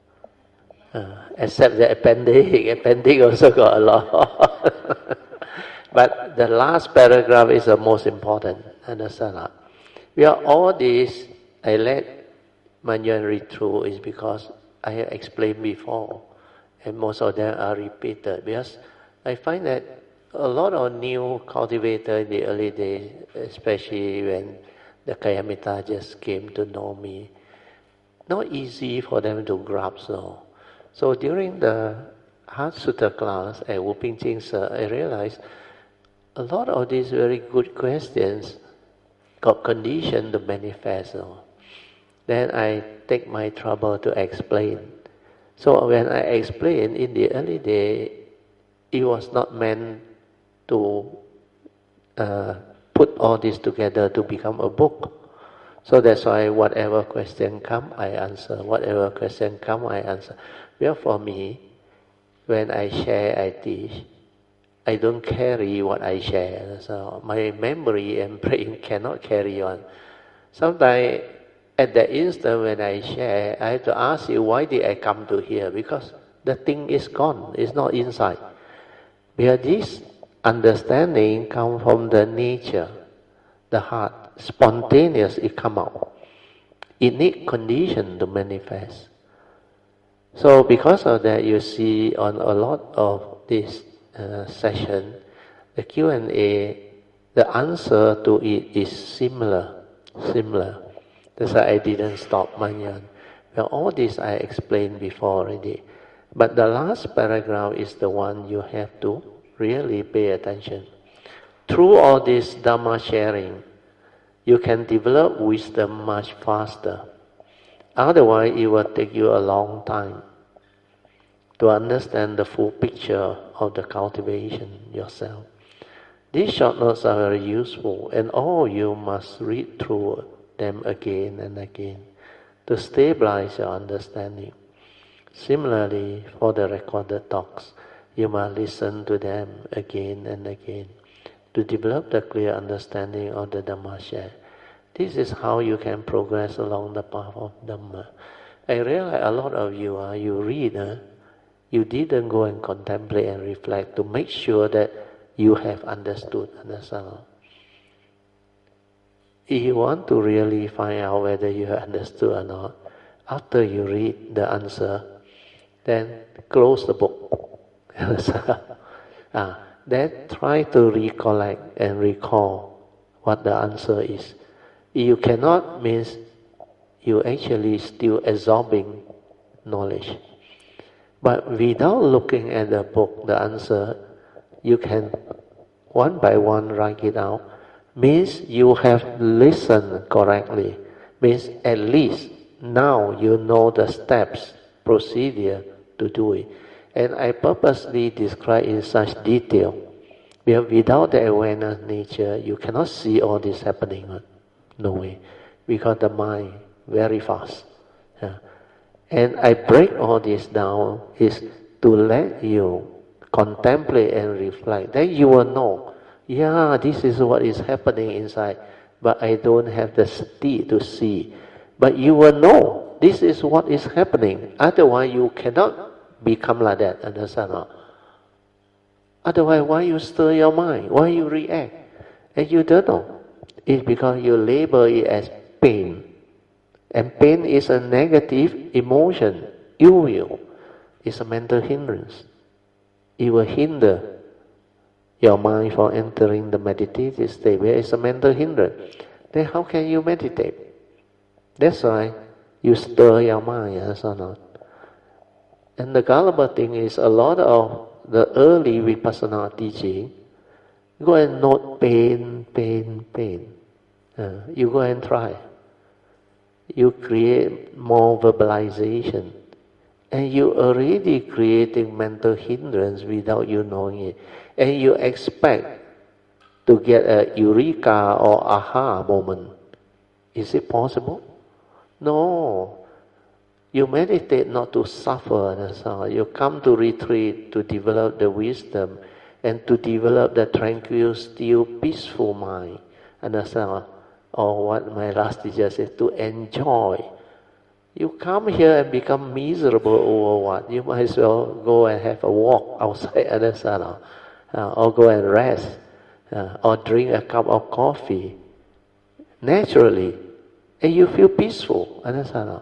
Uh, except the appendix. Appendix also got a lot. But the last paragraph is the most important. Understand? We are all these, I let Manyan read through is because I have explained before. And most of them are repeated. Because I find that a lot of new cultivators in the early days, especially when the Kayamita just came to know me, not easy for them to grasp. So, so during the Heart Sutta class at Wu Ping Ching Sir, I realized a lot of these very good questions got conditioned to manifest. So. Then I take my trouble to explain. So when I explain in the early day, it was not meant to uh, put all this together to become a book. So that's why whatever question come, I answer. Whatever question come, I answer. Well, for me, when I share, I teach, I don't carry what I share. So my memory and brain cannot carry on. Sometimes at the instant when I share, I have to ask you, why did I come to here? Because the thing is gone. It's not inside. Because this understanding comes from the nature, the heart. Spontaneous, it come out. It needs condition to manifest. So because of that, you see on a lot of this uh, session, the Q and A, the answer to it is similar, similar. That's why I didn't stop Manyan. Well, all this I explained before already. But the last paragraph is the one you have to really pay attention. Through all this Dhamma sharing, you can develop wisdom much faster. Otherwise, it will take you a long time to understand the full picture of the cultivation yourself. These short notes are very useful, and all you must read through them again and again to stabilize your understanding. Similarly, for the recorded talks, you must listen to them again and again to develop the clear understanding of the Dhamma share. This is how you can progress along the path of Dhamma. I realize a lot of you, uh, you read, uh, you didn't go and contemplate and reflect to make sure that you have understood. Understand? if you want to really find out whether you have understood or not, after you read the answer, then close the book. ah, then try to recollect and recall what the answer is. If you cannot, means you actually still absorbing knowledge. But without looking at the book, the answer, you can one by one write it out. Means you have listened correctly. Means at least now you know the steps, procedure to do it. And I purposely describe in such detail. Because without the awareness nature, you cannot see all this happening. No way. Because the mind very fast. Yeah. And I break all this down is to let you contemplate and reflect. Then you will know, yeah, this is what is happening inside, but I don't have the sati to see. But you will know, this is what is happening. Otherwise, you cannot become like that. Understand? Not? Otherwise, why you stir your mind? Why you react? And you don't know. It's because you label it as pain. And pain is a negative emotion, ill will. It's a mental hindrance. It will hinder your mind from entering the meditative state where it's a mental hindrance. Then how can you meditate? That's why you stir your mind, yes or not? And the gullible thing is a lot of the early Vipassana teaching, go and note pain, pain, pain. Uh, you go and try. You create more verbalization. And you already creating mental hindrance without you knowing it. And you expect to get a eureka or aha moment. Is it possible? No. You meditate not to suffer, that's all. You come to retreat to develop the wisdom and to develop the tranquil, still, peaceful mind. Understand? Or what my last teacher said, to enjoy. You come here and become miserable over what? You might as well go and have a walk outside, understand? Uh, or go and rest. Uh, or drink a cup of coffee. Naturally. And you feel peaceful, understand?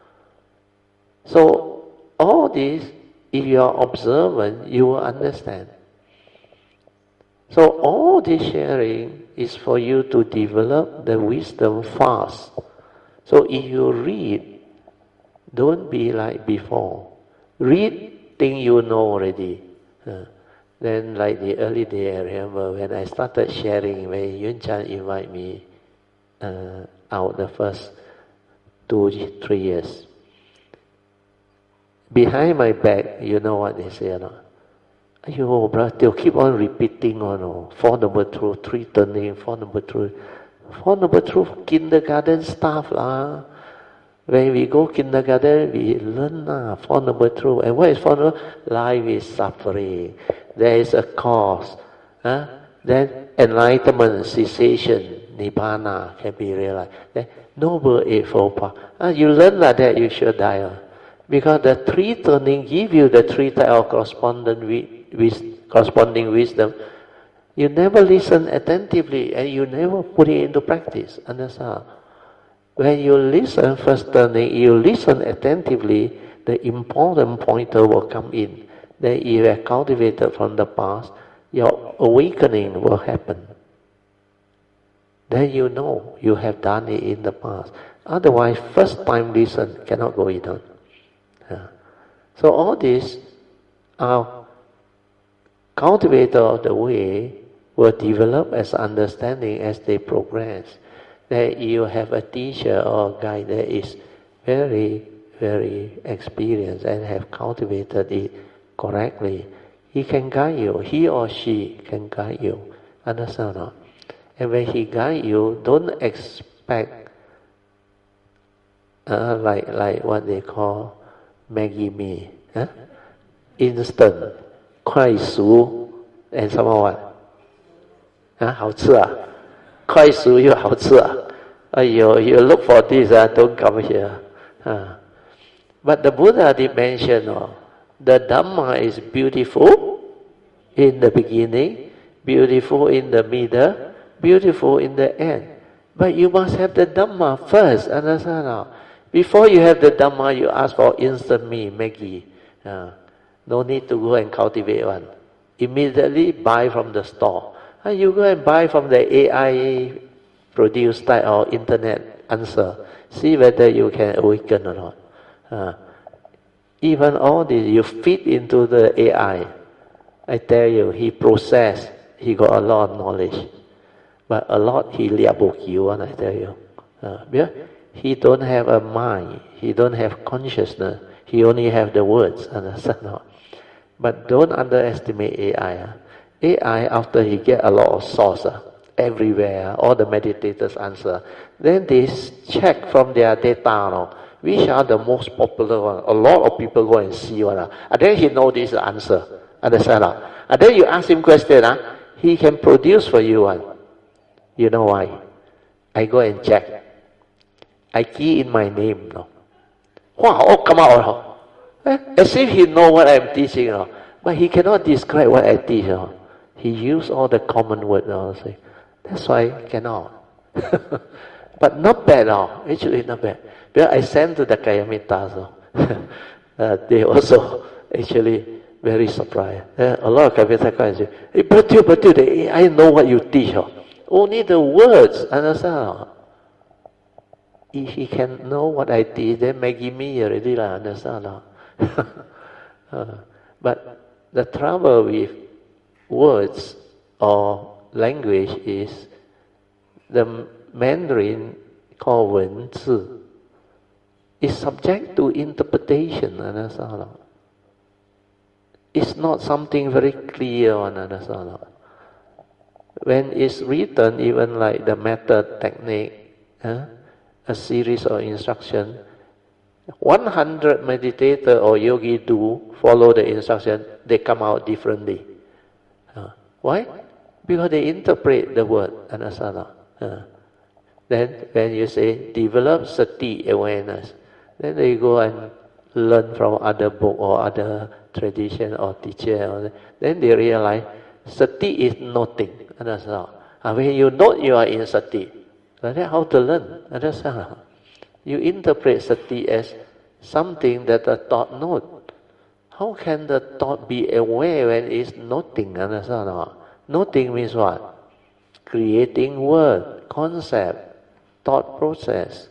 So, all this, if you are observant, you will understand. So, all this sharing is for you to develop the wisdom fast. So, if you read, don't be like before. Read things you know already. Uh, then, like the early day, I remember when I started sharing, when Yun Chan invited me uh, out the first two, three years. Behind my back, you know what they say or not? Ayo, brother, they'll keep on repeating on, oh, Four Noble Truth, three turning, Four Noble Truth. Four Noble Truth, kindergarten stuff lah. When we go kindergarten, we learn lah, Four Noble Truth. And what is Four Noble? Life is suffering. There is a cause. Huh? Then enlightenment, cessation, nibbana can be realized. Then Noble Eightfold Path. Ah, you learn like that, you should die. Uh. Because the three turning give you the three type of corresponding, wis corresponding wisdom. You never listen attentively and you never put it into practice. Understand? When you listen first turning, you listen attentively, the important pointer will come in. Then you have cultivated from the past, your awakening will happen. Then you know you have done it in the past. Otherwise, first time listen cannot go it on. Yeah. So all these are cultivator of the way will develop as understanding as they progress. That you have a teacher or a guide that is very, very experienced and have cultivated it correctly. He can guide you. He or she can guide you. Understand or not? And when he guides you, don't expect uh, like like what they call Maggie Mee, huh? Instant, 快熟 and some more what? 啊，好吃啊，快熟又好吃啊。哎呦 you look for this, uh, don't come here. Uh. But the Buddha did mention, oh, the Dhamma is beautiful in the beginning, beautiful in the middle, beautiful in the end. But you must have the Dhamma first, understand now? Before you have the Dhamma, you ask for instant me, Maggi. Uh, no need to go and cultivate one. Immediately buy from the store. And you go and buy from the A I produced type or internet answer. See whether you can awaken or not. Uh, even all this, you feed into the A I. I tell you, he processed, he got a lot of knowledge. But a lot he liabok you, and I tell you. Uh, yeah? He don't have a mind, he don't have consciousness, he only have the words, understand not? But don't underestimate A I. Uh. A I, after he get a lot of source, uh, everywhere, all the meditators answer, then they check from their data, no, which are the most popular one. A lot of people go and see one. Uh, and then he know this answer, understand not? And then you ask him question, uh, he can produce for you one. You know why? I go and check. I key in my name, no. Wow, oh, come out, no. Eh? As if he know what I'm teaching, no. But he cannot describe what I teach, no. He use all the common words, no. That's why cannot. But not bad, no. Actually, not bad. Because I sent to the Kayamitas, no. uh, they also actually very surprised. Uh, a lot of Kayamitas come and say, hey, but you, but you, I know what you teach, no. Only the words, understand, no? If he can know what I teach, then Maggie me already, lah, understand? No? uh, but the trouble with words or language is the Mandarin called Wen Zi is subject to interpretation, understand? No? It's not something very clear, understand? No? When it's written, even like the method, technique, huh? A series of instruction, one hundred meditator or yogi do follow the instruction, they come out differently. Uh, why? Because they interpret the word, understand? Uh, then when you say develop sati awareness, then they go and learn from other book or other tradition or teacher. Or, then they realize sati is nothing, understand? And when you know you are in sati, like that, how to learn? Understand? You interpret sati as something that the thought knows. How can the thought be aware when it's nothing? Understand? Nothing means what? Creating word, concept, thought process.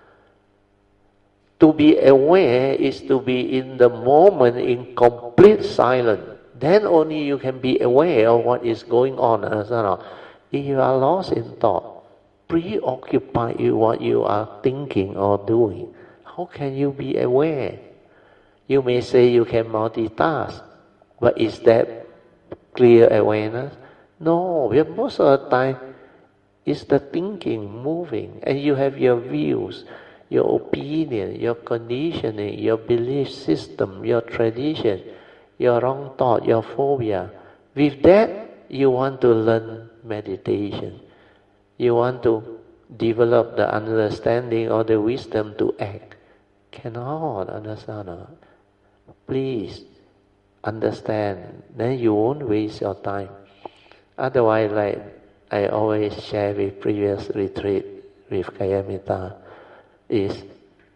To be aware is to be in the moment in complete silence. Then only you can be aware of what is going on. Understand? If you are lost in thought, preoccupy you what you are thinking or doing, how can you be aware? You may say you can multitask, but is that clear awareness? No, because most of the time it's the thinking moving, and you have your views, your opinion, your conditioning, your belief system, your tradition, your wrong thought, your phobia. With that, you want to learn meditation. You want to develop the understanding or the wisdom to act. Cannot, understand? Please understand. Then you won't waste your time. Otherwise, like I always share with previous retreat with Kayamita, is,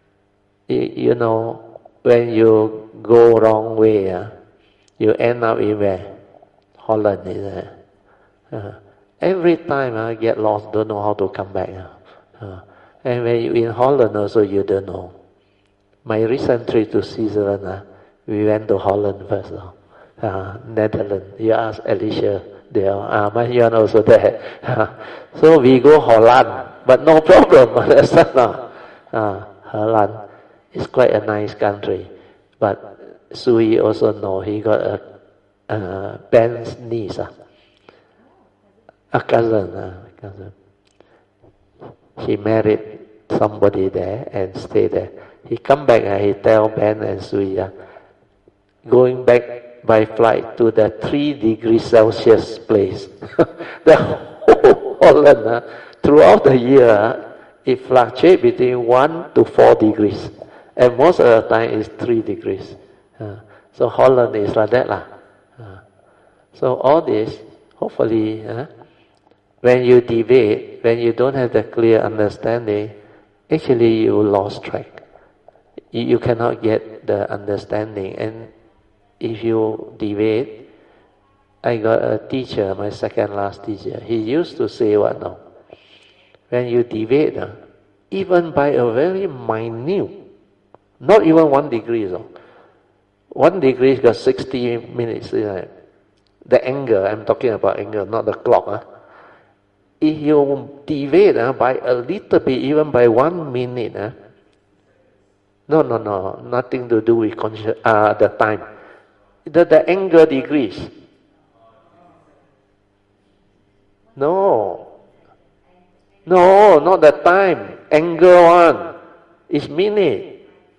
you know, when you go wrong way, uh, you end up in where? Holland, is it? Uh, Every time I uh, get lost, don't know how to come back. Uh. Uh, and when you in Holland also, you don't know. My recent trip to Switzerland, uh, we went to Holland first. Uh, uh, Netherlands. You ask Alicia there. Uh, my Yuan also there. Uh, so we go Holland, but no problem. Understand? Uh, uh, Holland is quite a nice country. But Sui also know he got a, a Ben's niece. Uh. A cousin, uh, cousin. He married somebody there and stayed there. He come back and he tell Ben and Suya, going back by flight to the three degrees Celsius place. The whole Holland, uh, throughout the year, uh, it fluctuates between one to four degrees. And most of the time it's three degrees. Uh, so Holland is like that. Uh. So all this, hopefully, uh, when you deviate, when you don't have the clear understanding, actually you lost track. You, you cannot get the understanding. And if you deviate, I got a teacher, my second last teacher, he used to say what now? When you deviate, uh, even by a very minute, not even one degree, so one degree got sixty minutes. Uh, the angle, I'm talking about angle, not the clock. Uh. If you deviate uh, by a little bit, even by one minute, uh, no, no, no, nothing to do with conscious, uh, the time. The, the angle decrease. No. No, not the time. Angle one is minute.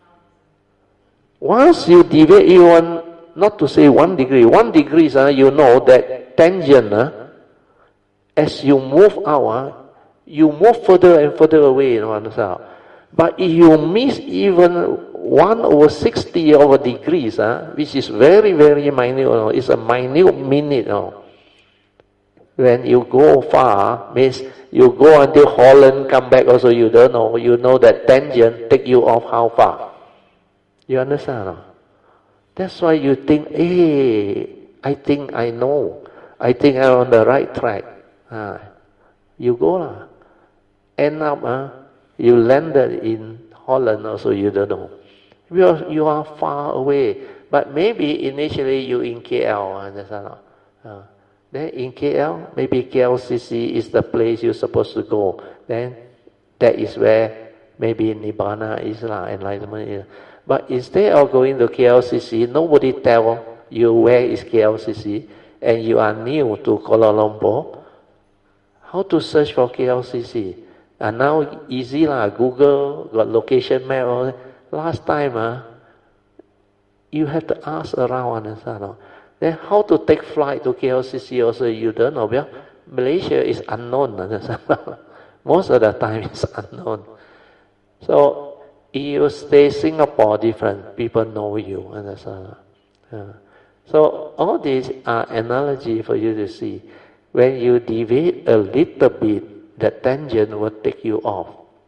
Once you deviate even, not to say one degree, one degree, uh, you know that tangent, uh, as you move out, uh, you move further and further away, you know, understand? But if you miss even one over sixty over degrees, uh, which is very, very minute, you know, it's a minute minute, you know. When you go far, means you go until Holland, come back also, you don't know. You know that tangent take you off how far. You understand? No? That's why you think, hey, I think I know. I think I'm on the right track. Ah, you go lah. End up, uh, you landed in Holland also, you don't know. You are, you are far away. But maybe initially you in K L, understand? No? Uh, Then in K L, maybe K L C C is the place you're supposed to go. Then that is where maybe Nibbana is, enlightenment is. But instead of going to K L C C, nobody tell you where is K L C C, and you are new to Kuala Lumpur. How to search for K L C C? And now easy lah, Google got location map. All. Last time, uh, you have to ask around, understand? No? Then how to take flight to K L C C also you don't know. Well, Malaysia is unknown. Most of the time it's unknown. So you stay Singapore different, people know you. Understand? Uh, so all these are analogy for you to see. When you deviate a little bit, the tangent will take you off.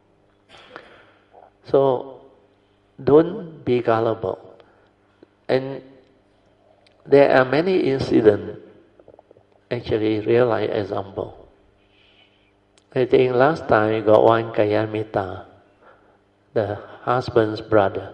So don't be gullible. And there are many incidents, actually real life example. I think last time you got one Kayamita, the husband's brother.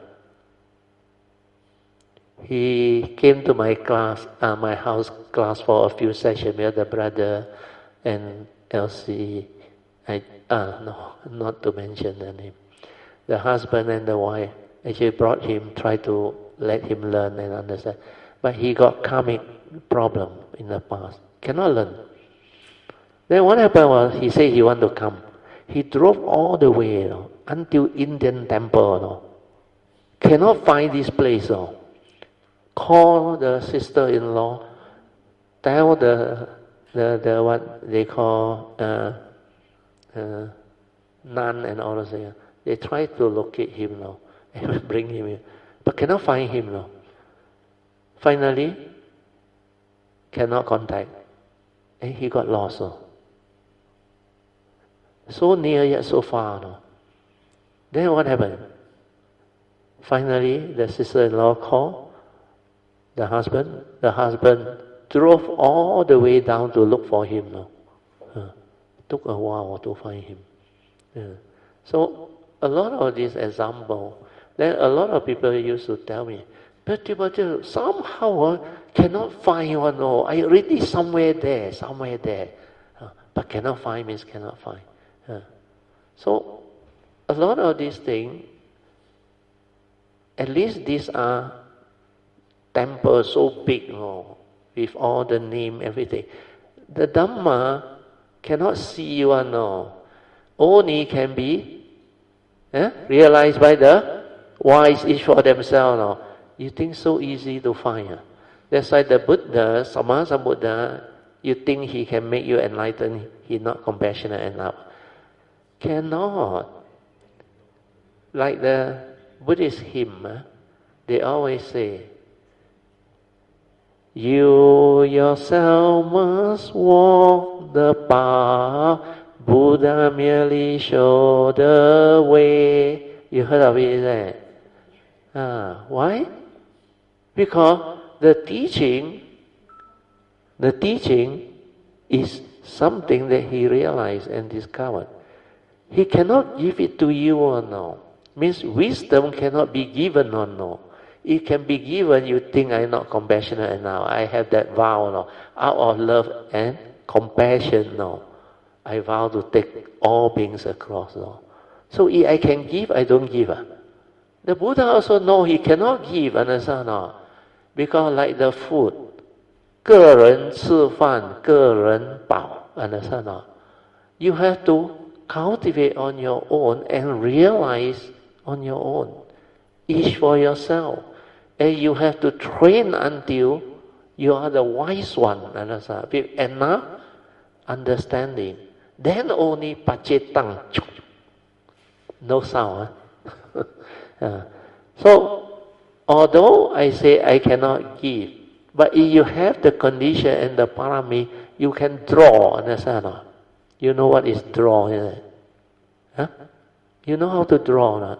He came to my class, uh, my house class for a few sessions with the brother and Elsie. I, uh, no, not to mention the name. The husband and the wife actually brought him, tried to let him learn and understand. But he got karmic problem in the past. Cannot learn. Then what happened was, he said he want to come. He drove all the way, you know, until Indian temple. You know. Cannot find this place. You know. Call the sister-in-law. Tell the, the, the what they call uh, uh, nun and all those things. They try to locate him, you know, and bring him in. But cannot find him. You know. Finally, cannot contact. And he got lost. No? So near yet so far. No? Then what happened? Finally, the sister-in-law called the husband. The husband drove all the way down to look for him. No? Uh, took a while to find him. Yeah. So, a lot of these examples, then a lot of people used to tell me, But, but somehow uh, cannot find one. Oh, I already somewhere there, somewhere there. Uh, but cannot find means cannot find. Uh, so, a lot of these things, at least these are temples so big, oh, with all the name, everything. The Dhamma cannot see one. Oh. Only can be eh, realized by the wise each for themselves. Oh. You think so easy to find. Huh? That's why the Buddha, Sammasambuddha, you think he can make you enlightened, he not compassionate enough. Cannot. Like the Buddhist hymn, huh? They always say, You yourself must walk the path. Buddha merely showed the way. You heard of it, isn't it? Ah, why? Because the teaching, the teaching is something that he realized and discovered. He cannot give it to you or no. Means wisdom cannot be given or no. It can be given, you think I'm not compassionate enough. I have that vow no. Out of love and compassion no. I vow to take all beings across no. So if I can give, I don't give. Uh. The Buddha also know he cannot give, understand no? Because like the food, 个人吃饭,个人饱, understand no? You have to cultivate on your own and realize on your own, each for yourself. And you have to train until you are the wise one, understand? With enough understanding. Then only pacetang, no sound. Huh? uh, so, although I say I cannot give, but if you have the condition and the parami, you can draw, understand? No? You know what is draw, isn't it? Huh? You know how to draw, not?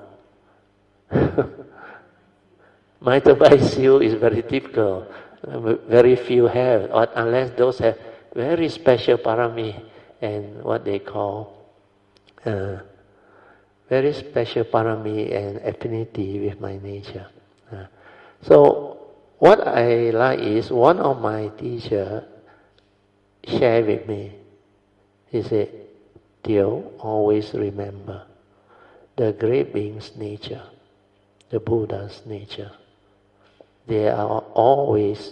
Multiply seal is very difficult. Very few have, or unless those have very special parami and what they call uh, very special parami and affinity with my nature. Uh, so what I like is one of my teachers shared with me. He said, Teo, always remember the great being's nature, the Buddha's nature. They are always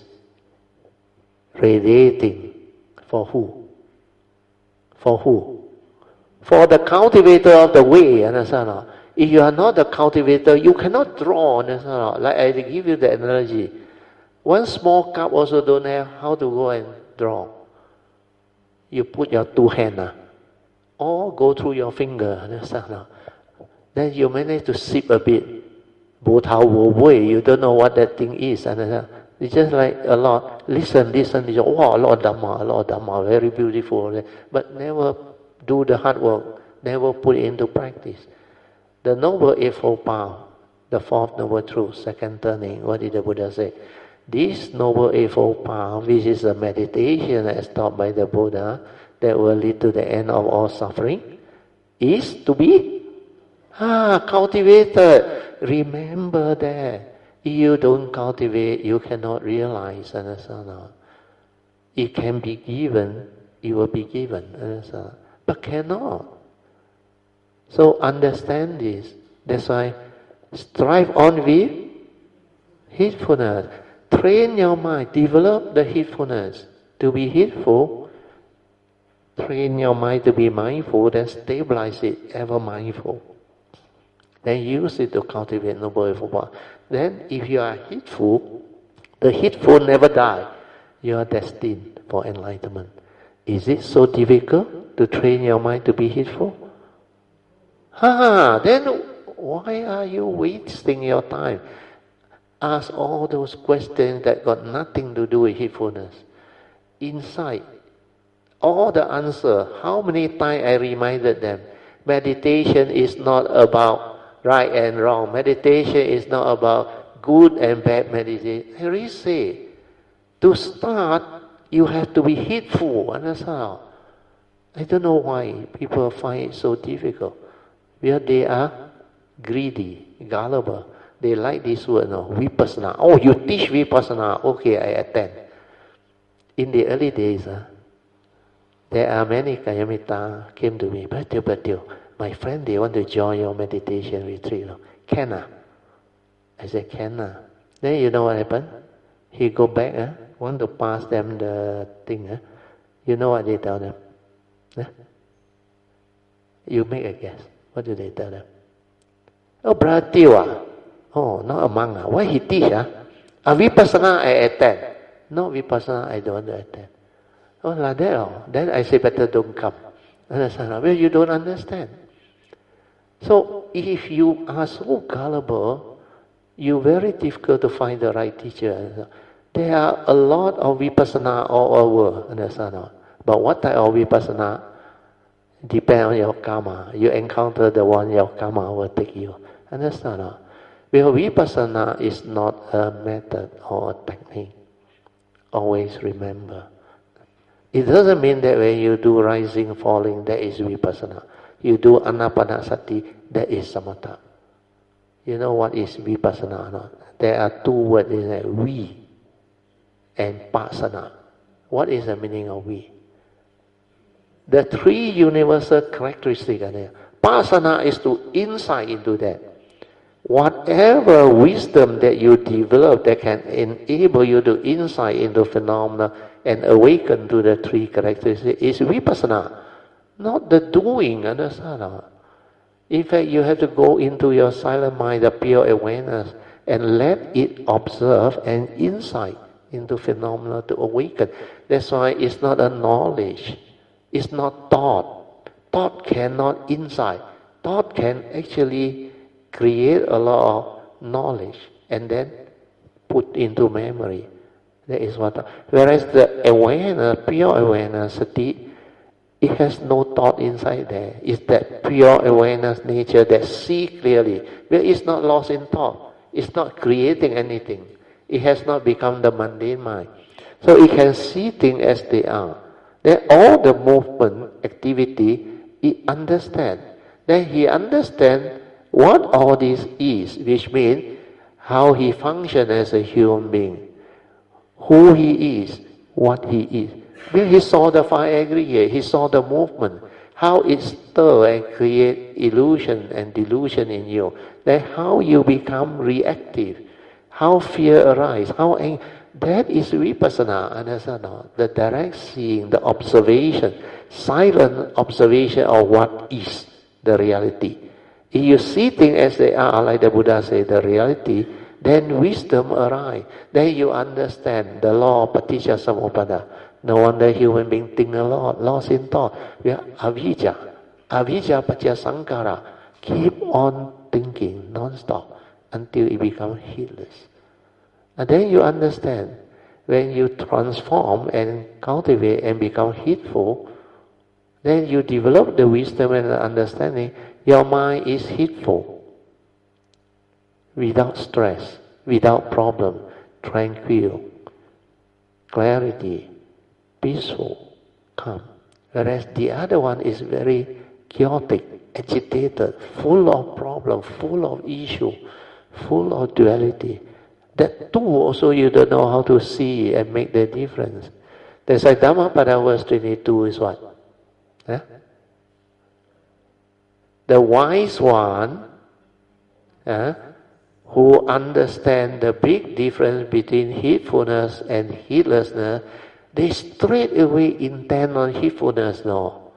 radiating for who? For who? For the cultivator of the way, understand? If you are not the cultivator, you cannot draw, understand? Like I give you the analogy. One small cup also don't have how to go and draw. You put your two hands, uh, or go through your finger, understand? Then you manage to sip a bit. Bo tao bo wei, you don't know what that thing is. Understand? It's just like a lot. Listen, listen, listen. Wow, a lot of Dhamma, a lot of Dhamma, very beautiful. But never do the hard work, never put it into practice. The Noble Eightfold Path, the fourth Noble Truth, second turning, what did the Buddha say? This Noble Eightfold Path, which is a meditation as taught by the Buddha, that will lead to the end of all suffering, is to be ah, cultivated. Remember that. If you don't cultivate, you cannot realize, understand? It can be given, it will be given, understand? But cannot. So understand this. That's why strive on with heedfulness. Train your mind, develop the heedfulness to be heedful. Train your mind to be mindful, then stabilize it, ever mindful. Then use it to cultivate Noble Eightfold Path. Then if you are heedful, the heedful never die. You are destined for enlightenment. Is it so difficult to train your mind to be heedful? Ah, then why are you wasting your time? Ask all those questions that got nothing to do with heedfulness. Inside, all the answer, how many times I reminded them, meditation is not about right and wrong. Meditation is not about good and bad meditation. I really say, to start, you have to be heedful. Understand? I don't know why people find it so difficult. Because they are greedy, gullible. They like this word, no? Vipassana. Oh, you teach Vipassana. Okay, I attend. In the early days, uh, there are many Kayamita came to me, but but my friend, they want to join your meditation retreat. No? Can ah? I said, can ah? Then you know what happened? He go back, uh, want to pass them the thing. Uh? You know what they tell them? Huh? You make a guess. What do they tell them? Oh, Brother Teo, ah? Oh, not a monk. Ah? Why he teach? Ah? A Vipassana I attend. No Vipassana I don't want to attend. Oh, like that. Oh. Then I say, better don't come. Understand? Well, you don't understand. So, if you are so gullible, you're very difficult to find the right teacher. There are a lot of vipassana all over, understand? But what type of vipassana depend on your karma. You encounter the one your karma will take you. Understand? Because vipassana is not a method or a technique. Always remember. It doesn't mean that when you do rising, falling, that is vipassana. You do anapanasati, that is samatha. You know what is vipassana or not? There are two words in there, vi and pasana. What is the meaning of vi? The three universal characteristics are there. Pasana is to insight into that. Whatever wisdom that you develop that can enable you to insight into phenomena and awaken to the three characteristics is vipassana, not the doing, understand? In fact, you have to go into your silent mind, the pure awareness, and let it observe and insight into phenomena to awaken. That's why it's not a knowledge. It's not thought. Thought cannot insight. Thought can actually create a lot of knowledge and then put into memory. That is what. Whereas the awareness, pure awareness, sati, it has no thought inside there. It's that pure awareness nature that see clearly. Well, it's not lost in thought. It's not creating anything. It has not become the mundane mind. So it can see things as they are. Then all the movement, activity, he understands. Then he understands what all this is, which means how he functions as a human being, who he is, what he is. When he saw the five aggregate, he saw the movement, how it stir and create illusion and delusion in you. Then how you become reactive, how fear arises, how ang- that is vipassana, understand? The direct seeing, the observation, silent observation of what is the reality. If you see things as they are, like the Buddha said, the reality, then wisdom arises. Then you understand the law of paticca samuppada. No wonder human beings think a lot, lost in thought. We are avijja. Avijja paticca sankara. Keep on thinking non-stop until it becomes heedless. And then you understand, when you transform and cultivate and become heedful, then you develop the wisdom and the understanding. Your mind is heedful, without stress, without problem, tranquil, clarity, peaceful, calm. Whereas the other one is very chaotic, agitated, full of problems, full of issue, full of duality. That too also you don't know how to see and make the difference. That's why Dhammapada verse twenty-two is what? Huh? The wise one uh, who understand the big difference between heedfulness and heedlessness, they straight away intend on heedfulness now.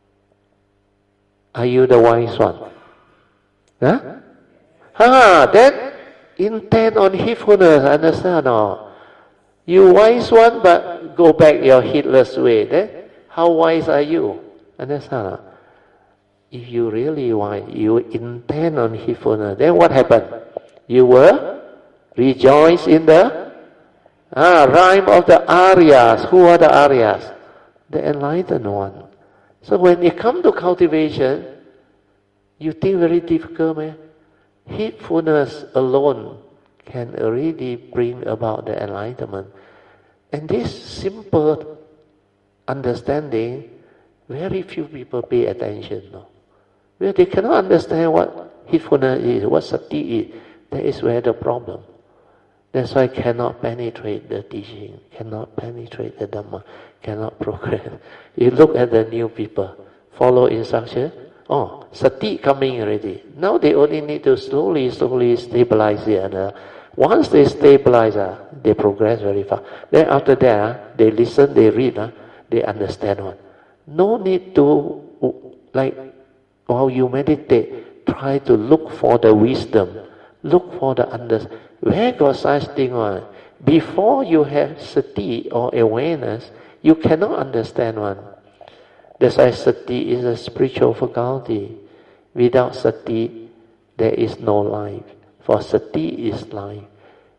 Are you the wise one? Huh? Ah, then intend on heedfulness, understand or? You wise one, but go back your heedless way. Then how wise are you? Understand or? If you really wise, you intend on heedfulness, then what happened? You will rejoice in the ah, rhyme of the Aryas. Who are the Aryas? The enlightened one. So when you come to cultivation, you think very difficult, man. Heedfulness alone can already bring about the enlightenment. And this simple understanding, very few people pay attention now. Well, they cannot understand what heedfulness is, what sati is. That is where the problem. That's why cannot penetrate the teaching, cannot penetrate the Dhamma, cannot progress. You look at the new people, follow instruction. Oh, sati coming already. Now they only need to slowly, slowly stabilize it. And uh, once they stabilize, uh, they progress very fast. Then after that, uh, they listen, they read, uh, they understand one. No need to, like, while you meditate, try to look for the wisdom, look for the understanding. Where got such thing one? Before you have sati or awareness, you cannot understand one. That's why sati is a spiritual faculty. Without sati, there is no life. For sati is life.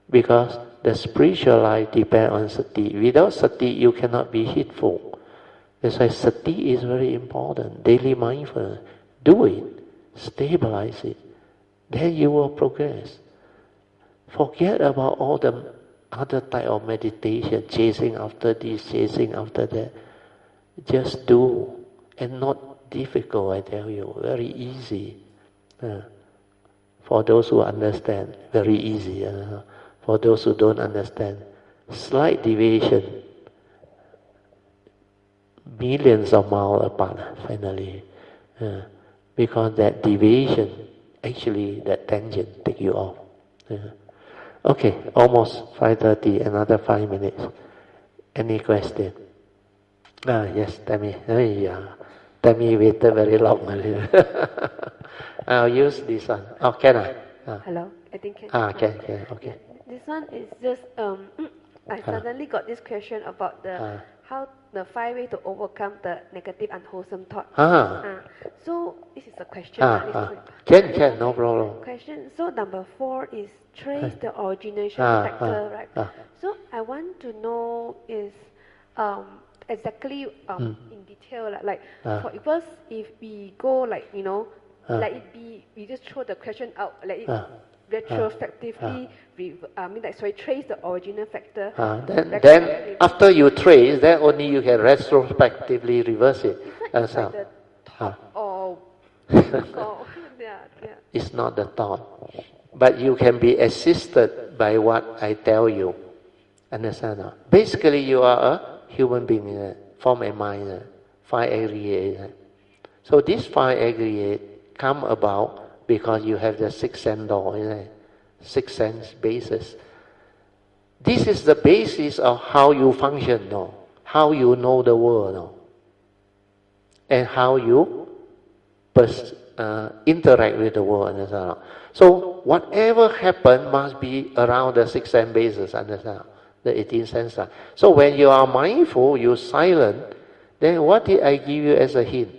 Because the spiritual life depends on sati. Without sati, you cannot be heedful. That's why sati is very important. Daily mindfulness. Do it. Stabilize it. Then you will progress. Forget about all the other type of meditation, chasing after this, chasing after that. Just do. And not difficult, I tell you. Very easy. Uh, for those who understand, very easy. Uh, for those who don't understand, slight deviation, millions of miles apart, finally. Uh, because that deviation, actually, that tangent take you off. Uh, okay, almost five thirty, another five minutes. Any question? Ah, yes, Tammy. Oh, yeah. Tammy waited very long. I'll use this one. Oh, can I? Ah. Hello, I think can. Ah, can, can, okay. This one is just, um, I suddenly got this question about the Ah. how the five ways to overcome the negative unwholesome thought. Ah. Uh, so this is a question. Ah, uh, this ah. is a- Can, can, no problem. Question. So number four is trace the origination Ah, factor, ah, right? ah. So I want to know is um, exactly um, Mm. in detail, like, like Ah. for first, if we go like you know, Ah. let it be, we just throw the question out, let it Ah. retrospectively, re, I mean, like sorry, trace the original factor. Ah, then, then retrospectively. after you trace, then only you can retrospectively reverse it. That's how. Like the Ah. or, or yeah, yeah. It's not the thought. But you can be assisted by what I tell you. Understand? No? Basically, you are a human being, uh, form a mind, uh, five aggregate. Uh. So this five aggregate come about because you have the six sense door, uh, six sense basis. This is the basis of how you function, no? How you know the world, no? And how you pers- uh, interact with the world, understand? No? So whatever happen must be around the six sense basis, understand? The eighteen sense. So when you are mindful, you silent, then what did I give you as a hint?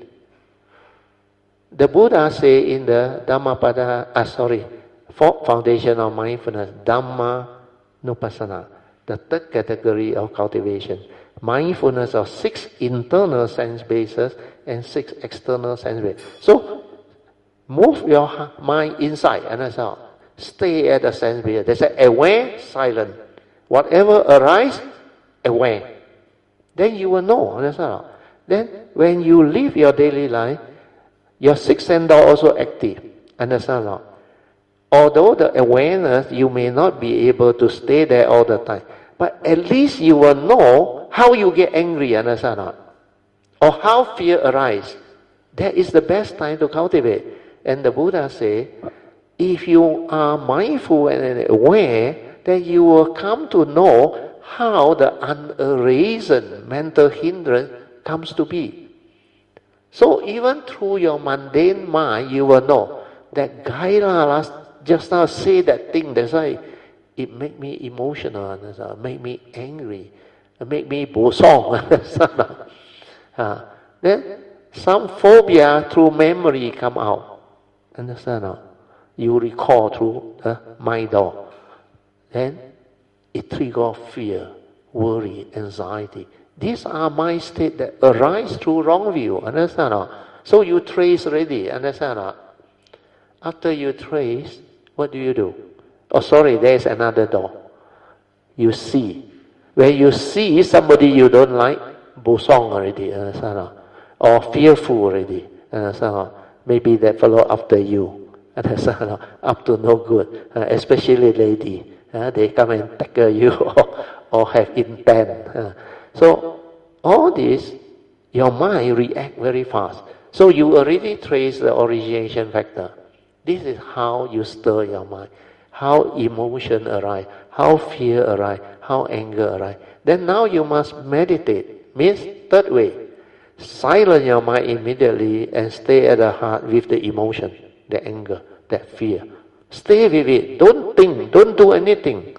The Buddha say in the Dhammapada, ah, sorry, fourth foundation of mindfulness, Dhamma Nupassana, the third category of cultivation, mindfulness of six internal sense bases and six external sense bases. So move your mind inside and out. Stay at the sense base. They say aware, silent. Whatever arises, aware. Then you will know. Understand? Then when you live your daily life, your sixth sense door also active. Understand? Although the awareness, you may not be able to stay there all the time. But at least you will know how you get angry. Understand? Or how fear arises. That is the best time to cultivate. And the Buddha say, if you are mindful and aware, then you will come to know how the unarisen mental hindrance comes to be. So even through your mundane mind, you will know that Gaila last just now say that thing, that's why it make me emotional, it make me angry, it make me bosong. uh, then some phobia through memory come out. Understand? No? You recall through the mind door. Then it triggers fear, worry, anxiety. These are mind states that arise through wrong view. Understand? No? So you trace already. Understand? No? After you trace, what do you do? Oh, sorry, there's another door. You see. When you see somebody you don't like, bosong already. Understand? No? Or fearful already. Understand? No? Maybe they follow after you. Understand? Up to no good. Uh, especially lady. Uh, they come and tackle you or, or have intent. Uh, so all this, your mind react very fast. So you already trace the origination factor. This is how you stir your mind. How emotion arise. How fear arise. How anger arise. Then now you must meditate. Means third way. Silence your mind immediately and stay at the heart with the emotion, the anger, that fear. Stay with it. Don't think. Don't do anything.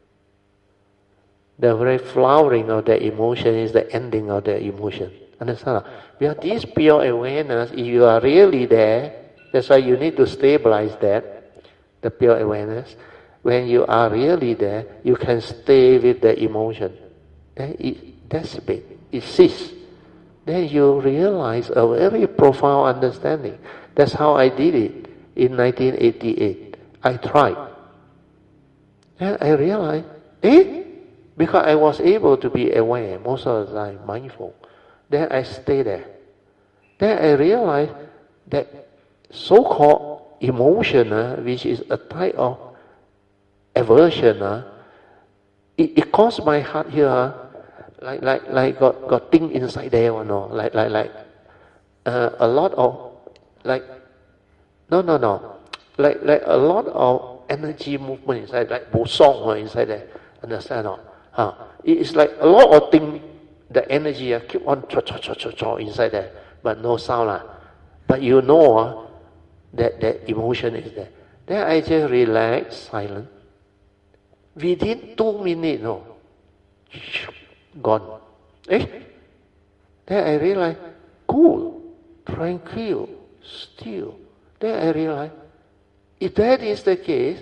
The very flowering of the emotion is the ending of the emotion. Understand? Because this pure awareness, if you are really there, that's why you need to stabilize that, the pure awareness. when you are really there, you can stay with the emotion. Then it dissipates, it ceases. Then you realize a very profound understanding. That's how I did it in nineteen eighty-eight. I tried. And I realized, eh? Because I was able to be aware most of the time, mindful. Then I stay there. Then I realized that so-called emotion, uh, which is a type of aversion, uh, it, it caused my heart here, uh, like like like got got thing inside there, you know, like like like uh, a lot of like no no no, like like a lot of energy movement inside, like bosong uh, inside there. Understand or? Huh? It is like a lot of thing. The energy uh, keep on cho cho cho cho cho inside there, but no sound lah. But you know uh, that that emotion is there. Then I just relax, silent. Within two minutes, no, gone. Eh? Then I realize, cool, tranquil, still. Then I realize, if that is the case,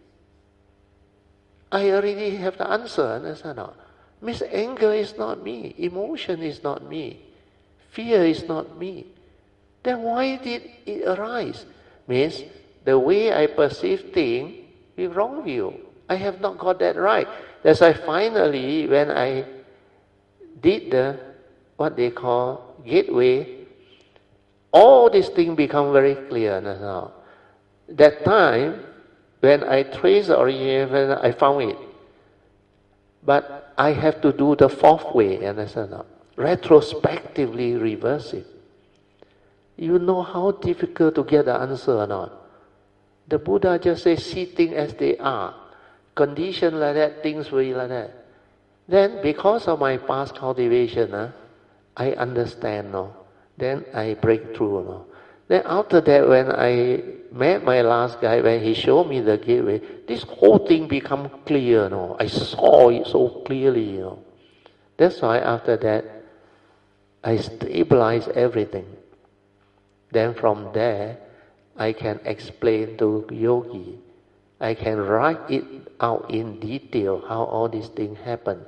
I already have the answer. Understand or? Means anger is not me, emotion is not me, fear is not me. Then why did it arise? Means the way I perceive things is wrong view. I have not got that right. That's why finally when I did the, what they call, gateway, all these things become very clear now. That time, when I traced the origin, I found it. But I have to do the fourth way, understand? Retrospectively reverse it. You know how difficult to get the answer or not? The Buddha just says, see things as they are. Condition like that, things will be like that. Then, because of my past cultivation, uh, I understand, no? Then I break through, no? Then after that, when I met my last guy, when he showed me the gateway, this whole thing become clear, no? I saw it so clearly, you know. That's why after that, I stabilize everything. Then from there, I can explain to yogi. I can write it out in detail how all these things happen.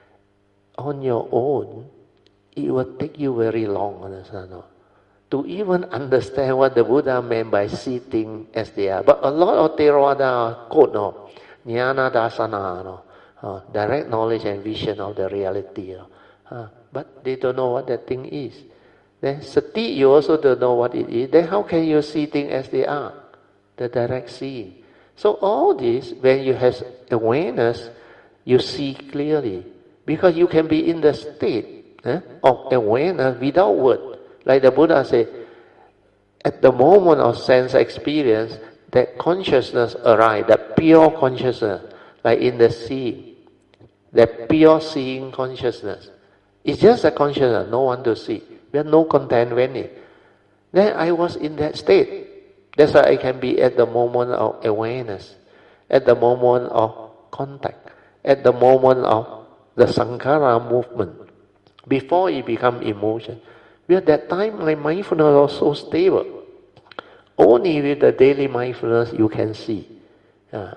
On your own, it will take you very long, understand? No? To even understand what the Buddha meant by see things as they are. But a lot of Theravada quote, no, jnana dasana, no, uh, direct knowledge and vision of the reality. No, uh, but they don't know what that thing is. Then sati, you also don't know what it is. Then how can you see things as they are? The direct seeing. So all this, when you have awareness, you see clearly. Because you can be in the state eh, of awareness without word. Like the Buddha said, at the moment of sense experience, that consciousness arises, that pure consciousness, like in the sea, that pure seeing consciousness. It's just a consciousness, no one to see. We have no content when Then I was in that state. That's why I can be at the moment of awareness, at the moment of contact, at the moment of the sankhara movement, before it becomes emotion. At that time, my mindfulness was so stable. Only with the daily mindfulness you can see. Uh,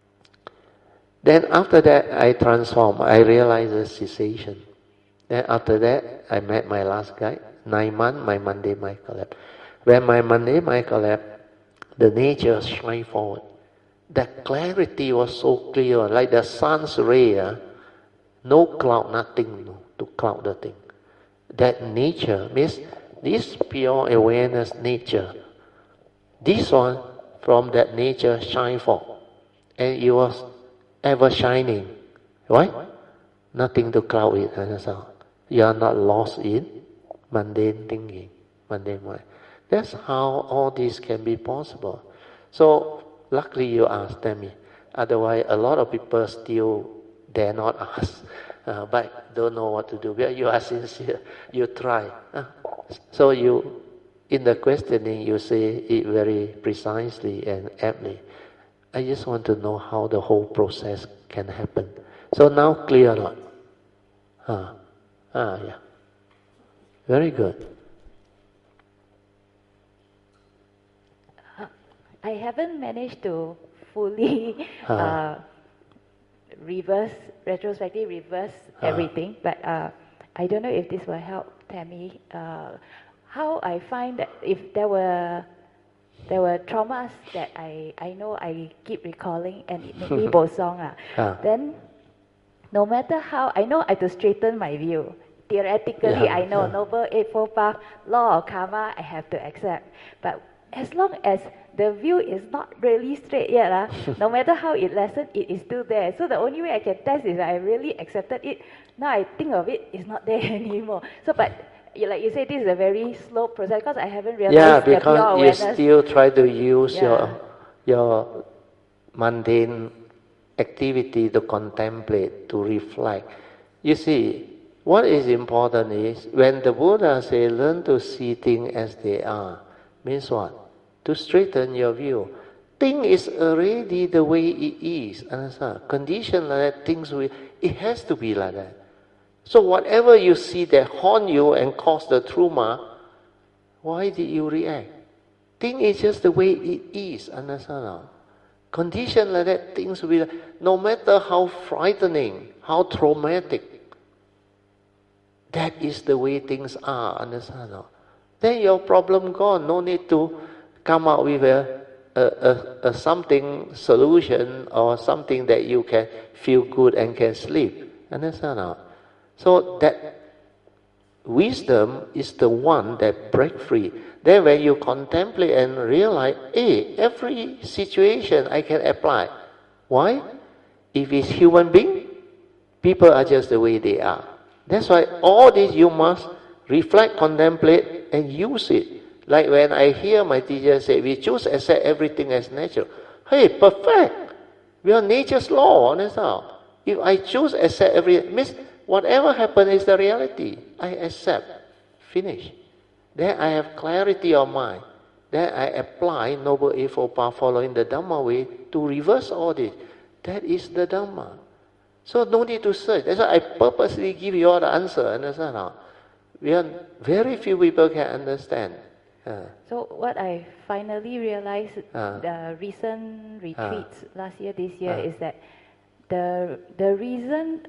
then after that, I transform. I realize the cessation. Then after that, I met my last guy. Nine months, my Monday mind collapsed. When my Monday mind collapsed, the nature shine forward. The clarity was so clear, like the sun's ray. Uh, no cloud, nothing no, to cloud the thing. That nature means this pure awareness nature. This one from that nature shine forth. And it was ever shining. Why? Nothing to cloud it. You are not lost in mundane thinking, mundane mind. That's how all this can be possible. So luckily you asked me. Otherwise a lot of people still dare not ask. Uh, but don't know what to do. Well, you are sincere. You try. Uh, so you, in the questioning, you say it very precisely and aptly. I just want to know how the whole process can happen. So now clear or not? Ah, ah, yeah. Very good. I haven't managed to fully uh. uh, reverse, retrospective reverse uh. everything. But uh, I don't know if this will help Tammy. Uh, how I find that if there were there were traumas that I, I know I keep recalling and it made me bosong, uh, uh. then no matter how, I know I have to straighten my view. Theoretically, yeah, I know yeah. Noble Eightfold Path, law of karma, I have to accept. But as long as the view is not really straight yet, uh, no matter how it lessened, it is still there. So the only way I can test is I really accepted it. Now I think of it, it's not there anymore. So, but like you said, this is a very slow process because I haven't realized yeah, the pure because awareness. you still try to use Yeah. your your mundane activity to contemplate, to reflect. You see, what is important is when the Buddha say learn to see things as they are, means what? To straighten your view. Thing is already the way it is. Understand? Condition like that, things will, it has to be like that. So whatever you see that haunt you and cause the trauma, why did you react? Thing is just the way it is. Understand? Condition like that, things will be, no matter how frightening, how traumatic, that is the way things are. Understand? Then your problem gone. No need to come up with a, a, a, a something solution or something that you can feel good and can sleep. Understand? So that wisdom is the one that breaks free. Then when you contemplate and realize, hey, every situation I can apply. Why? If it's human being, people are just the way they are. That's why all this you must reflect, contemplate, and use it. Like when I hear my teacher say, we choose to accept everything as natural. Hey, perfect. We are nature's law. Understand? If I choose to accept everything, means whatever happens is the reality. I accept. Finish. Then I have clarity of mind. Then I apply Noble Eightfold Path following the Dhamma way to reverse all this. That is the Dhamma. So no need to search. That's why I purposely give you all the answer. Understand? We are, very few people can understand. Uh. So what I finally realized uh. the recent retreats uh. last year, this year, uh. is that the the reason.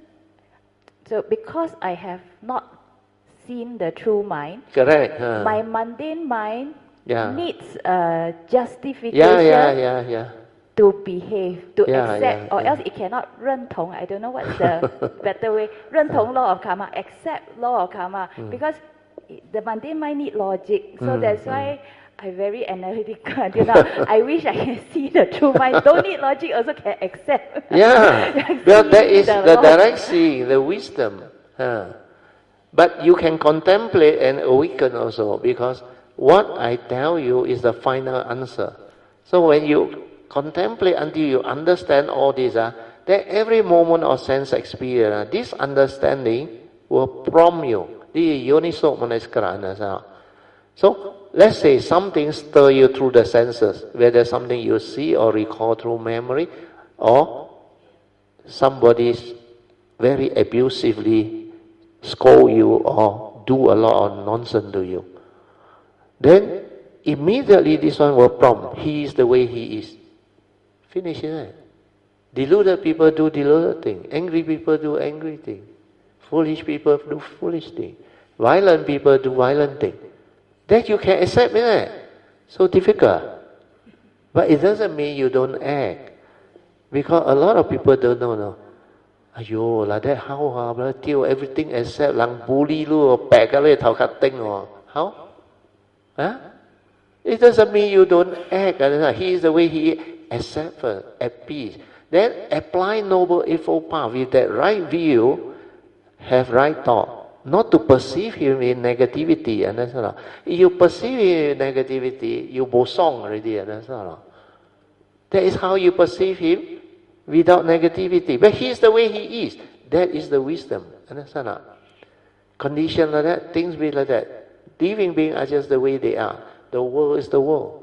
So because I have not seen the true mind, correct. Uh. My mundane mind yeah. needs a justification. Yeah, yeah, yeah, yeah. To behave, to yeah, accept, yeah, or yeah. else it cannot 认同. I don't know what's the better way. 认同 law of karma, accept law of karma, mm. because the mundane mind need logic. So mm, that's mm. why I'm very analytical until now. I wish I can see the true mind. Don't need logic, also can accept. Yeah, well, that is the, the direct seeing, the wisdom. Uh. But you can contemplate and awaken also, because what I tell you is the final answer. So when you contemplate until you understand all this, uh, then every moment of sense experience, uh, this understanding will prompt you. This is yoniso manasikara. So let's say something stir you through the senses, whether something you see or recall through memory, or somebody's very abusively scold you or do a lot of nonsense to you. Then immediately this one will prompt, he is the way he is. Finish it. Deluded people do deluded thing. Angry people do angry thing. Foolish people do foolish thing. Violent people do violent thing. That you can accept it. So difficult. But it doesn't mean you don't act. Because a lot of people don't know. No. Ayo, like that how ah, brother, everything except lang bully lu or bag thao kat ting or how? Huh? It doesn't mean you don't act. He is the way he is. Accept first, at peace. Then apply Noble Eightfold Path with that right view, have right thought. Not to perceive him in negativity. Understand? If you perceive him in negativity, you bosong already. Understand? That is how you perceive him without negativity. But he is the way he is. That is the wisdom. Understand? Condition like that, things be like that. Living beings are just the way they are. The world is the world.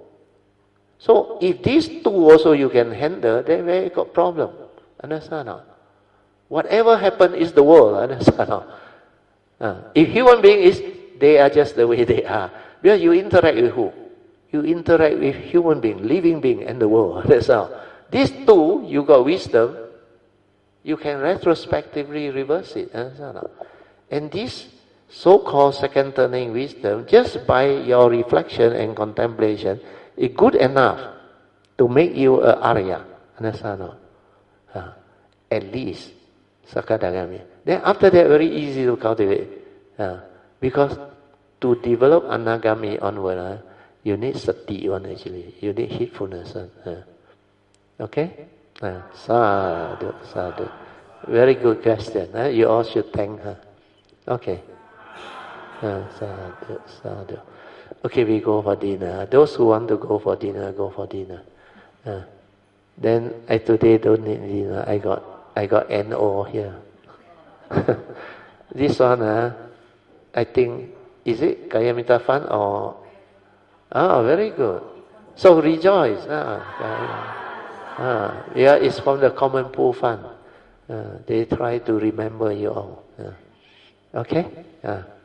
So if these two also you can handle, then we got problem. Understand? Whatever happen is the world. Understand? Uh, if human being is, they are just the way they are. Because you interact with who? You interact with human being, living being, and the world. That's all. these two, you got wisdom, you can retrospectively reverse it. And this so-called second turning wisdom, just by your reflection and contemplation, is good enough to make you a Arya. Understand? Uh, at least. Sakadagami. Then after that, very easy to cultivate. Uh, because to develop Anagami onward, uh, you need sati one actually. You need heedfulness. Uh, okay? Uh, sadhu, sadhu. Very good question. Uh, you all should thank her. Okay. Uh, sadhu, sadhu. Okay, we go for dinner. Those who want to go for dinner, go for dinner. Uh, then I today don't need dinner. I got I got N O here. This one, uh, I think, is it Kayamita Fund or? Ah, very good. So rejoice. Ah, ah, yeah, it's from the Common Pool Fund. Uh, they try to remember you all. Uh, okay? Uh.